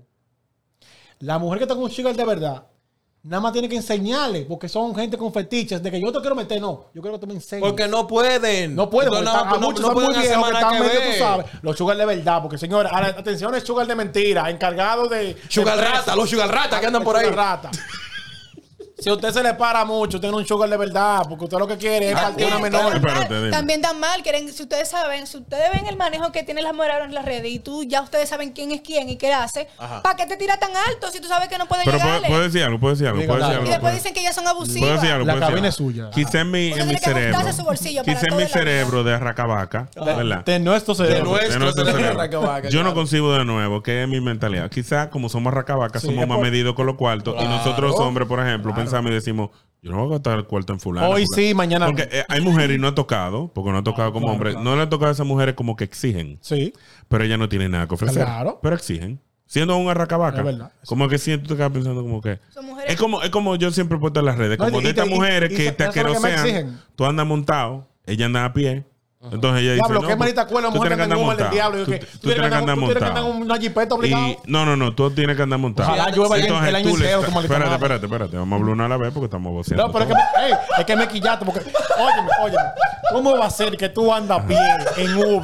S3: La mujer que está con un sugar de verdad, nada más tiene que enseñarle, porque son gente con fetiches, de que yo te quiero meter, no. Yo quiero que tú me enseñes.
S2: Porque no pueden.
S3: No pueden, porque
S2: Entonces,
S3: están- a
S2: no-
S3: muchos
S2: no
S3: son muy
S2: pueden hacer
S3: viejos que
S2: más nada
S3: están
S2: que
S3: medio,
S2: ver.
S3: tú sabes. Los sugar de verdad, porque señores, ahora, atención, es sugar de mentira, encargado de...
S2: Sugar
S3: de
S2: rata, los sugar rata que andan por ahí.
S3: Sugar rata. Si a usted se le para mucho, tiene un sugar de verdad, porque usted lo que quiere es partir una
S4: También,
S3: menor.
S4: tan mal-
S1: Espérate, dime.
S4: también tan mal, quieren, si ustedes saben, si ustedes ven el manejo que tiene las mujeres en las redes y tú ya ustedes saben quién es quién y qué hace,
S2: Ajá.
S4: ¿para qué te tira tan alto si tú sabes que no puede
S1: Pero puedo,
S4: llegarle?
S1: puedo decir algo, puedo decir algo,
S3: Diga,
S1: puedo decir
S3: dale.
S1: algo.
S4: Y después
S1: puedo-
S4: dicen que ellas son
S1: Puedo decir
S4: abusivas.
S1: algo.
S3: La
S1: puedo decir
S3: cabina
S1: algo.
S3: es suya.
S1: Quizá en mi,
S4: Uno
S1: en mi
S4: tiene que
S1: cerebro.
S4: ajustarse su bolsillo para
S1: Quizá en
S4: todo
S1: mi
S4: en la vida.
S1: cerebro de racabaca, ¿verdad?
S3: De nuestro
S2: De
S3: cerebro.
S2: nuestro
S1: De nuestro
S2: cerebro,
S1: cerebro.
S2: racabaca,
S1: Yo no
S2: claro.
S1: concibo de nuevo, que es mi mentalidad. Quizá como somos racabacas,
S3: Sí,
S1: somos
S3: es
S1: más
S3: por-
S1: medidos con los cuartos. Y
S2: Claro.
S1: nosotros los hombres, por ejemplo, pensamos y decimos, yo no voy a gastar el cuarto en fulano.
S3: Hoy
S1: porque-
S3: sí, mañana
S1: Porque
S3: no.
S1: eh, hay mujeres y no ha tocado, porque no ha tocado como
S3: claro,
S1: hombre.
S3: claro.
S1: No le ha tocado a esas mujeres como que exigen,
S3: Sí.
S1: pero ellas no tienen nada que ofrecer.
S3: Claro.
S1: Pero exigen. Siendo una racabaca.
S3: Es verdad.
S1: Como que siento que estás pensando como que...
S4: Son mujeres-
S1: Es como, es como yo siempre he puesto en las redes,
S3: No,
S1: como
S3: y
S1: de
S3: te-
S1: estas
S3: y-
S1: mujeres
S3: y
S1: que
S3: se-
S1: te
S3: eso es lo que me
S1: asquerosean,
S3: exigen.
S1: tú andas montado, ella anda a pie. Entonces ella dice,
S3: Diablo,
S1: no,
S3: qué
S1: pues,
S3: manita cuela,
S1: tú
S3: mujer que
S1: tienes
S3: anda en Uber del
S1: montado.
S3: diablo. Yo
S1: Tú,
S3: que-
S1: tú
S3: Tú
S1: tienes que andar
S3: tú tienes que andar
S1: montado.
S3: en una jipeta obligado.
S1: Y, no, no, no, tú tienes que andar montado.
S3: Ojalá llueva el-
S1: Entonces,
S3: el año
S1: tú le
S3: entero,
S1: estás-
S3: tu maldita
S1: Espérate,
S3: madre.
S1: espérate, espérate. Vamos a hablar una a la vez porque estamos voceando.
S3: No, pero es que, me, ey, es que me quillaste porque, óyeme, óyeme, ¿cómo va a ser que tú andas a pie en Uber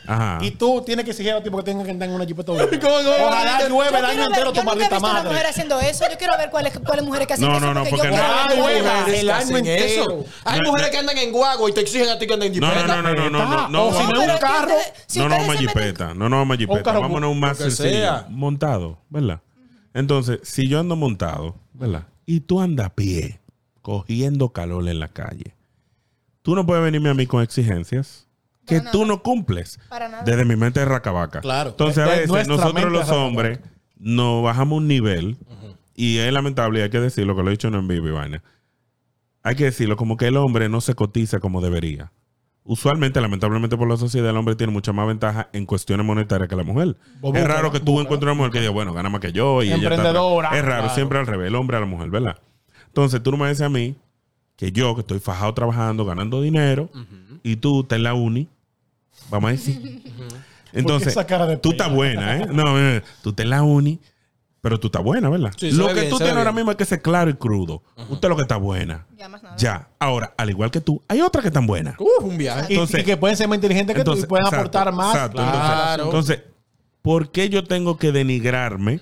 S1: Ajá.
S3: Y tú tienes que exigir a los tipos que tengan que andar en una jipeta.
S2: ¿Cómo, cómo?
S3: Ojalá
S4: Yo
S3: llueve el
S4: quiero
S3: año
S4: ver-
S3: entero tu
S4: yo nunca he
S3: maldita
S4: visto una mujer
S3: madre.
S4: haciendo eso. Yo quiero ver cuáles cuáles mujeres que hacen
S1: No,
S4: eso.
S1: no, no,
S4: yo
S1: porque
S4: quiero
S1: no.
S4: ver
S3: Ay,
S4: mujeres.
S3: güey,
S2: mujeres
S3: el
S2: que
S3: año
S2: hacen
S3: entero.
S2: eso. Hay
S1: No,
S2: mujeres
S1: no.
S2: que andan en guagua y te exigen a ti que anden en
S1: No,
S2: jipeta.
S1: no, no, no, no, no, no.
S3: O si no
S4: pero
S3: es un
S4: es que
S3: carro.
S4: ustedes- si
S1: No, no,
S4: ustedes
S1: más
S4: se meten-
S1: jipeta. No, no, más
S3: Un
S1: jipeta.
S3: carro
S1: Vámonos un más
S2: lo que
S1: sencillo.
S2: sea.
S1: Montado, ¿verdad? Entonces, si yo ando montado, ¿verdad? Y tú andas a pie, cogiendo calor en la calle, tú no puedes venirme a mí con exigencias que
S4: Para
S1: tú
S4: nada.
S1: no cumples.
S4: Para nada.
S1: Desde mi mente de racabaca.
S2: Claro.
S1: Entonces, a
S3: De- de
S1: veces
S3: nuestra
S1: nosotros
S3: mente
S1: los
S3: racabaca.
S1: hombres nos bajamos un nivel y es lamentable, y hay que decirlo, que lo he dicho no en vivo y vaina. Hay que decirlo, como que el hombre no se cotiza como debería. Usualmente, lamentablemente por la sociedad, el hombre tiene mucha más ventaja en cuestiones monetarias que la mujer.
S3: Vos
S1: es
S3: búscala,
S1: raro que tú
S3: búscala.
S1: encuentres una mujer que diga, bueno, gana más que yo y ella está
S3: Emprendedora.
S1: atrás. Es raro,
S3: Claro.
S1: siempre al revés, el hombre a la mujer, ¿verdad? Entonces, tú no me dices a mí que yo, que estoy fajado trabajando, ganando dinero, y tú estás en la uni, vamos a decir. Entonces,
S3: esa cara de
S1: tú
S3: pena?
S1: estás buena, ¿eh? No, eh, tú estás en la uni, pero tú estás buena, ¿verdad?
S2: Sí, se
S1: lo
S2: ve
S1: que
S2: bien,
S1: tú
S2: se ve
S1: tienes ahora
S2: bien.
S1: mismo es que ser claro y crudo. Usted lo que está buena.
S4: Ya más nada.
S1: Ya. Ahora, al igual que tú, hay otras que están buenas.
S2: Uf, un viaje.
S3: Y,
S1: Entonces-
S3: y que pueden ser más inteligentes que tú y pueden
S1: exacto,
S3: aportar más.
S1: exacto.
S2: Claro.
S1: Entonces, entonces, ¿por qué yo tengo que denigrarme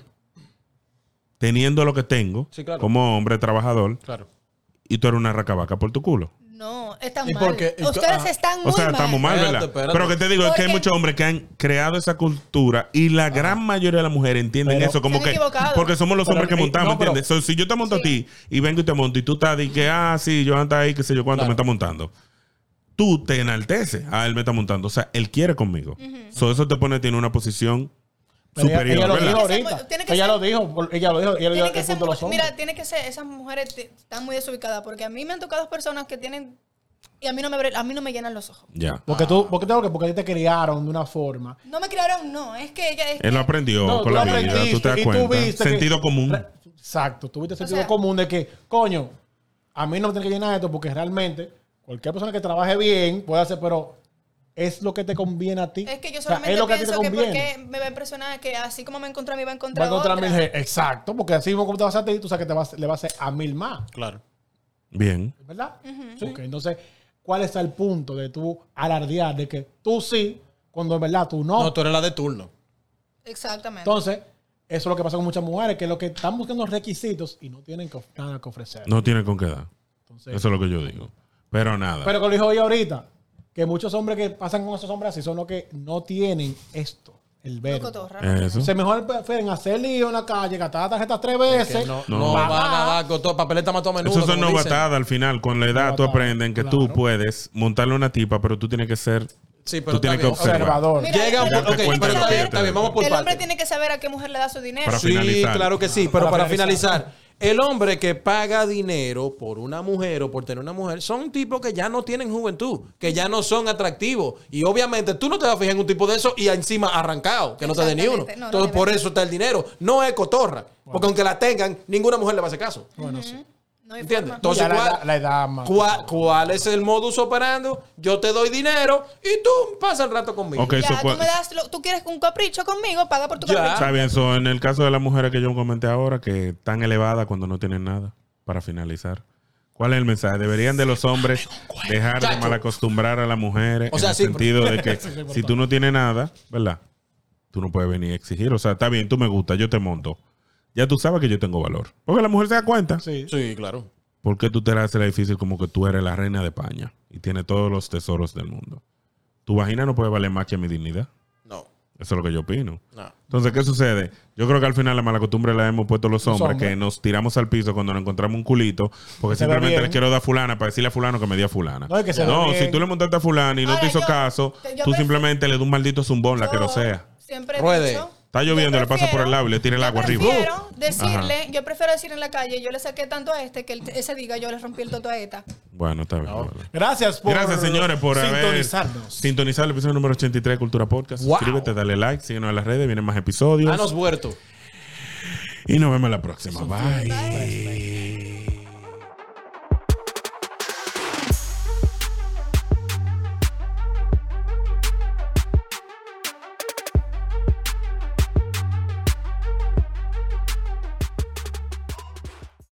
S1: teniendo lo que tengo
S2: Sí, claro.
S1: como hombre trabajador
S2: Claro.
S1: y tú eres una racabaca por tu culo?
S4: No, están
S3: ¿Y
S4: mal.
S3: por qué? ¿Y tú-
S4: Ustedes
S3: ah.
S4: están muy
S1: O sea,
S4: mal.
S1: estamos mal,
S2: Espérate,
S1: ¿verdad?
S2: espérate.
S1: Pero que te digo es que hay
S4: Porque-
S1: muchos hombres que han creado esa cultura y la gran mayoría de las mujeres entienden
S3: Pero-
S1: eso como
S4: Se han
S1: que
S4: equivocado.
S1: porque somos los
S3: Pero,
S1: hombres que
S3: y-
S1: montamos,
S3: no, pero-
S1: ¿entiendes? So, si yo te monto a
S4: Sí.
S1: ti y vengo y te monto y tú estás de que, ah, sí, yo ando ahí, qué sé yo cuánto,
S2: Claro.
S1: me está montando. Tú te enalteces, ah, él me está montando. O sea, él quiere conmigo. So, eso te pone, tiene una posición
S3: Pero ella-
S1: superior,
S3: ella lo
S1: ¿verdad?
S3: dijo
S4: Tiene que ser
S3: ahorita.
S4: muy- tiene que
S3: Ella
S4: ser-
S3: lo dijo. por- Ella lo dijo. Ella lo dijo
S4: Tiene que
S3: el
S4: ser
S3: punto de los
S4: muy-
S3: hombres.
S4: mira, tiene que ser, esas mujeres te- están muy desubicadas porque a mí me han tocado personas que tienen y a mí no me bre- a mí no me llenan los ojos.
S1: Ya.
S3: Porque tú, porque tengo que, porque a ti te criaron de una forma.
S4: No me criaron, no, es que ella es
S1: Él lo
S4: que-
S1: aprendió
S3: No,
S1: con
S3: tú
S1: la vida,
S3: aprendiste
S1: tú te das
S3: y tú
S1: cuenta.
S3: viste que-
S1: Sentido común.
S3: Re- Exacto, tuviste sentido
S4: sea-
S3: común de que, coño, a mí no me tiene que llenar esto porque realmente cualquier persona que trabaje bien puede hacer, pero es lo que te conviene a ti.
S4: es que yo
S3: O sea,
S4: solamente
S3: es lo que a ti te
S4: pienso que
S3: conviene.
S4: porque me va a impresionar que así como me encontró a mí va a
S3: Va a
S4: encontrar
S3: encontrar
S4: otra.
S3: mil gente. Exacto, porque así mismo como te vas a hacer a ti, tú sabes que te vas, le vas a hacer a mil más.
S2: Claro.
S1: Bien.
S3: ¿Verdad? Ok, entonces, ¿cuál es el punto de tú alardear de que tú sí, cuando en verdad tú no?
S2: No, tú eres la de turno.
S4: Exactamente.
S3: Entonces, eso es lo que pasa con muchas mujeres, que lo que están buscando requisitos y no tienen que- nada que ofrecer.
S1: No tiene con qué dar.
S3: Entonces,
S1: Eso es lo que yo digo. Pero nada.
S3: pero que lo dijo ella ahorita, que muchos hombres que pasan con esos hombres así son los que no tienen esto, el
S4: No
S3: verbo.
S4: cotorra, no.
S1: Eso.
S3: Se mejor prefieren hacer lío en la calle, gastar la tarjeta tres veces.
S2: No,
S1: No.
S2: no van a
S3: pagar.
S2: dar con todo, papeleta más a menudo.
S1: Eso son
S2: como dicen.
S1: novatadas al final. Con la edad tú
S3: Novatada,
S1: aprendes que tú
S3: claro.
S1: puedes montarle una tipa, pero tú tienes que ser.
S2: Sí, pero
S1: tú tienes
S2: está
S1: que
S2: bien.
S1: observar.
S3: Observador.
S4: Mira,
S2: Llega un
S4: pero-
S2: punto. Ok,
S1: Date cuenta
S2: pero
S1: de lo
S2: está
S1: que
S2: bien,
S1: yo
S2: está
S1: te
S2: bien,
S1: digo.
S2: vamos por
S4: El hombre
S2: partes.
S4: tiene que saber a qué mujer le da su dinero.
S1: Para
S2: Sí,
S1: finalizar.
S2: claro que sí, pero
S3: Para
S2: para
S3: finalizar.
S2: finalizar, el hombre que paga dinero por una mujer o por tener una mujer son tipos que ya no tienen juventud, que ya no son atractivos. Y obviamente tú no te vas a fijar en un tipo de eso y encima arrancado, que no te dé ni uno.
S4: Exactamente. No, no
S2: Entonces
S4: debe.
S2: por eso está el dinero. No es cotorra, porque aunque la tengan, ninguna mujer le va a hacer caso.
S3: Bueno, sí.
S4: No hay
S2: ¿Entiendes?
S4: forma.
S2: Entonces,
S3: Ya la,
S2: ¿cuál,
S3: edad- la edad más.
S2: cuál- cuál es el modus operando? Yo te doy dinero y tú pasas el rato conmigo.
S1: Ok,
S4: Ya,
S1: eso
S4: tú
S1: fue-
S4: me das, lo- tú quieres un capricho conmigo, paga por tu
S2: Ya.
S4: capricho.
S1: Está bien, so, en el caso de las mujeres que yo comenté ahora, que están elevadas cuando no tienen nada, para finalizar. ¿Cuál es el mensaje? ¿Deberían de los hombres dejar de
S2: Chacho.
S1: malacostumbrar a las mujeres?
S2: O sea,
S1: en el
S2: sí,
S1: sentido de que
S3: Sí, sí, por
S1: si tú no tienes nada, ¿verdad? Tú no puedes venir a exigir. O sea, está bien, tú me gustas, yo te monto. Ya tú sabes que yo tengo valor. Porque la mujer se da cuenta.
S3: Sí.
S2: Sí, claro.
S1: ¿Por qué tú te la haces la difícil como que tú eres la reina de España y tienes todos los tesoros del mundo? Tu vagina no puede valer más que mi dignidad.
S2: No,
S1: Eso es lo que yo opino.
S2: no.
S1: Entonces, ¿qué sucede? Yo creo que al final la mala costumbre la hemos puesto los
S3: Los
S1: hombres,
S3: hombres.
S1: que nos tiramos al piso cuando nos encontramos un culito, porque
S3: Se ve
S1: simplemente
S3: bien.
S1: le quiero dar a fulana para decirle a fulano que me dio a fulana.
S3: No, es que se ve
S1: No,
S3: bien.
S1: si tú le montaste a fulana y no
S4: Ahora,
S1: te hizo
S4: yo-
S1: caso,
S4: yo
S1: tú
S4: prefiero-
S1: simplemente le das un maldito zumbón, la que lo
S4: Yo
S1: sea.
S4: Siempre he
S2: Ruede.
S4: dicho,
S1: Está lloviendo,
S4: yo
S1: le pasa por el
S4: prefiero-
S1: lado y le tira el
S4: yo
S1: agua arriba.
S4: prefiero decirle, yo prefiero decir en la calle, yo le saqué tanto a este que el- ese diga yo le rompí el toto a esta.
S1: Bueno, está bien. bueno.
S3: Gracias por
S1: Gracias, señores, por haber
S3: sintonizarnos.
S1: sintonizado el episodio número ochenta y tres de Cultura Podcast.
S2: Wow.
S1: Suscríbete, dale like, síguenos en las redes, vienen más episodios.
S2: Danos vuelto.
S1: Y nos vemos la próxima. Bye.